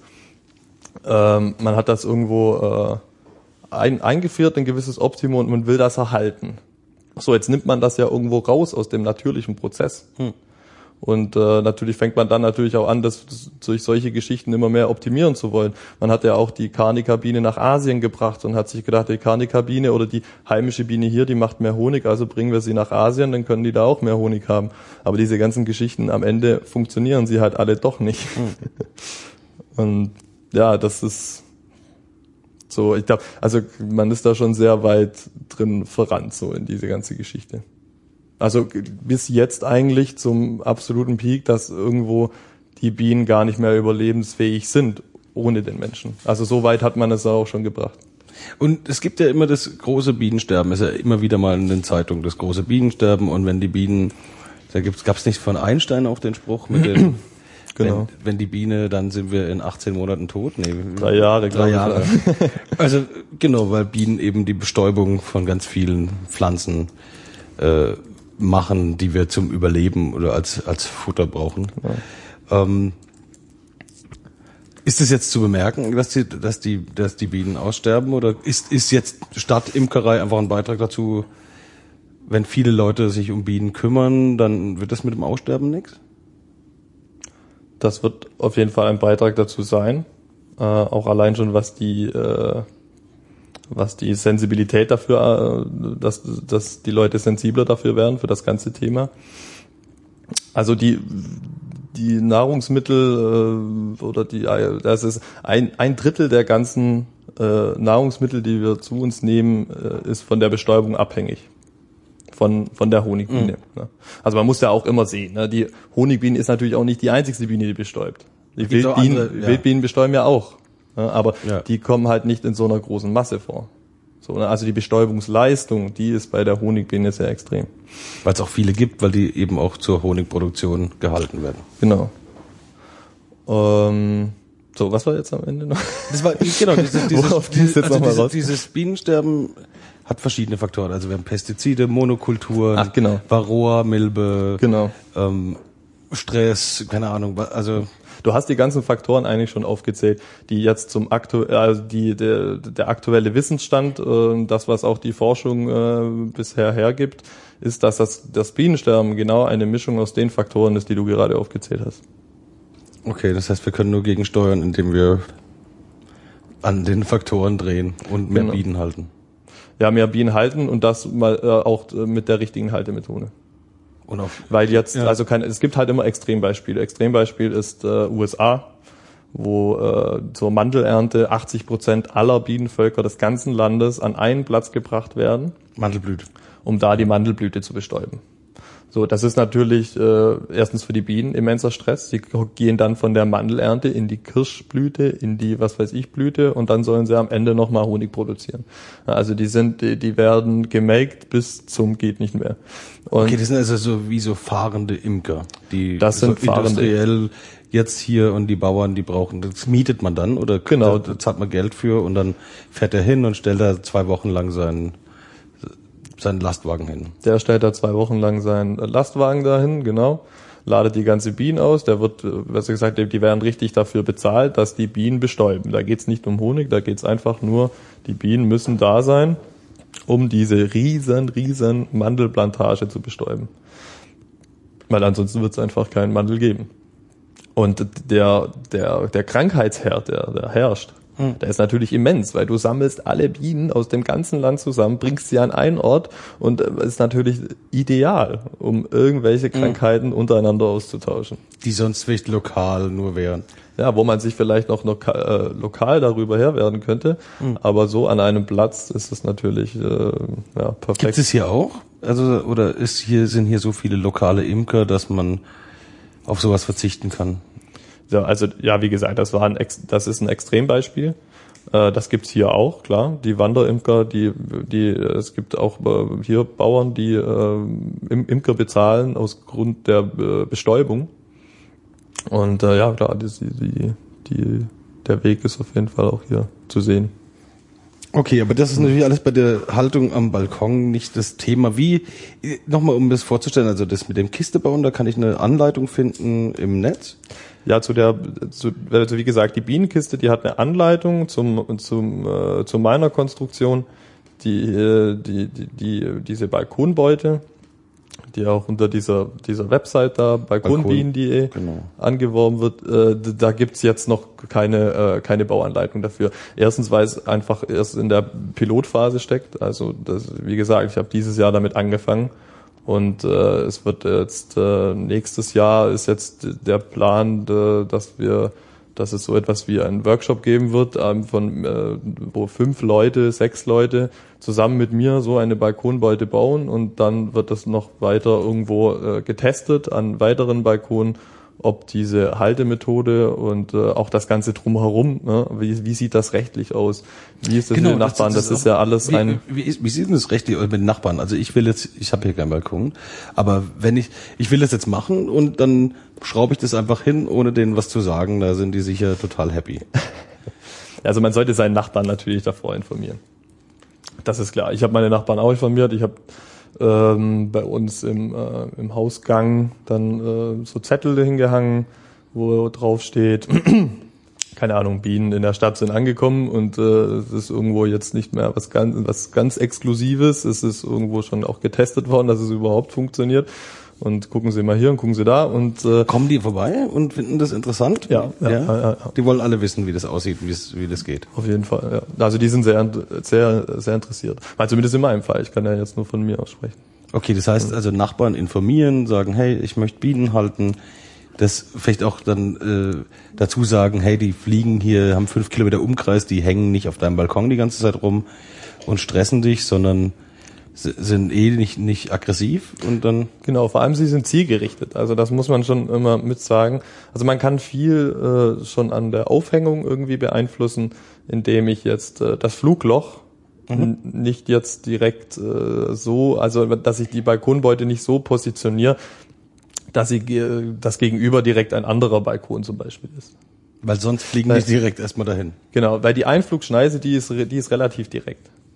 Ähm, man hat das irgendwo, äh, ein, eingefriert, ein gewisses Optimum und man will das erhalten. So, jetzt nimmt man das ja irgendwo raus aus dem natürlichen Prozess. Hm. Und äh, natürlich fängt man dann natürlich auch an, das, das durch solche Geschichten immer mehr optimieren zu wollen. Man hat ja auch die Carnica-Biene nach Asien gebracht und hat sich gedacht, die Carnica-Biene oder die heimische Biene hier, die macht mehr Honig, also bringen wir sie nach Asien, dann können die da auch mehr Honig haben. Aber diese ganzen Geschichten, am Ende funktionieren sie halt alle doch nicht. Hm. Und ja, das ist so, ich glaube, also man ist da schon sehr weit drin verrannt, so in diese ganze Geschichte. Also bis jetzt eigentlich zum absoluten Peak, dass irgendwo die Bienen gar nicht mehr überlebensfähig sind ohne den Menschen. Also so weit hat man es auch schon gebracht. Und es gibt ja immer das große Bienensterben, ist ja immer wieder mal in den Zeitungen das große Bienensterben und wenn die Bienen, da gibt's, gab's nicht von Einstein auch den Spruch mit den, genau. wenn, wenn die Biene, dann sind wir in achtzehn Monaten tot? Nee, drei Jahre, drei Jahre. Ich. Also genau, weil Bienen eben die Bestäubung von ganz vielen Pflanzen äh, machen, die wir zum Überleben oder als als Futter brauchen. Ja. Ähm, ist es jetzt zu bemerken, dass die dass die dass die Bienen aussterben oder ist ist jetzt statt Imkerei einfach ein Beitrag dazu, wenn viele Leute sich um Bienen kümmern, dann wird das mit dem Aussterben nichts? Das wird auf jeden Fall ein Beitrag dazu sein, äh, auch allein schon was die äh, was die Sensibilität dafür, dass, dass die Leute sensibler dafür werden, für das ganze Thema. Also die, die Nahrungsmittel äh, oder die, das ist ein, ein Drittel der ganzen äh, Nahrungsmittel, die wir zu uns nehmen, äh, ist von der Bestäubung abhängig. Von, von der Honigbiene. Mhm. Ne? Also man muss ja auch immer sehen, ne? Die Honigbiene ist natürlich auch nicht die einzigste Biene, die bestäubt. Die Wildbienen, andere, ja. Wildbienen bestäuben ja auch. Ja, aber ja. die kommen halt nicht in so einer großen Masse vor. So, ne? Also die Bestäubungsleistung, die ist bei der Honigbiene sehr extrem. Weil es auch viele gibt, weil die eben auch zur Honigproduktion gehalten werden. Genau. Ähm, so, was war jetzt am Ende noch? Das war genau dieses, dieses, dieses, jetzt also noch mal diese, raus? dieses Bienensterben hat verschiedene Faktoren. Also wir haben Pestizide, Monokulturen, Ach, genau. Varroa, Milbe. Genau. Ähm, Stress, keine Ahnung, also du hast die ganzen Faktoren eigentlich schon aufgezählt, die jetzt zum aktu also die der, der aktuelle Wissensstand, äh, das was auch die Forschung äh, bisher hergibt, ist, dass das das Bienensterben genau eine Mischung aus den Faktoren ist, die du gerade aufgezählt hast. Okay, das heißt, wir können nur gegensteuern, indem wir an den Faktoren drehen und mehr genau. Bienen halten. Ja, mehr Bienen halten und das mal äh, auch äh, mit der richtigen Haltemethode. Und auch, Weil jetzt, ja. also kein, es gibt halt immer Extrembeispiele. Extrembeispiel ist äh, U S A, wo äh, zur Mandelernte achtzig Prozent aller Bienenvölker des ganzen Landes an einen Platz gebracht werden. Mandelblüte. Um da die Mandelblüte zu bestäuben. So, das ist natürlich äh, erstens für die Bienen immenser Stress. Sie gehen dann von der Mandelernte in die Kirschblüte, in die was weiß ich Blüte und dann sollen sie am Ende nochmal Honig produzieren. Also die sind, die, die werden gemelkt bis zum geht nicht mehr. Und okay, das sind also so wie so fahrende Imker, die das sind so fahrende industriell jetzt hier und die Bauern, die brauchen, das mietet man dann oder genau, da zahlt man Geld für und dann fährt er hin und stellt da zwei Wochen lang seinen seinen Lastwagen hin. Der stellt da zwei Wochen lang seinen Lastwagen dahin, genau, ladet die ganze Bienen aus, der wird, was gesagt, die werden richtig dafür bezahlt, dass die Bienen bestäuben. Da geht's nicht um Honig, da geht's einfach nur, die Bienen müssen da sein, um diese riesen, riesen Mandelplantage zu bestäuben. Weil ansonsten wird's einfach keinen Mandel geben. Und der, der, der Krankheitsherd, der, der herrscht, hm. der ist natürlich immens, weil du sammelst alle Bienen aus dem ganzen Land zusammen, bringst sie an einen Ort und es ist natürlich ideal, um irgendwelche Krankheiten hm. untereinander auszutauschen. Die sonst vielleicht lokal nur wären. Ja, wo man sich vielleicht noch loka- äh, lokal darüber her werden könnte, hm. aber so an einem Platz ist es natürlich äh, ja, perfekt. Gibt es hier auch? Also, oder ist hier, sind hier so viele lokale Imker, dass man auf sowas verzichten kann? Ja, also ja, wie gesagt, das war ein Ex- das ist ein Extrembeispiel. Äh, das gibt's hier auch, klar. Die Wanderimker, die die es gibt auch äh, hier Bauern, die äh, Im- Imker bezahlen aus Grund der äh, Bestäubung. Und äh, ja, klar, die, die die der Weg ist auf jeden Fall auch hier zu sehen. Okay, aber das ist natürlich alles bei der Haltung am Balkon nicht das Thema. Wie, nochmal um das vorzustellen, also das mit dem Kistebauen, da kann ich eine Anleitung finden im Netz? Ja, zu der, zu, also wie gesagt, die Bienenkiste, die hat eine Anleitung zum, zum, äh, zu meiner Konstruktion, die, äh, die, die, die, diese Balkonbeute, die auch unter dieser, dieser Website da, balkonbienen punkt de, genau. angeworben wird, äh, da gibt's jetzt noch keine, äh, keine Bauanleitung dafür. Erstens, weil es einfach erst in der Pilotphase steckt, also das, wie gesagt, ich habe dieses Jahr damit angefangen. Und äh, es wird jetzt äh, nächstes Jahr ist jetzt der Plan, äh, dass wir, dass es so etwas wie einen Workshop geben wird, ähm, von äh, wo fünf Leute, sechs Leute zusammen mit mir so eine Balkonbeute bauen und dann wird das noch weiter irgendwo äh, getestet an weiteren Balkonen, ob diese Haltemethode und äh, auch das Ganze drumherum, ne, wie, wie sieht das rechtlich aus? Wie ist das genau, mit den Nachbarn? Das, das, das ist ja alles wie, ein... Wie, wie, wie sieht denn das rechtlich mit den Nachbarn? Also ich will jetzt, ich habe hier keinen Balkon, aber wenn ich, ich will das jetzt machen und dann schraube ich das einfach hin, ohne denen was zu sagen, da sind die sicher total happy. Also man sollte seinen Nachbarn natürlich davor informieren. Das ist klar. Ich habe meine Nachbarn auch informiert. Ich habe ähm, bei uns im, äh, im Hausgang dann äh, so Zettel hingehangen, wo drauf steht, keine Ahnung, Bienen in der Stadt sind angekommen und äh, es ist irgendwo jetzt nicht mehr was ganz, was ganz Exklusives. Es ist irgendwo schon auch getestet worden, dass es überhaupt funktioniert. Und gucken Sie mal hier und gucken Sie da und äh, kommen die vorbei und finden das interessant? Ja, ja, ja, ja, ja. Die wollen alle wissen, wie das aussieht, wie es, wie das geht. Auf jeden Fall, ja. Also die sind sehr, sehr, sehr interessiert. Mal zumindest in meinem Fall. Ich kann ja jetzt nur von mir aussprechen. Okay, das heißt also Nachbarn informieren, sagen, hey, ich möchte Bienen halten. Das vielleicht auch dann äh, dazu sagen, hey, die fliegen hier, haben fünf Kilometer Umkreis, die hängen nicht auf deinem Balkon die ganze Zeit rum und stressen dich, sondern sind eh nicht nicht aggressiv und dann genau, vor allem sie sind zielgerichtet, also das muss man schon immer mit sagen. Also man kann viel äh, schon an der Aufhängung irgendwie beeinflussen, indem ich jetzt äh, das Flugloch mhm. n- nicht jetzt direkt äh, so, also dass ich die Balkonbeute nicht so positioniere, dass sie äh, das Gegenüber direkt ein anderer Balkon zum Beispiel ist. Weil sonst fliegen die direkt erstmal dahin. Genau, weil die Einflugschneise, die ist die ist relativ direkt.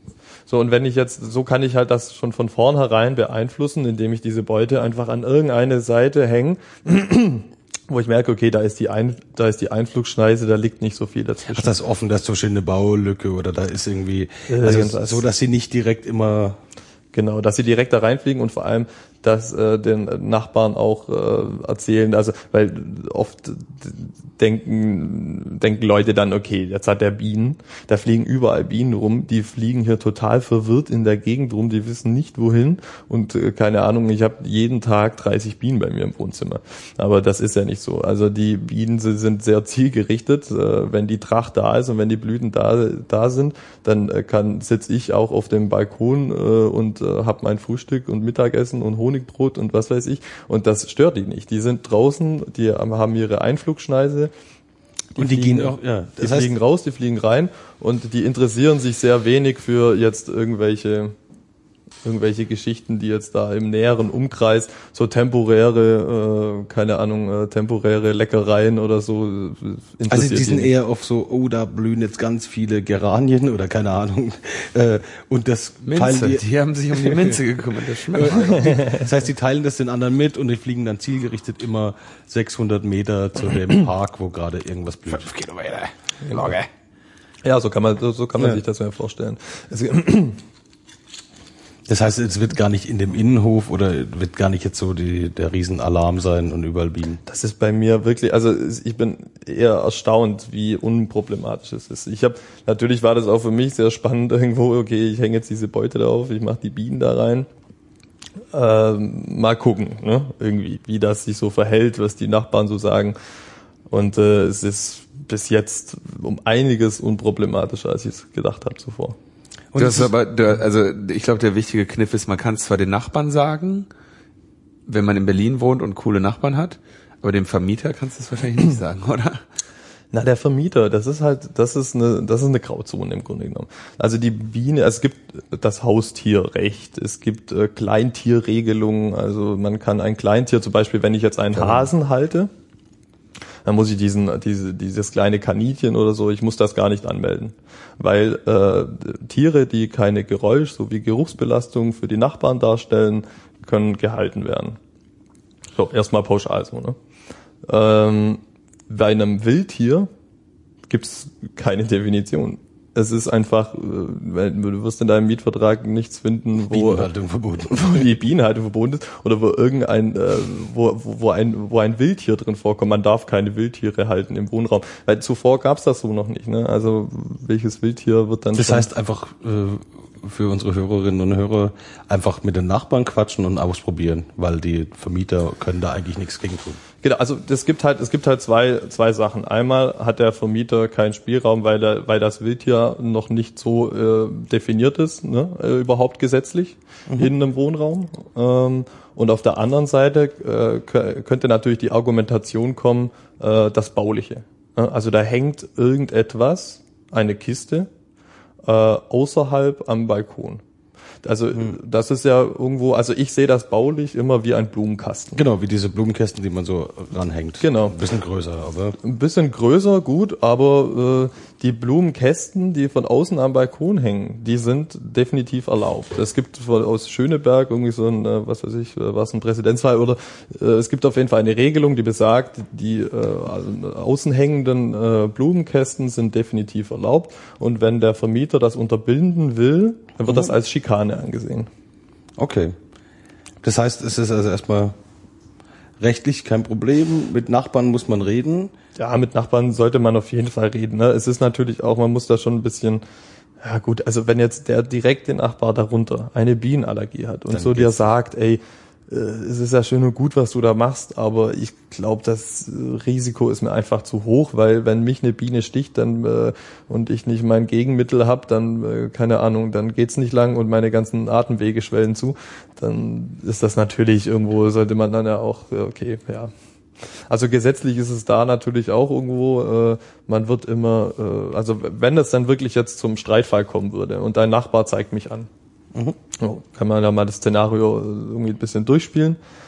So, und wenn ich jetzt, so kann ich halt das schon von vornherein beeinflussen, indem ich diese Beute einfach an irgendeine Seite hänge, wo ich merke, okay, da ist die Ein, da ist die Einflugschneise, da liegt nicht so viel dazwischen. Ach, das ist offen, da ist zum Beispiel eine Baulücke oder da ist irgendwie, also Irgendwas. so, dass sie nicht direkt immer. Genau, dass sie direkt da reinfliegen und vor allem, dass äh, den Nachbarn auch äh, erzählen, also weil oft denken denken Leute dann, okay, jetzt hat der Bienen, da fliegen überall Bienen rum, die fliegen hier total verwirrt in der Gegend rum, die wissen nicht wohin und äh, keine Ahnung, ich habe jeden Tag dreißig Bienen bei mir im Wohnzimmer, aber das ist ja nicht so. Also die Bienen sind sehr zielgerichtet, äh, wenn die Tracht da ist und wenn die Blüten da da sind, dann äh, kann sitze ich auch auf dem Balkon äh, und äh, habe mein Frühstück und Mittagessen und Honigbrot und was weiß ich und das stört die nicht. Die sind draußen, die haben ihre Einflugschneise. Die und die fliegen, gehen auch, ja. Die Das heißt, fliegen raus, die fliegen rein und die interessieren sich sehr wenig für jetzt irgendwelche irgendwelche Geschichten, die jetzt da im näheren Umkreis so temporäre, äh, keine Ahnung, äh, temporäre Leckereien oder so interessiert. Also die sind ihn. eher auf so, oh, da blühen jetzt ganz viele Geranien oder keine Ahnung. Äh, und das Minze, teilen die, die haben sich um die Minze gekümmert. Das schmeckt. das heißt, die teilen das den anderen mit und die fliegen dann zielgerichtet immer sechshundert Meter zu dem Park, wo gerade irgendwas blüht. Fünf Kilometer. Logge. Ja, so kann man so, so kann man Ja. sich das mir vorstellen. Es, Das heißt, es wird gar nicht in dem Innenhof oder wird gar nicht jetzt so die, der Riesenalarm sein und überall Bienen. Das ist bei mir wirklich, also ich bin eher erstaunt, wie unproblematisch es ist. Ich habe natürlich war das auch für mich sehr spannend irgendwo. Okay, ich hänge jetzt diese Beute da auf, ich mache die Bienen da rein. Ähm, mal gucken, ne? Irgendwie, wie das sich so verhält, was die Nachbarn so sagen. Und äh, es ist bis jetzt um einiges unproblematischer, als ich es gedacht habe zuvor. Und Das es ist ist- aber, der, also ich glaube, der wichtige Kniff ist, man kann es zwar den Nachbarn sagen, wenn man in Berlin wohnt und coole Nachbarn hat, aber dem Vermieter kannst du es wahrscheinlich nicht sagen, oder? Na, der Vermieter, das ist halt, das ist eine, das ist eine Grauzone im Grunde genommen. Also die Biene, es gibt das Haustierrecht, es gibt äh, Kleintierregelungen, also man kann ein Kleintier, zum Beispiel, wenn ich jetzt einen Hasen halte, dann muss ich diesen, diese, dieses kleine Kaninchen oder so, ich muss das gar nicht anmelden. Weil äh, Tiere, die keine Geräusch- sowie Geruchsbelastung für die Nachbarn darstellen, können gehalten werden. So, erstmal pauschal so, ne? Ähm, bei einem Wildtier gibt's keine Definition. Es ist einfach, äh, du wirst in deinem Mietvertrag nichts finden, wo Bienenhaltung verboten. wo die Bienenhaltung verboten ist oder wo irgendein, äh, wo, wo, wo ein, wo ein Wildtier drin vorkommt. Man darf keine Wildtiere halten im Wohnraum. Weil zuvor gab's das so noch nicht, ne? Also, welches Wildtier wird dann Das schon- heißt einfach äh, für unsere Hörerinnen und Hörer einfach mit den Nachbarn quatschen und ausprobieren, weil die Vermieter können da eigentlich nichts gegen tun. Genau, also das gibt halt, es gibt halt zwei, zwei Sachen. Einmal hat der Vermieter keinen Spielraum, weil der, weil das Wildtier noch nicht so äh, definiert ist, ne, äh, überhaupt gesetzlich mhm. in einem Wohnraum. Ähm, und auf der anderen Seite äh, k- könnte natürlich die Argumentation kommen, äh, das Bauliche. Ja, also da hängt irgendetwas, eine Kiste, äh, außerhalb am Balkon. Also hm. das ist ja irgendwo, also ich sehe das baulich immer wie ein Blumenkasten. Genau, wie diese Blumenkästen, die man so ranhängt. Genau. Ein bisschen größer, aber... Ein bisschen größer, gut, aber äh, die Blumenkästen, die von außen am Balkon hängen, die sind definitiv erlaubt. Es gibt von, aus Schöneberg irgendwie so ein, äh, was weiß ich, äh, was ein Präzedenzfall, oder äh, es gibt auf jeden Fall eine Regelung, die besagt, die äh, also außen hängenden äh, Blumenkästen sind definitiv erlaubt und wenn der Vermieter das unterbinden will, dann wird Mhm. das als Schikane angesehen. Okay. Das heißt, es ist also erstmal rechtlich kein Problem. Mit Nachbarn muss man reden. Ja, mit Nachbarn sollte man auf jeden Fall reden. Ne? Es ist natürlich auch, man muss da schon ein bisschen, ja gut, also wenn jetzt der direkte Nachbar darunter eine Bienenallergie hat und Dann so dir geht's. sagt, ey, äh, es ist ja schön und gut, was du da machst, aber ich glaube, das äh, Risiko ist mir einfach zu hoch, weil wenn mich eine Biene sticht dann äh, und ich nicht mein Gegenmittel habe, dann, äh, keine Ahnung, dann geht's nicht lang und meine ganzen Atemwege schwellen zu, dann ist das natürlich irgendwo, sollte man dann ja auch, äh, okay, ja. Also gesetzlich ist es da natürlich auch irgendwo, äh, man wird immer, äh, also wenn es dann wirklich jetzt zum Streitfall kommen würde und dein Nachbar zeigt mich an, Mhm. so, kann man da mal das Szenario irgendwie ein bisschen durchspielen,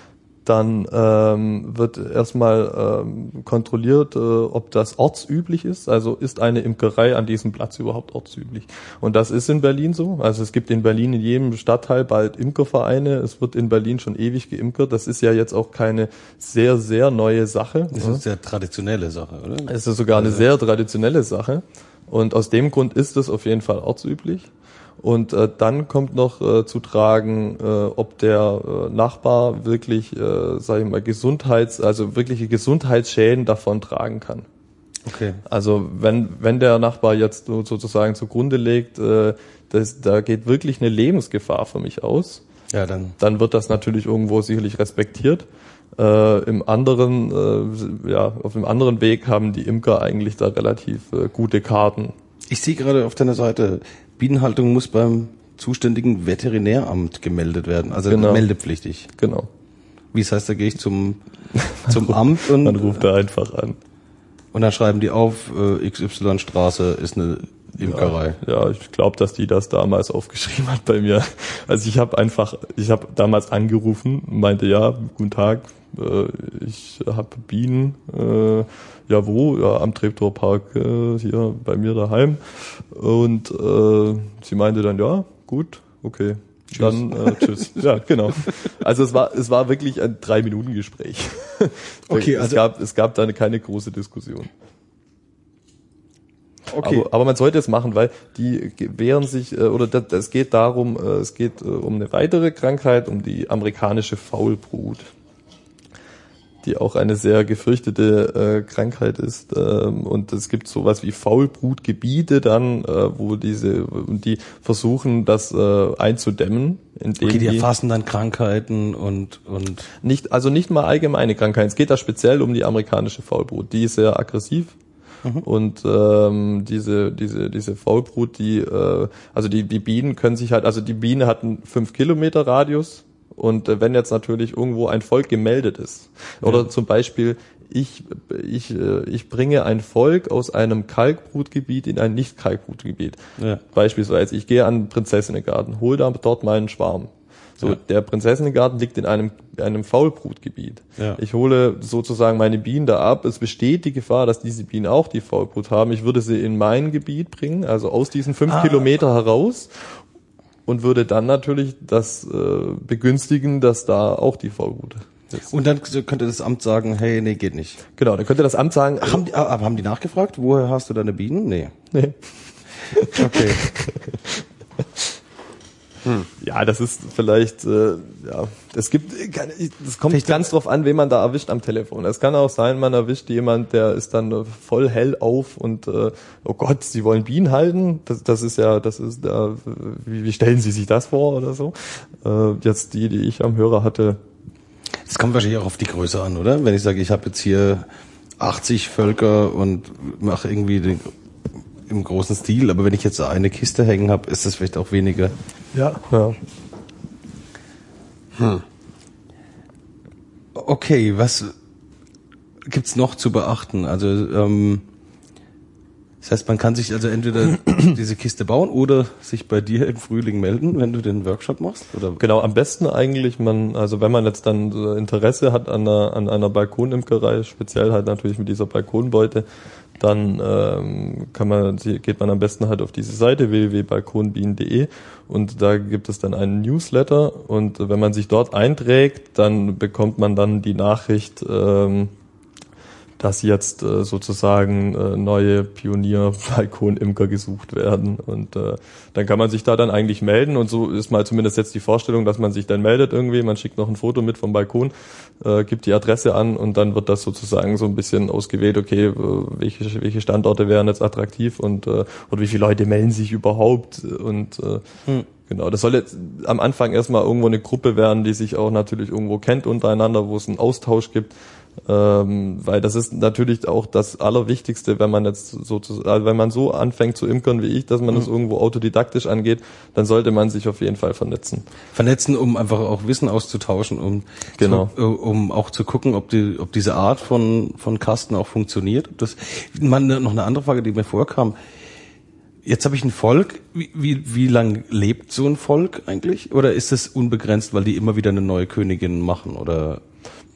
Dann ähm, wird erstmal ähm, kontrolliert, äh, ob das ortsüblich ist. Also ist eine Imkerei an diesem Platz überhaupt ortsüblich? Und das ist in Berlin so. Also es gibt in Berlin in jedem Stadtteil bald Imkervereine. Es wird in Berlin schon ewig geimkert. Das ist ja jetzt auch keine sehr, sehr neue Sache. Das ist eine sehr traditionelle Sache, oder? Es ist sogar eine sehr traditionelle Sache. Und aus dem Grund ist es auf jeden Fall ortsüblich. Und äh, dann kommt noch äh, zu tragen, äh, ob der äh, Nachbar wirklich, äh, sage ich mal, Gesundheits, also wirkliche Gesundheitsschäden davon tragen kann. Okay. Also wenn wenn der Nachbar jetzt sozusagen zugrunde legt, äh, das, da geht wirklich eine Lebensgefahr für mich aus. Ja, dann. Dann wird das natürlich irgendwo sicherlich respektiert. Äh, im anderen, äh, ja, auf dem anderen Weg haben die Imker eigentlich da relativ äh, gute Karten. Ich sehe gerade auf deiner Seite, Bienenhaltung muss beim zuständigen Veterinäramt gemeldet werden, also Genau. meldepflichtig. Genau. Wie es heißt, da gehe ich zum zum Amt und Man ruft da einfach an. und dann schreiben die auf, äh, X Y Straße ist eine Imkerei. Ja, ja, ich glaube, dass die das damals aufgeschrieben hat bei mir. Also ich habe einfach, ich habe damals angerufen, meinte, ja, guten Tag, äh, ich habe Bienen, äh, ja wo? Ja, am Treptower-Park, äh, hier bei mir daheim. Und äh, sie meinte dann, ja, gut, okay. Tschüss. Dann äh, tschüss. Ja, genau. Also es war es war wirklich ein drei Minuten Gespräch. Okay, es also gab es gab da eine, keine große Diskussion. Okay. Aber, aber man sollte es machen, weil die wehren sich, äh, oder das, das geht darum, äh, es geht äh, um eine weitere Krankheit, um die amerikanische Faulbrut, die auch eine sehr gefürchtete äh, Krankheit ist. Ähm, und es gibt sowas wie Faulbrutgebiete dann, äh, wo diese, die versuchen, das äh, einzudämmen. Indem Okay, die die erfassen dann Krankheiten und und nicht, also nicht mal allgemeine Krankheiten. Es geht da speziell um die amerikanische Faulbrut. Die ist sehr aggressiv. Mhm. Und ähm, diese diese diese Faulbrut, die äh, also die die Bienen können sich halt, also die Biene hat einen fünf Kilometer Radius und äh, wenn jetzt natürlich irgendwo ein Volk gemeldet ist oder ja. zum Beispiel ich ich ich bringe ein Volk aus einem Kalkbrutgebiet in ein Nicht-Kalkbrutgebiet. Ja. Beispielsweise ich gehe an den Prinzessinnengarten, hole da dort meinen Schwarm. So, ja. Der Prinzessinnengarten liegt in einem, einem Faulbrutgebiet. Ja. Ich hole sozusagen meine Bienen da ab. Es besteht die Gefahr, dass diese Bienen auch die Faulbrut haben. Ich würde sie in mein Gebiet bringen, also aus diesen fünf ah. Kilometer heraus und würde dann natürlich das äh, begünstigen, dass da auch die Faulbrut ist. Und dann könnte das Amt sagen, hey, nee, geht nicht. Genau, dann könnte das Amt sagen... Haben die, aber haben die nachgefragt, woher hast du deine Bienen? Nee. Nee. Okay. Hm. Ja, das ist vielleicht, äh, ja, es gibt, das kommt vielleicht ganz drauf an, wen man da erwischt am Telefon. Es kann auch sein, man erwischt jemand, der ist dann voll hell auf und, äh, oh Gott, Sie wollen Bienen halten? Das, das ist ja, das ist, äh, wie, wie stellen Sie sich das vor oder so? Äh, jetzt die, die ich am Hörer hatte. Das kommt wahrscheinlich auch auf die Größe an, oder? Wenn ich sage, ich habe jetzt hier achtzig Völker und mache irgendwie den im großen Stil, aber wenn ich jetzt eine Kiste hängen habe, ist das vielleicht auch weniger. Ja. ja. Hm. Okay, was gibt's noch zu beachten? Also ähm, das heißt, man kann sich also entweder diese Kiste bauen oder sich bei dir im Frühling melden, wenn du den Workshop machst? Oder? Genau, am besten eigentlich, man, also wenn man jetzt dann so Interesse hat an einer, an einer Balkonimkerei, speziell halt natürlich mit dieser Balkonbeute, dann ähm, kann man, geht man am besten halt auf diese Seite w w w punkt balkonbienen punkt de und da gibt es dann einen Newsletter und wenn man sich dort einträgt, dann bekommt man dann die Nachricht, ähm, dass jetzt äh, sozusagen äh, neue Pionier-Balkonimker gesucht werden und äh, dann kann man sich da dann eigentlich melden und so ist mal zumindest jetzt die Vorstellung, dass man sich dann meldet irgendwie, man schickt noch ein Foto mit vom Balkon, äh, gibt die Adresse an und dann wird das sozusagen so ein bisschen ausgewählt, okay, äh, welche welche Standorte wären jetzt attraktiv und äh, oder wie viele Leute melden sich überhaupt und äh, hm. Genau, das soll jetzt am Anfang erstmal irgendwo eine Gruppe werden, die sich auch natürlich irgendwo kennt untereinander, wo es einen Austausch gibt. Ähm, weil das ist natürlich auch das Allerwichtigste, wenn man jetzt so, also wenn man so anfängt zu imkern wie ich, dass man mhm. das irgendwo autodidaktisch angeht, dann sollte man sich auf jeden Fall vernetzen. Vernetzen, um einfach auch Wissen auszutauschen, um genau. zu, um auch zu gucken, ob die, ob diese Art von von Kasten auch funktioniert. Ob das, man, noch eine andere Frage, die mir vorkam. Jetzt habe ich ein Volk. Wie, wie, wie lang lebt so ein Volk eigentlich? Oder ist es unbegrenzt, weil die immer wieder eine neue Königin machen? Oder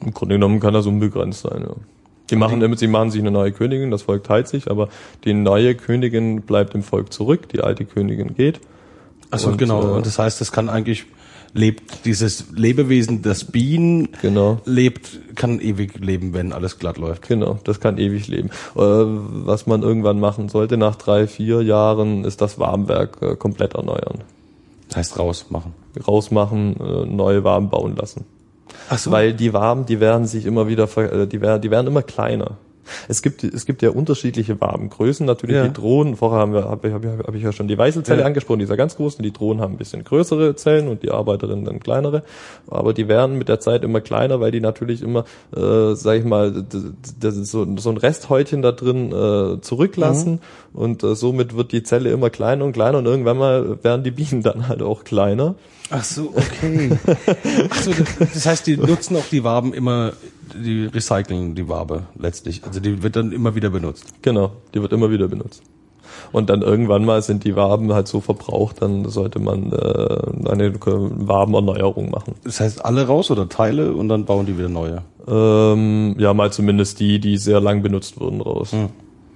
Im Grunde genommen kann das unbegrenzt sein, ja. Die machen immer, sie machen sich eine neue Königin, das Volk teilt sich, aber die neue Königin bleibt im Volk zurück, die alte Königin geht. Achso, und, genau. Äh, und das heißt, das kann eigentlich, lebt dieses Lebewesen, das Bienen, genau. lebt, kann ewig leben, wenn alles glatt läuft. Genau, das kann ewig leben. Äh, was man irgendwann machen sollte, nach drei, vier Jahren, ist das Wabenwerk äh, komplett erneuern. Das heißt rausmachen. Rausmachen, äh, neue Waben bauen lassen. Ach so. Weil die Waben, die werden sich immer wieder, ver- die werden, die werden immer kleiner. Es gibt, es gibt ja unterschiedliche Wabengrößen. Natürlich Ja. die Drohnen. Vorher haben wir, habe ich, hab ich, hab ich ja schon die Weißelzelle Ja. angesprochen, die ist ja ganz groß. Und die Drohnen haben ein bisschen größere Zellen und die Arbeiterinnen dann kleinere. Aber die werden mit der Zeit immer kleiner, weil die natürlich immer, äh, sag ich mal, d- d- das ist so, so ein Resthäutchen da drin äh, zurücklassen. Mhm. Und äh, somit wird die Zelle immer kleiner und kleiner. Und irgendwann mal werden die Bienen dann halt auch kleiner. Ach so, okay. Ach so, das, das heißt, die nutzen auch die Waben immer, die recyceln die Wabe letztlich. Also die wird dann immer wieder benutzt. Genau, die wird immer wieder benutzt. Und dann irgendwann mal sind die Waben halt so verbraucht, dann sollte man äh, eine Wabenerneuerung machen. Das heißt, alle raus oder Teile und dann bauen die wieder neue. Ähm, ja, mal zumindest die, die sehr lang benutzt wurden, raus. Hm.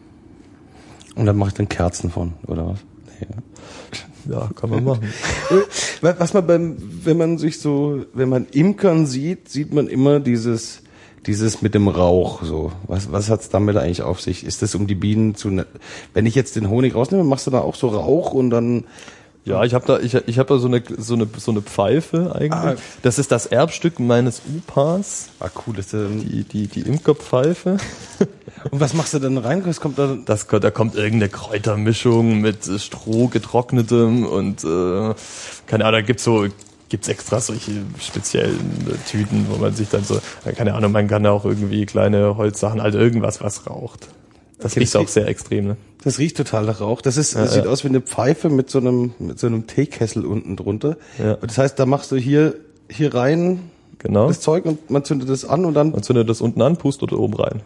Und dann mache ich dann Kerzen von, oder was? Nee. Ja, kann man machen. Was man beim, wenn man sich so, wenn man Imkern sieht, sieht man immer dieses, dieses mit dem Rauch, so. Was, was hat's damit eigentlich auf sich? Ist das, um die Bienen zu, ne- wenn ich jetzt den Honig rausnehme, machst du da auch so Rauch und dann, Ja, ich habe da, ich, ich habe da so eine, so eine, so eine Pfeife eigentlich. Ah. Das ist das Erbstück meines Opas. ah, cool, das, ähm, Die, die, die Imkerpfeife. und was machst du dann rein? Was kommt da? Das, da kommt irgendeine Kräutermischung mit äh, Stroh getrocknetem und äh, keine Ahnung, da gibt's so gibt's extra solche speziellen äh, Tüten, wo man sich dann so, äh, keine Ahnung, man kann da auch irgendwie kleine Holzsachen, also irgendwas, was raucht. Das Okay, riecht das auch sehr extrem, ne? Das riecht total nach Rauch. Das ist, das Ja, sieht ja. aus wie eine Pfeife mit so einem, mit so einem Teekessel unten drunter. Ja. Und das heißt, da machst du hier, hier rein Genau. das Zeug und man zündet das an und dann, Man zündet das unten an, pustet oben rein.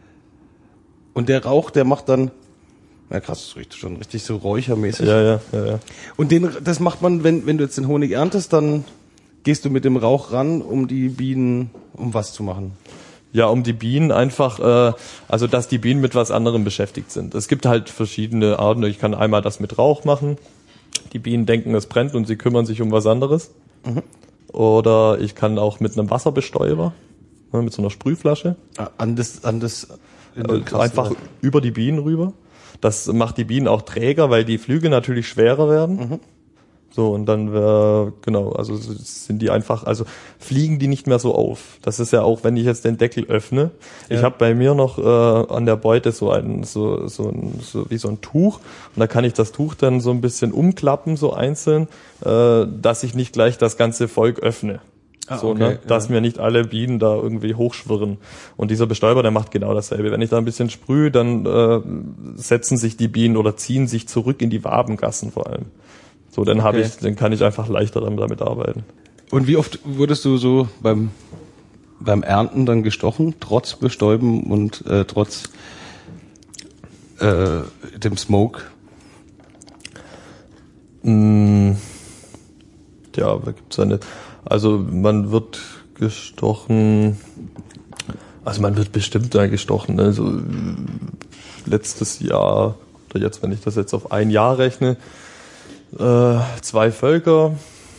und der Rauch, der macht dann, na krass, das riecht schon richtig so räuchermäßig. Ja, ja, ja, ja. Und den, das macht man, wenn, wenn du jetzt den Honig erntest, dann gehst du mit dem Rauch ran, um die Bienen, um was zu machen. Ja, um die Bienen einfach, äh, also dass die Bienen mit was anderem beschäftigt sind. Es gibt halt verschiedene Arten. Ich kann einmal das mit Rauch machen. Die Bienen denken, es brennt und sie kümmern sich um was anderes. Mhm. Oder ich kann auch mit einem Wasserbestäuber, ne, mit so einer Sprühflasche, Ah, An das, an das, in äh, den Kasten einfach rein. über die Bienen rüber. Das macht die Bienen auch träger, weil die Flügel natürlich schwerer werden. Mhm. So, und dann, äh, genau, also sind die einfach, also fliegen die nicht mehr so auf. Das ist ja auch, wenn ich jetzt den Deckel öffne. Ja. Ich habe bei mir noch äh, an der Beute so ein, so, so, ein, so wie so ein Tuch. Und da kann ich das Tuch dann so ein bisschen umklappen, so einzeln, äh, dass ich nicht gleich das ganze Volk öffne. Ah, so, okay, ne? Dass ja. mir nicht alle Bienen da irgendwie hochschwirren. Und dieser Bestäuber, der macht genau dasselbe. Wenn ich da ein bisschen sprühe, dann äh, setzen sich die Bienen oder ziehen sich zurück in die Wabengassen vor allem. So, dann habe Okay. ich, dann kann ich einfach leichter damit arbeiten. Und wie oft wurdest du so beim, beim Ernten dann gestochen, trotz Bestäuben und äh, trotz äh, dem Smoke? Mm, ja, da gibt's eine. Also man wird gestochen. Also man wird bestimmt da gestochen. Also letztes Jahr oder jetzt, wenn ich das jetzt auf ein Jahr rechne, äh, zwei Völker,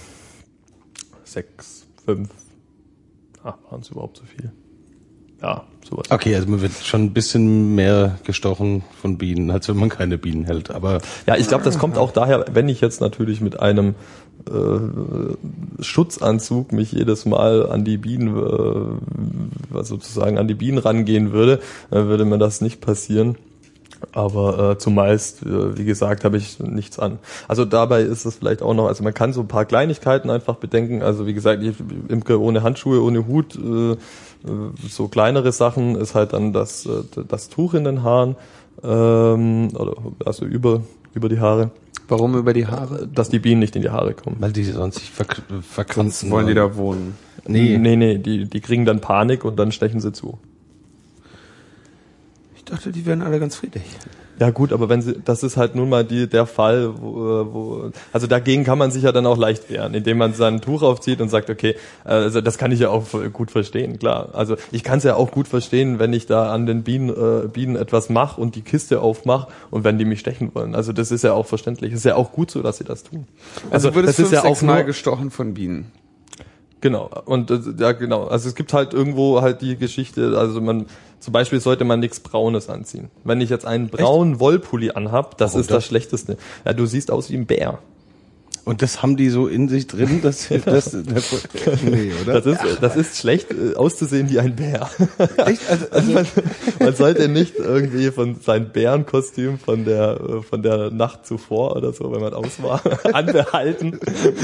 sechs, fünf. Ah, waren es überhaupt so viel? Ja, sowas. Okay, also man wird schon ein bisschen mehr gestochen von Bienen, als wenn man keine Bienen hält. Aber Ja, ich glaube, das kommt auch daher, wenn ich jetzt natürlich mit einem äh, Schutzanzug mich jedes Mal an die Bienen, äh, sozusagen an die Bienen rangehen würde, äh, würde mir das nicht passieren. Aber äh, zumeist, äh, wie gesagt, habe ich nichts an. Also dabei ist es vielleicht auch noch, also man kann so ein paar Kleinigkeiten einfach bedenken. Also wie gesagt, ich imke ohne Handschuhe, ohne Hut, äh, so kleinere Sachen ist halt dann das äh, das Tuch in den Haaren, ähm, oder also über über die Haare, Warum über die Haare? dass die Bienen nicht in die Haare kommen. weil die sonst sich verk Sonst verkrampfen. wollen die da wohnen. Nee, nee, nee, die die kriegen dann Panik und dann stechen sie zu. Ich dachte, die wären alle ganz friedlich. Ja gut, aber wenn sie, das ist halt nun mal die, der Fall, wo, wo, also dagegen kann man sich ja dann auch leicht wehren, indem man sein Tuch aufzieht und sagt, okay, also das kann ich ja auch gut verstehen, klar. Also ich kann es ja auch gut verstehen, wenn ich da an den Bienen, äh, Bienen etwas mache und die Kiste aufmache und wenn die mich stechen wollen. Also das ist ja auch verständlich. Es ist ja auch gut so, dass sie das tun. Also, also das ist ja auch mal nur gestochen von Bienen. Genau, und äh, ja genau, also es gibt halt irgendwo halt die Geschichte, also man, zum Beispiel sollte man nichts Braunes anziehen. Wenn ich jetzt einen braunen Wollpulli anhab, das Warum ist das? das Schlechteste. Ja, du siehst aus wie ein Bär. Und das haben die so in sich drin, dass das, das nee, oder? Das ist, das ist schlecht äh, auszusehen wie ein Bär. Echt? Also, also man, man sollte nicht irgendwie von seinem Bärenkostüm von der äh, von der Nacht zuvor oder so, wenn man aus war, anbehalten.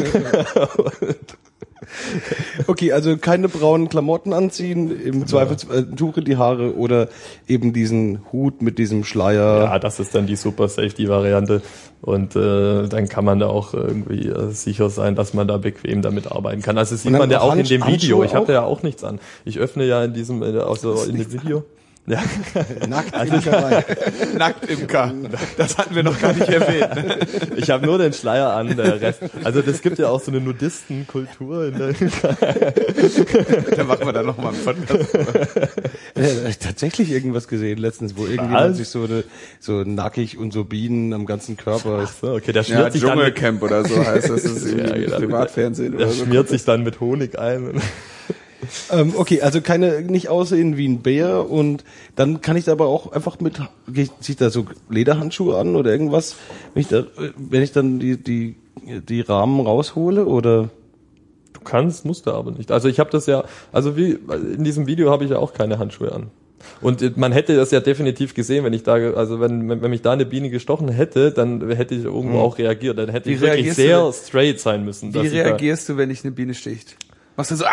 Okay, also keine braunen Klamotten anziehen, im Zweifelsfall ein Tuch in die Haare oder eben diesen Hut mit diesem Schleier. Ja, das ist dann die Super Safety Variante und äh, dann kann man da auch irgendwie äh, sicher sein, dass man da bequem damit arbeiten kann. Also das sieht man ja auch in dem Video. Ich habe da ja auch nichts an. Ich öffne ja in diesem äh, also in dem Video. Ja. Nackt Imkerei. Nackt Imker. Das hatten wir noch gar nicht erwähnt. Ich habe nur den Schleier an, der Rest. Also das gibt ja auch so eine Nudistenkultur in der Da machen wir dann nochmal einen Podcast. Ja, tatsächlich irgendwas gesehen letztens, wo irgendjemand sich so eine, so nackig und so Bienen am ganzen Körper. Ach so, okay, der schmiert Ja, sich dann mit, Dschungelcamp oder so heißt das. Das ist Ja, genau. Privatfernsehen der oder so. schmiert sich dann mit Honig ein. Ähm, okay, also keine, nicht aussehen wie ein Bär und dann kann ich da aber auch einfach mit, ziehe ich da so Lederhandschuhe an oder irgendwas, wenn ich da, wenn ich dann die, die, die Rahmen raushole oder? Du kannst, musst du aber nicht. Also ich habe das ja, also wie in diesem Video habe ich ja auch keine Handschuhe an. Und man hätte das ja definitiv gesehen, wenn ich da, also wenn, wenn mich da eine Biene gestochen hätte, dann hätte ich irgendwo Hm. auch reagiert. Dann hätte Wie ich wirklich reagierst sehr du? straight sein müssen. Wie dass ich reagierst du, wenn dich eine Biene sticht? Machst du so, ah!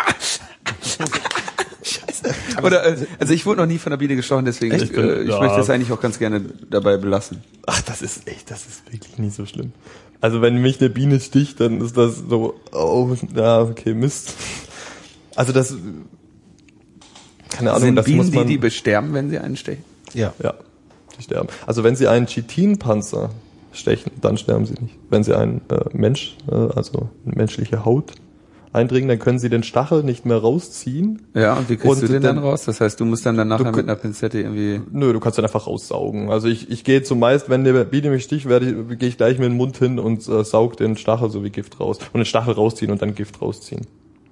Scheiße. Oder, äh, also ich wurde noch nie von einer Biene gestochen, deswegen Echt? ich, äh, ich Ja. möchte das eigentlich auch ganz gerne dabei belassen. Da, ach, das ist echt, das ist wirklich nicht so schlimm. Also wenn mich eine Biene sticht, dann ist das so, oh, ja, okay, Mist. Also das, keine Ahnung, Sind das Bienen muss man, die, die besterben, wenn sie einen stechen? Ja. ja, die sterben. Also wenn sie einen Chitinpanzer stechen, dann sterben sie nicht. Wenn sie einen äh, Mensch, äh, also eine menschliche Haut eindringen, dann können sie den Stachel nicht mehr rausziehen. Ja, und wie kriegst Und du den dann dann- raus? Das heißt, du musst dann dann nachher Du- mit einer Pinzette irgendwie... Nö, du kannst dann einfach raussaugen. Also ich, ich gehe zumeist, wenn eine Biene mich sticht, werde ich, gehe ich gleich mit dem Mund hin und äh, saug den Stachel so wie Gift raus. Und den Stachel rausziehen und dann Gift rausziehen.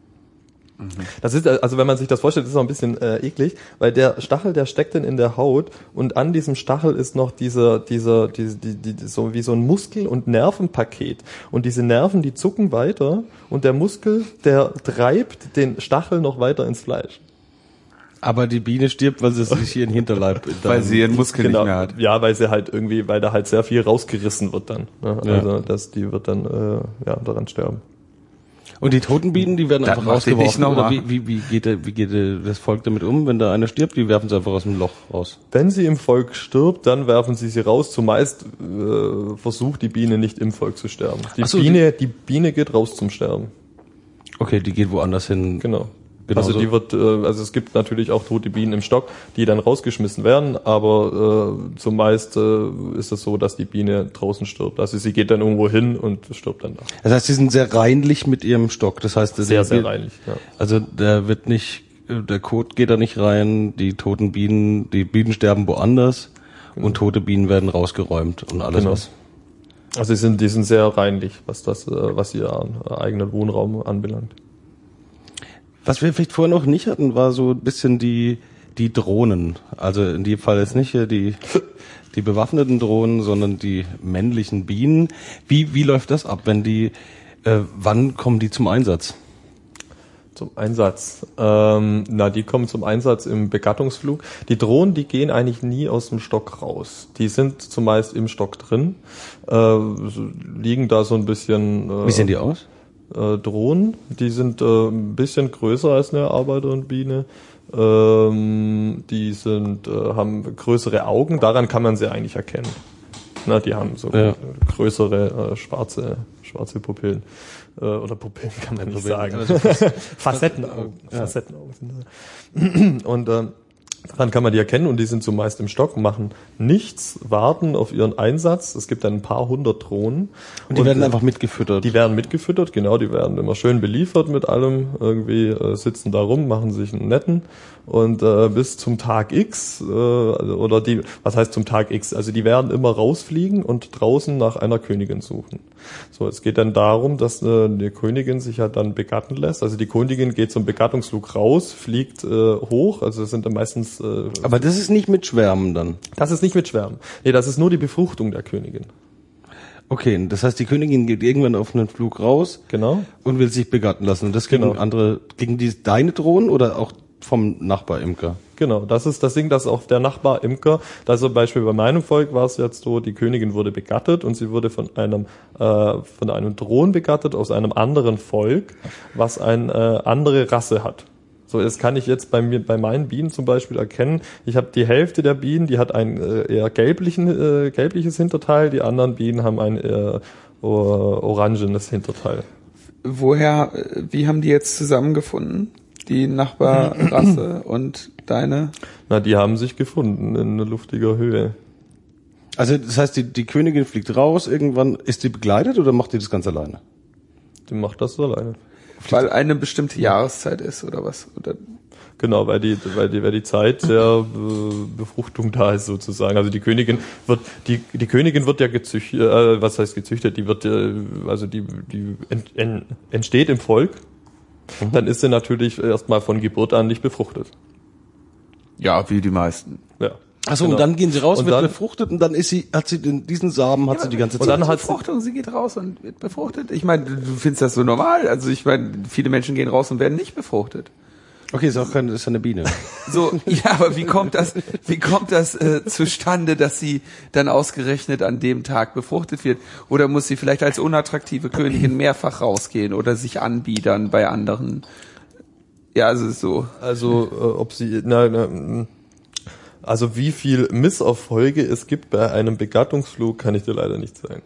Das ist, also wenn man sich das vorstellt, ist es auch ein bisschen äh, eklig, weil der Stachel, der steckt dann in der Haut und an diesem Stachel ist noch dieser, dieser, die, die, die, so wie so ein Muskel- und Nervenpaket. Und diese Nerven, die zucken weiter und der Muskel, der treibt den Stachel noch weiter ins Fleisch. Aber die Biene stirbt, weil sie sich ihren Hinterleib, Weil sie ihren Muskel nicht mehr hat. Ja, weil sie halt irgendwie, weil da halt sehr viel rausgerissen wird dann. Ne? Ja. Also das, die wird dann äh, ja daran sterben. Und die toten Bienen, die werden Das einfach macht die nicht rausgeworfen. Oder nochmal. wie, wie, wie geht der, wie geht der, das Volk damit um, wenn da einer stirbt? Die werfen sie einfach aus dem Loch raus. Wenn sie im Volk stirbt, dann werfen sie sie raus. Zumeist äh, versucht die Biene nicht im Volk zu sterben. Die Ach so, Biene, die Biene geht raus zum Sterben. Okay, die geht woanders hin. Genau. Genauso. Also die wird, äh, also es gibt natürlich auch tote Bienen im Stock, die dann rausgeschmissen werden, aber äh, zumeist äh, ist es so, dass die Biene draußen stirbt. Also sie geht dann irgendwo hin und stirbt dann da. Das heißt, sie sind sehr reinlich mit ihrem Stock. Das heißt, Sehr, der- sehr reinlich. Ja. Also der wird nicht, der Kot geht da nicht rein, die toten Bienen, die Bienen sterben woanders und tote Bienen werden rausgeräumt und alles Genau. was. Also sie sind, die sind sehr reinlich, was das, äh, was ihren äh, eigenen Wohnraum anbelangt. Was wir vielleicht vorher noch nicht hatten, war so ein bisschen die, die Drohnen. Also in dem Fall jetzt nicht hier die, die bewaffneten Drohnen, sondern die männlichen Bienen. Wie, wie läuft das ab, wenn die, äh, wann kommen die zum Einsatz? Zum Einsatz. Ähm, na, die kommen zum Einsatz im Begattungsflug. Die Drohnen, die gehen eigentlich nie aus dem Stock raus. Die sind zumeist im Stock drin, äh, so- liegen da so ein bisschen. Äh, Wie sehen die aus? Äh, Drohnen, die sind äh, ein bisschen größer als eine Arbeiterinnenbiene. Ähm, die sind, äh, haben größere Augen. Daran kann man sie eigentlich erkennen. Na, die haben so Ja. größere äh, schwarze schwarze Pupillen. Äh, oder Pupillen kann man nicht Pupillen, sagen. also Facettenaugen. Facettenaugen sind das. Und ähm, Daran kann man die erkennen und die sind zumeist im Stock, machen nichts, warten auf ihren Einsatz. Es gibt dann ein paar hundert Drohnen. Und die und werden einfach mitgefüttert? Die werden mitgefüttert, genau. Die werden immer schön beliefert mit allem. Irgendwie äh, sitzen da rum, machen sich einen netten. Und äh, bis zum Tag X, äh, oder die, was heißt zum Tag X? Also die werden immer rausfliegen und draußen nach einer Königin suchen. So, es geht dann darum, dass äh, die Königin sich ja dann begatten lässt. Also die Königin geht zum Begattungsflug raus, fliegt äh, hoch. Also das sind dann meistens... Äh, Aber das ist nicht mit Schwärmen dann? Das ist nicht mit Schwärmen. Nee, das ist nur die Befruchtung der Königin. Okay, das heißt, die Königin geht irgendwann auf einen Flug raus. Genau. Und will sich begatten lassen. Und das gegen genau. andere, gegen die deine Drohnen oder auch vom Nachbarimker? Genau, das ist das Ding, dass auch der Nachbarimker, da zum Beispiel bei meinem Volk war es jetzt so, die Königin wurde begattet und sie wurde von einem äh, von einem Drohnen begattet aus einem anderen Volk, was eine äh, andere Rasse hat. So, das kann ich jetzt bei mir, bei meinen Bienen zum Beispiel erkennen. Ich habe die Hälfte der Bienen, die hat ein äh, eher gelblichen, äh, gelbliches Hinterteil, die anderen Bienen haben ein eher uh, orangenes Hinterteil. Woher, wie haben die jetzt zusammengefunden? Die Nachbarrasse und deine? Na, die haben sich gefunden in luftiger Höhe. Also das heißt, die, die Königin fliegt raus, irgendwann ist die begleitet oder macht die das ganz alleine? Die macht das alleine. Weil eine bestimmte Jahreszeit ist oder was? Oder? Genau, weil die, weil die, weil die Zeit der Befruchtung da ist sozusagen. Also die Königin wird, die, die Königin wird ja gezüchtet, äh, was heißt gezüchtet? Die wird, äh, also die, die ent, ent, entsteht im Volk. Mhm. Dann ist sie natürlich erstmal von Geburt an nicht befruchtet. Ja, wie die meisten. Ja. Achso, genau. Und dann gehen sie raus, und wird dann, befruchtet und dann ist sie, hat sie den, diesen Samen, hat ja, sie die ganze Zeit. Und dann hat Befruchtung, sie geht raus und wird befruchtet. Ich meine, du findest das so normal. Also ich meine, viele Menschen gehen raus und werden nicht befruchtet. Okay, ist auch keine, ist eine Biene. So, ja, aber wie kommt das, wie kommt das äh, zustande, dass sie dann ausgerechnet an dem Tag befruchtet wird? Oder muss sie vielleicht als unattraktive Königin mehrfach rausgehen oder sich anbiedern bei anderen? Ja, also so. Also, äh, ob sie, na, na, also wie viel Misserfolge es gibt bei einem Begattungsflug, kann ich dir leider nicht sagen.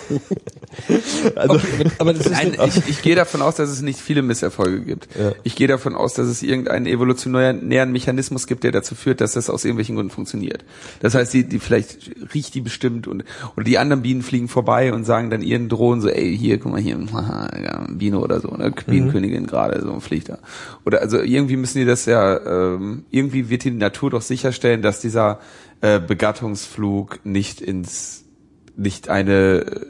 Also, okay, aber das ist Nein, ich, ich gehe davon aus, dass es nicht viele Misserfolge gibt. Ja. Ich gehe davon aus, dass es irgendeinen evolutionären Mechanismus gibt, der dazu führt, dass das aus irgendwelchen Gründen funktioniert. Das heißt, die, die vielleicht riecht die bestimmt und oder die anderen Bienen fliegen vorbei und sagen dann ihren Drohnen so, ey, hier, guck mal hier, haha, ja, Biene oder so, ne, Bienenkönigin mhm. gerade, so fliegt da. Oder also irgendwie müssen die das ja, ähm, irgendwie wird die Natur doch sicherstellen, dass dieser äh, Begattungsflug nicht ins, nicht eine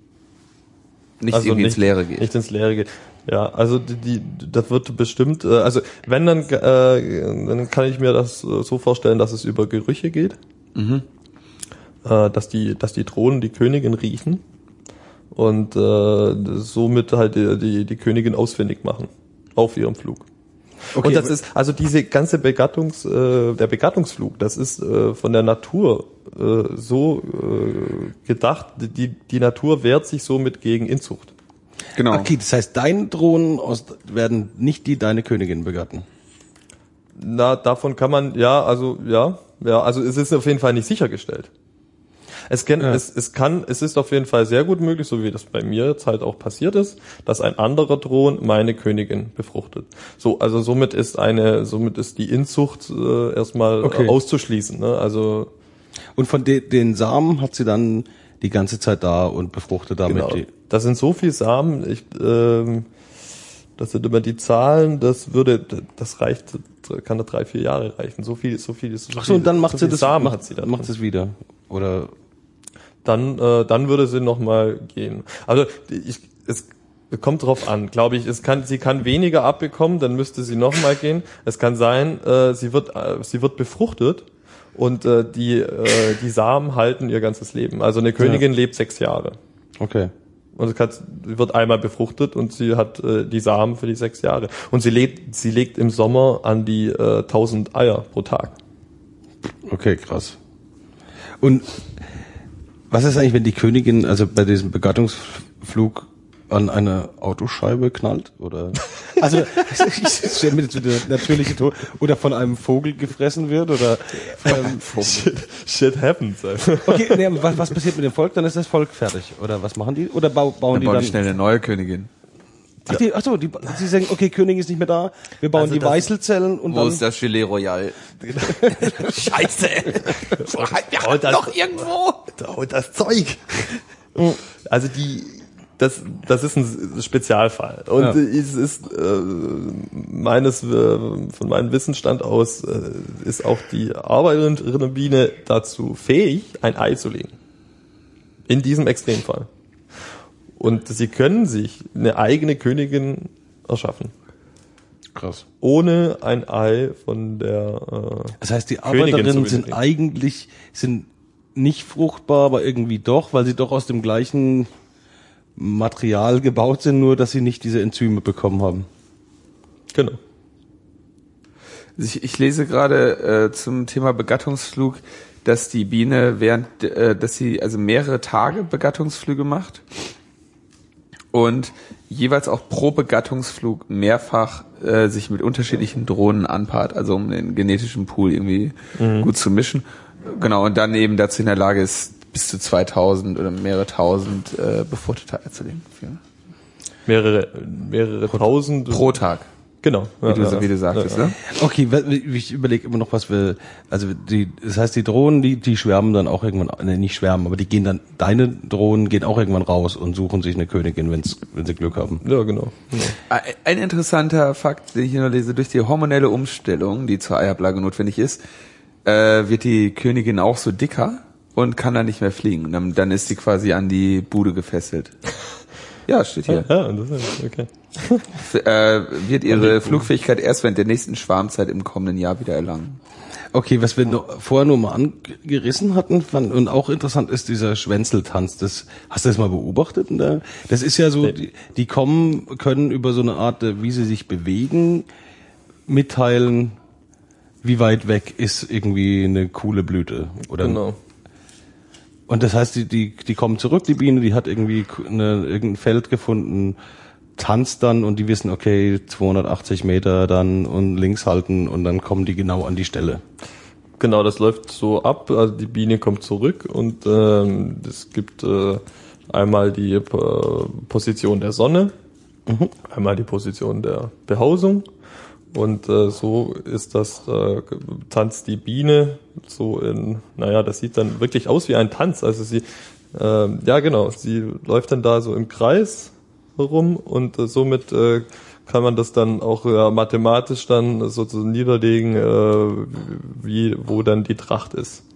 nicht also irgendwie nicht, ins Leere geht. Nicht ins Leere geht. Ja, also die, die das wird bestimmt, äh, also wenn dann, äh, dann kann ich mir das äh, so vorstellen, dass es über Gerüche geht, mhm. äh, dass die, dass die Drohnen die Königin riechen und äh, somit halt die, die, die Königin ausfindig machen auf ihrem Flug. Okay, und das ist, also diese ganze Begattungs, äh, der Begattungsflug, das ist äh, von der Natur äh, so äh, gedacht, die, die Natur wehrt sich somit gegen Inzucht. Genau. Okay, das heißt, deine Drohnen aus, werden nicht die deine Königin begatten? Na, davon kann man, ja, also, ja, ja, also es ist auf jeden Fall nicht sichergestellt. Es kann, ja. es, es kann, es ist auf jeden Fall sehr gut möglich, so wie das bei mir jetzt halt auch passiert ist, dass ein anderer Drohnen meine Königin befruchtet. So, also somit ist eine, somit ist die Inzucht äh, erstmal okay. auszuschließen. Ne? Also und von de, den Samen hat sie dann die ganze Zeit da und befruchtet damit. Genau. Die das sind so viele Samen. Ich, ähm, das sind immer die Zahlen. Das würde, das reicht, kann da drei, vier Jahre reichen. So viel, so viel ist. So Ach so, und dann macht so sie das. Samen macht, hat sie dann. Macht es wieder oder dann äh, dann würde sie noch mal gehen. Also ich, es kommt drauf an, glaube ich. Es kann, sie kann weniger abbekommen, dann müsste sie noch mal gehen. Es kann sein, äh, sie wird äh, sie wird befruchtet und äh, die äh, die Samen halten ihr ganzes Leben. Also eine Königin ja. lebt sechs Jahre. Okay. Und es kann, sie wird einmal befruchtet und sie hat äh, die Samen für die sechs Jahre. Und sie legt sie legt im Sommer an die äh, tausend Eier pro Tag. Okay, krass. Und was ist eigentlich, wenn die Königin, also bei diesem Begattungsflug an eine Autoscheibe knallt? Oder also ich stelle mir das wieder natürliche Tod oder von einem Vogel gefressen wird oder ähm, shit, shit happens. Okay, nee, was, was passiert mit dem Volk? Dann ist das Volk fertig oder was machen die? Oder bau, bauen dann die bauen dann die schnell eine neue Königin? Ach, die, ach so, die, sie sagen, okay, Königin ist nicht mehr da, wir bauen Also die das- Weißelzellen und Wo dann... ist das Gelee Royal? Scheiße! Wir Oh, haben das- noch irgendwo! Oh, das Zeug! Also die, das, das ist ein Spezialfall. Und Ja. es ist äh, meines, äh, von meinem Wissensstand aus, äh, ist auch die Arbeiterinnenbiene dazu fähig, ein Ei zu legen. In diesem Extremfall. Und sie können sich eine eigene Königin erschaffen. Krass. Ohne ein Ei von der äh, Das heißt, die Königin Arbeiterinnen zu sind benötigen. eigentlich, sind nicht fruchtbar, aber irgendwie doch, weil sie doch aus dem gleichen Material gebaut sind, nur dass sie nicht diese Enzyme bekommen haben. Genau. Ich, ich lese gerade äh, zum Thema Begattungsflug, dass die Biene während, äh, dass sie also mehrere Tage Begattungsflüge macht und jeweils auch pro Begattungsflug mehrfach äh, sich mit unterschiedlichen Drohnen anpaart, also um den genetischen Pool irgendwie Mhm. gut zu mischen. Genau, und dann eben dazu in der Lage ist, bis zu zweitausend oder mehrere tausend äh, befruchtete Eier zu legen. Für, Mehrere, mehrere tausend. pro Tag, Genau. wie, du, so, wie du sagtest. Ja, ja. Ne? Okay, weil- ich überlege immer noch, was wir, also die, das heißt, die Drohnen, die, die schwärmen dann auch irgendwann, ne, nicht schwärmen, aber die gehen dann, deine Drohnen gehen auch irgendwann raus und suchen sich eine Königin, wenn's, wenn sie Glück haben. Ja, genau. genau. Ein interessanter Fakt, den ich hier noch lese, durch die hormonelle Umstellung, die zur Eiablage notwendig ist, äh, wird die Königin auch so dicker und kann dann nicht mehr fliegen. Dann, dann ist sie quasi an die Bude gefesselt. Ja, steht hier. Ja, das ist okay. F äh, wird ihre Flugfähigkeit erst während der nächsten Schwarmzeit im kommenden Jahr wieder erlangen. Okay, was wir noch, vorher nur mal angerissen hatten fand, und auch interessant ist dieser Schwänzeltanz. Das, hast du das mal beobachtet? In der, das ist ja so, Nee. die, die kommen, können über so eine Art, äh, wie sie sich bewegen, mitteilen, wie weit weg ist irgendwie eine coole Blüte. Oder Genau. Und das heißt, die, die, die kommen zurück, die Biene, die hat irgendwie eine, irgendein Feld gefunden, tanzt dann und die wissen, okay, zweihundertachtzig Meter dann und links halten und dann kommen die genau an die Stelle. Genau, das läuft so ab. Also die Biene kommt zurück und ähm, es gibt äh, einmal die äh, Position der Sonne, Mhm. einmal die Position der Behausung. Und äh, so ist das, äh, tanzt die Biene so in, naja, das sieht dann wirklich aus wie ein Tanz. Also sie, äh, ja genau, sie läuft dann da so im Kreis herum und äh, somit äh, kann man das dann auch äh, mathematisch dann sozusagen niederlegen, äh, wie, wo dann die Tracht ist.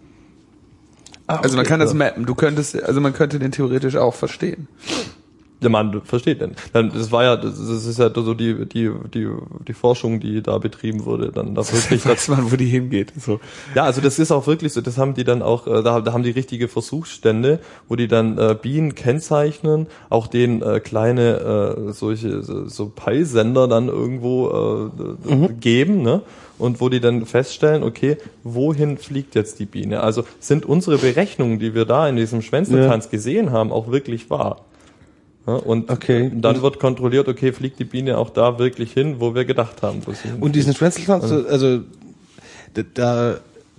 Also man kann das ja. mappen. Du könntest, also man könnte den theoretisch auch verstehen. Ja, man versteht denn. Dann, das war ja, das ist ja so die, die, die, die Forschung, die da betrieben wurde, dann da wirklich. Weiß man, wo die hingeht. So. Ja, also das ist auch wirklich so, das haben die dann auch, äh, da, da haben die richtige Versuchsstände, wo die dann äh, Bienen kennzeichnen, auch denen äh, kleine äh, solche so, so Peilsender dann irgendwo äh, mhm. geben, ne? Und wo die dann feststellen, okay, wohin fliegt jetzt die Biene? Also sind unsere Berechnungen, die wir da in diesem Schwänzeltanz ja. gesehen haben, auch wirklich wahr? Ja, und okay. dann wird kontrolliert, okay, fliegt die Biene auch da wirklich hin, wo wir gedacht haben. Wo sie Und diesen Schwänzeltanz, also, also da,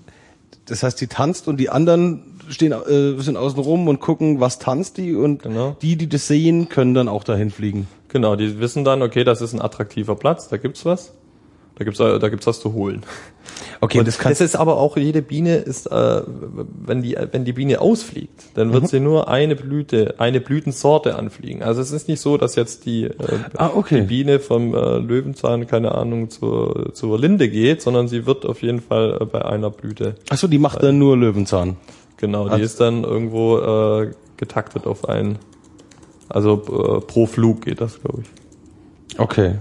das heißt, die tanzt und die anderen stehen, äh, sind außen rum und gucken, was tanzt die und genau. die, die das sehen, können dann auch dahin fliegen. Genau, die wissen dann, okay, das ist ein attraktiver Platz, da gibt's was. Da gibt's, da gibt's was zu holen. Okay, und das kann. Das ist aber auch, jede Biene ist, äh, wenn die, wenn die Biene ausfliegt, dann wird mhm. sie nur eine Blüte, eine Blütensorte anfliegen. Also es ist nicht so, dass jetzt die, äh, ah, okay. die Biene vom äh, Löwenzahn, keine Ahnung, zur, zur Linde geht, sondern sie wird auf jeden Fall äh, bei einer Blüte. Ach so, die macht dann nur Löwenzahn. Genau, die also, ist dann irgendwo äh, getaktet auf einen, also äh, pro Flug geht das, glaube ich. Okay.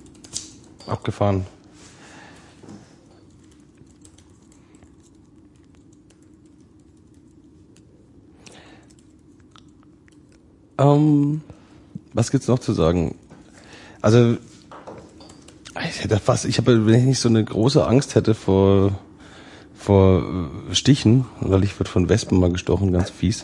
Abgefahren. Ähm, was gibt's noch zu sagen? Also, ich hätte fast, ich habe, wenn ich nicht so eine große Angst hätte vor, vor Stichen, weil ich wird von Wespen mal gestochen, ganz fies.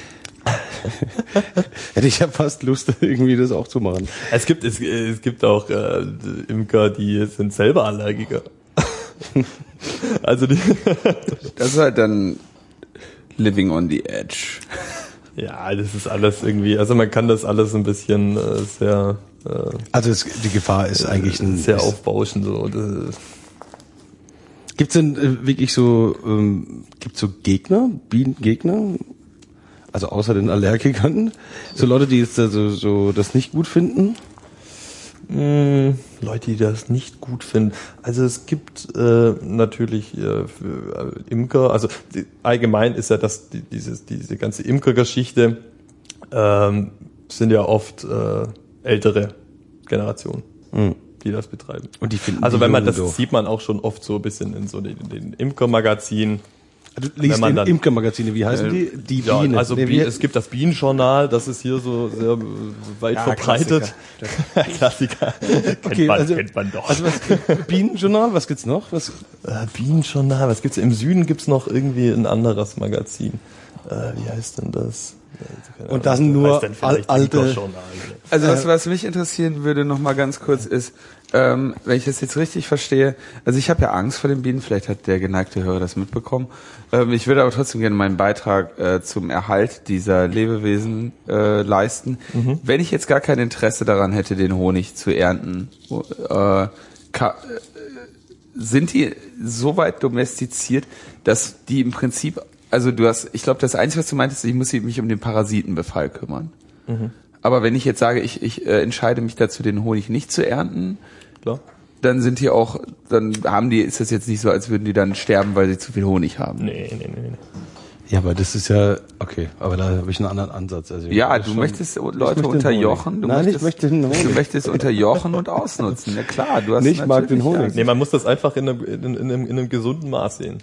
Hätte ich ja fast Lust, irgendwie das auch zu machen. Es gibt, es, es gibt auch äh, Imker, die sind selber Allergiker. Also die das ist halt dann living on the edge. Ja, das ist alles irgendwie, also man kann das alles ein bisschen äh, sehr äh, Also es, die Gefahr ist eigentlich ein, sehr ist, aufbauschen. So. Das, gibt's denn äh, wirklich so, ähm, gibt's so Gegner, Bienengegner? Also außer den Allergikern? So Leute, die jetzt also, so das nicht gut finden? mh, Leute, die das nicht gut finden. Also es gibt äh, natürlich äh, für, äh, Imker, also die, allgemein ist ja das, die, dieses, diese ganze Imkergeschichte ähm, sind ja oft äh, ältere Generationen, Mhm. die das betreiben. Und die finden Also die wenn man Jungen das doof. sieht man auch schon oft so ein bisschen in so den, den Imkermagazinen. Du liest Wenn man in dann- Imkermagazine, wie heißen die? Die Ja, Biene. also Nee, Bi- wie- es gibt das Bienenjournal, das ist hier so sehr äh, weit Ja, verbreitet. Klassiker. kennt, Okay, man, also- kennt man doch. Also was, Bienenjournal, was gibt's noch? Was? Äh, Bienenjournal, was gibt's? Im Süden gibt's noch irgendwie ein anderes Magazin. Äh, wie heißt denn das? Keine Und das Ahnung, sind nur heißt denn vielleicht al- alte- Imkerjournal? Also was, was mich interessieren würde, noch mal ganz kurz ist, ähm, wenn ich das jetzt richtig verstehe, also ich habe ja Angst vor den Bienen, vielleicht hat der geneigte Hörer das mitbekommen. Ähm, ich würde aber trotzdem gerne meinen Beitrag äh, zum Erhalt dieser Lebewesen äh, leisten. Mhm. Wenn ich jetzt gar kein Interesse daran hätte, den Honig zu ernten, äh, ka- äh, sind die so weit domestiziert, dass die im Prinzip, also du hast, ich glaube, das Einzige, was du meintest, ich muss mich um den Parasitenbefall kümmern. Mhm. Aber wenn ich jetzt sage, ich, ich äh, entscheide mich dazu, den Honig nicht zu ernten, Klar. dann sind die auch, dann haben die, ist das jetzt nicht so, als würden die dann sterben, weil sie zu viel Honig haben. Nee, nee, nee, nee. Ja, aber das ist ja, okay, aber da habe ich einen anderen Ansatz. Also Ja, das du schon- möchtest Leute möchte den unterjochen. Honig. Du Nein, möchtest, ich möchte den Honig. Du möchtest unterjochen und ausnutzen. Ja klar, du hast Nee, ich mag natürlich- den Honig. Nee, man muss das einfach in einem, in, in, einem, in einem gesunden Maß sehen.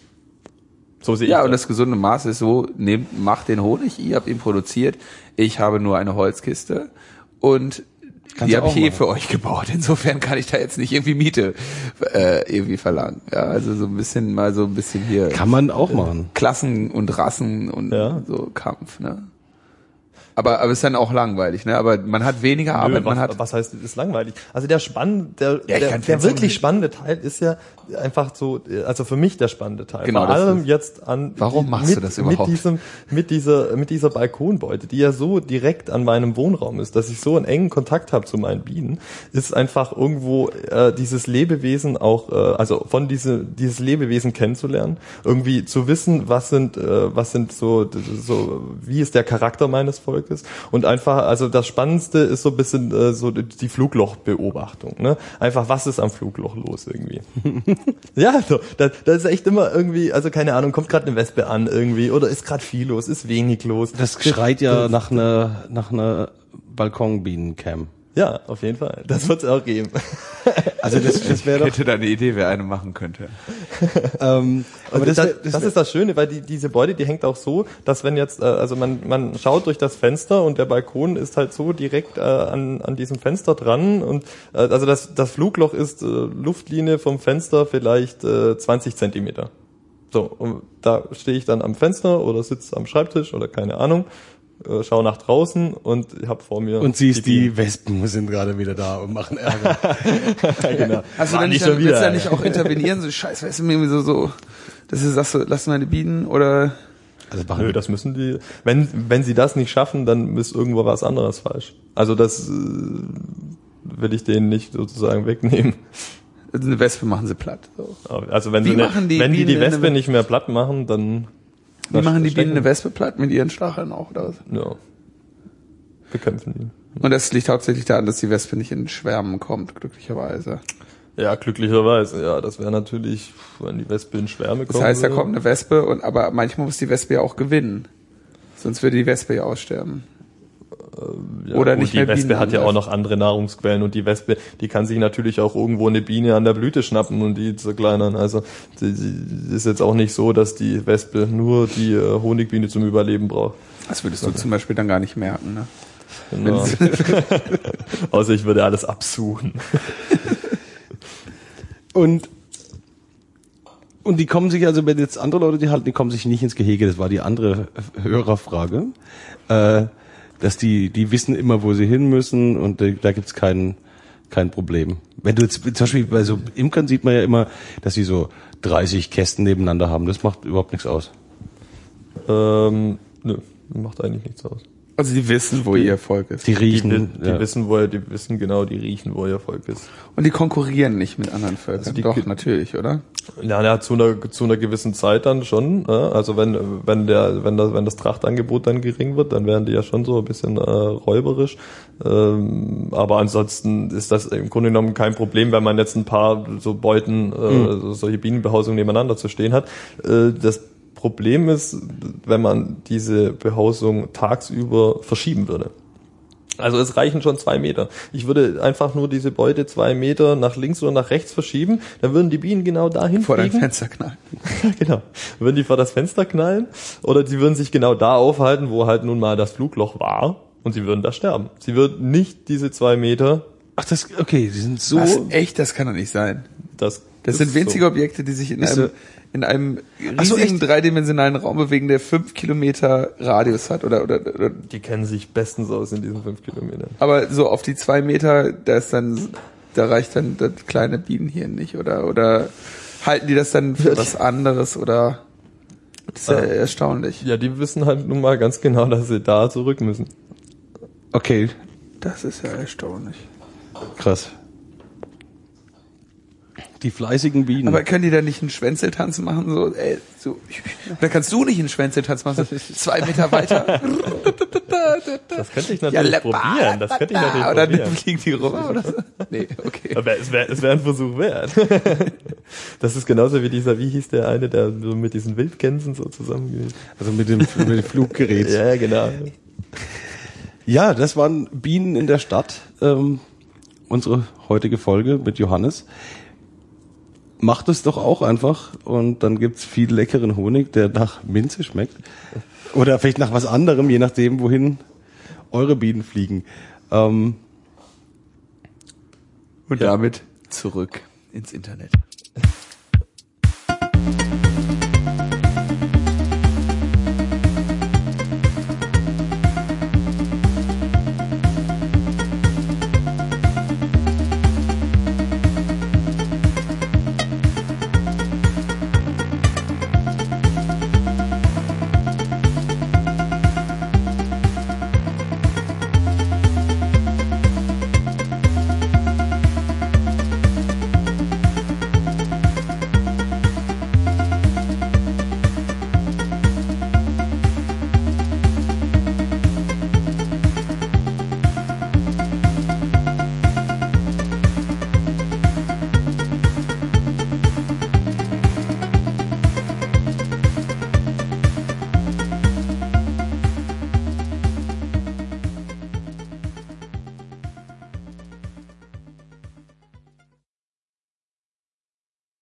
So sehe Ja, ich und das gesunde Maß ist so, nehmt, macht den Honig, ihr habt ihn produziert, ich habe nur eine Holzkiste und Kannst die du habe ich auch eh machen. für euch gebaut. Insofern kann ich da jetzt nicht irgendwie Miete äh, irgendwie verlangen. Ja, also so ein bisschen mal so ein bisschen hier Kann man auch machen. Klassen und Rassen und Ja. so Kampf, ne? Aber aber ist dann auch langweilig, ne? Aber man hat weniger Nö, Arbeit, man was, hat was heißt, das ist langweilig? Also der spannende, der, Ja, ich der, kann der fest wirklich sagen- spannende Teil ist ja einfach so, also für mich der spannende Teil. Genau, Vor das allem ist- jetzt an Warum machst mit, du das überhaupt? Mit diesem, mit dieser, mit dieser Balkonbeute, die ja so direkt an meinem Wohnraum ist, dass ich so einen engen Kontakt habe zu meinen Bienen, ist einfach irgendwo äh, dieses Lebewesen auch, äh, also von diese, dieses Lebewesen kennenzulernen, irgendwie zu wissen, was sind, äh, was sind so, so, wie ist der Charakter meines Volkes und einfach, also das Spannendste ist so ein bisschen äh, so die Fluglochbeobachtung, ne? Einfach, was ist am Flugloch los irgendwie? Ja, so, da, da ist echt immer irgendwie, also keine Ahnung, kommt gerade eine Wespe an irgendwie oder ist gerade viel los, ist wenig los. Das schreit ja nach einer, nach einer Balkonbienencam. Ja, auf jeden Fall. Das wird es auch geben. Also das, das wäre ich doch, hätte da eine Idee, wer eine machen könnte. ähm, aber Aber das, das, wär, das, das, wär, ist das Schöne, weil die, diese Beute, die hängt auch so, dass wenn jetzt, äh, also man, man schaut durch das Fenster und der Balkon ist halt so direkt äh, an, an diesem Fenster dran und äh, also das, das Flugloch ist äh, Luftlinie vom Fenster vielleicht äh, zwanzig Zentimeter. So, und da stehe ich dann am Fenster oder sitze am Schreibtisch oder keine Ahnung, äh, schaue nach draußen und habe vor mir und siehst, die, Bienen. Wespen sind gerade wieder da und machen Ärger. Genau. Hast du War dann nicht, schon dann, willst du wieder. dann nicht auch intervenieren, so scheiße, weißt du, irgendwie so, so, dass du sagst, so, lass meine Bienen oder, Also machen Nö, das müssen die, wenn, wenn sie das nicht schaffen, dann ist irgendwo was anderes falsch. Also das äh, will ich denen nicht sozusagen wegnehmen. eine Wespe machen sie platt. So. Also wenn Wie sie eine, machen die wenn die die Bienen Wespe eine- nicht mehr platt machen, dann Wie machen die stecken- Bienen eine Wespe platt mit ihren Stacheln auch oder was? Ja. Bekämpfen die. Und das liegt hauptsächlich daran, dass die Wespe nicht in Schwärmen kommt, glücklicherweise. Ja, glücklicherweise. Ja, das wäre natürlich, wenn die Wespe in Schwärme kommt. Das heißt, da würde. kommt eine Wespe und aber manchmal muss die Wespe ja auch gewinnen. Sonst würde die Wespe ja aussterben. Ja, oder gut, nicht die mehr Wespe Bienen hat ja auch angreifen. noch andere Nahrungsquellen und die Wespe, die kann sich natürlich auch irgendwo eine Biene an der Blüte schnappen und die zerkleinern. Also die, die ist jetzt auch nicht so, dass die Wespe nur die äh, Honigbiene zum Überleben braucht. Das würdest du zum Beispiel dann gar nicht merken, ne? Genau. Außer ich würde alles absuchen. Und und die kommen sich, also wenn jetzt andere Leute die halten, die kommen sich nicht ins Gehege, das war die andere Hörerfrage, äh, dass die die wissen immer, wo sie hin müssen und da, da gibt's kein kein Problem. Wenn du jetzt zum Beispiel bei so Imkern sieht man ja immer, dass sie so dreißig Kästen nebeneinander haben, das macht überhaupt nichts aus. Ähm, nö, macht eigentlich nichts aus. Also die wissen, wo ihr Volk ist. Die riechen. Die, die ja. wissen, wo ihr, die wissen genau, die riechen, wo ihr Volk ist. Und die konkurrieren nicht mit anderen Völkern. Also die- Doch, natürlich, oder? Ja, ja, zu einer zu einer gewissen Zeit dann schon. Ja? Also wenn wenn der wenn das wenn das Trachtangebot dann gering wird, dann werden die ja schon so ein bisschen äh, räuberisch. Ähm, aber ansonsten ist das im Grunde genommen kein Problem, wenn man jetzt ein paar so Beuten, äh, mhm. solche Bienenbehausungen nebeneinander zu stehen hat. Äh, das Problem ist, wenn man diese Behausung tagsüber verschieben würde. Also es reichen schon zwei Meter. Ich würde einfach nur diese Beute zwei Meter nach links oder nach rechts verschieben, dann würden die Bienen genau dahin Vor dein fliegen. Fenster knallen. Genau. Dann würden die vor das Fenster knallen oder sie würden sich genau da aufhalten, wo halt nun mal das Flugloch war und sie würden da sterben. Sie würden nicht diese zwei Meter... Ach, das, okay, die sind so. Was? Echt? Das kann doch nicht sein. Das, Das ist sind winzige so. Objekte, die sich in Ist einem, so- in einem Ach so, riesigen echt? dreidimensionalen Raum bewegen, der fünf Kilometer Radius hat, oder, oder, oder, Die kennen sich bestens aus in diesen fünf Kilometern. aber so auf die zwei Meter, da ist dann, da reicht dann das kleine Bienenhirn nicht, oder, oder halten die das dann für was anderes, oder, das ist ja Ah. erstaunlich. Ja, die wissen halt nun mal ganz genau, dass sie da zurück müssen. Okay, Das ist ja erstaunlich. krass. Die fleißigen Bienen. Aber können die da nicht einen Schwänzeltanz machen, so, ey, so, da kannst du nicht einen Schwänzeltanz machen, so zwei Meter weiter. Das könnte ich natürlich Ja, probieren. Das könnte ich natürlich Oder probieren. fliegen die rum, oder so? Nee, okay. Aber es wäre es wär ein Versuch wert. Das ist genauso wie dieser, wie hieß der eine, der so mit diesen Wildgänsen so zusammen. also mit dem, mit dem Fluggerät. Ja, genau. Ja, das waren Bienen in der Stadt. Ähm, unsere heutige Folge mit Johannes. Macht es doch auch einfach und dann gibt's viel leckeren Honig, der nach Minze schmeckt. Oder vielleicht nach was anderem, je nachdem, wohin eure Bienen fliegen. Ähm, Und damit zurück ins Internet.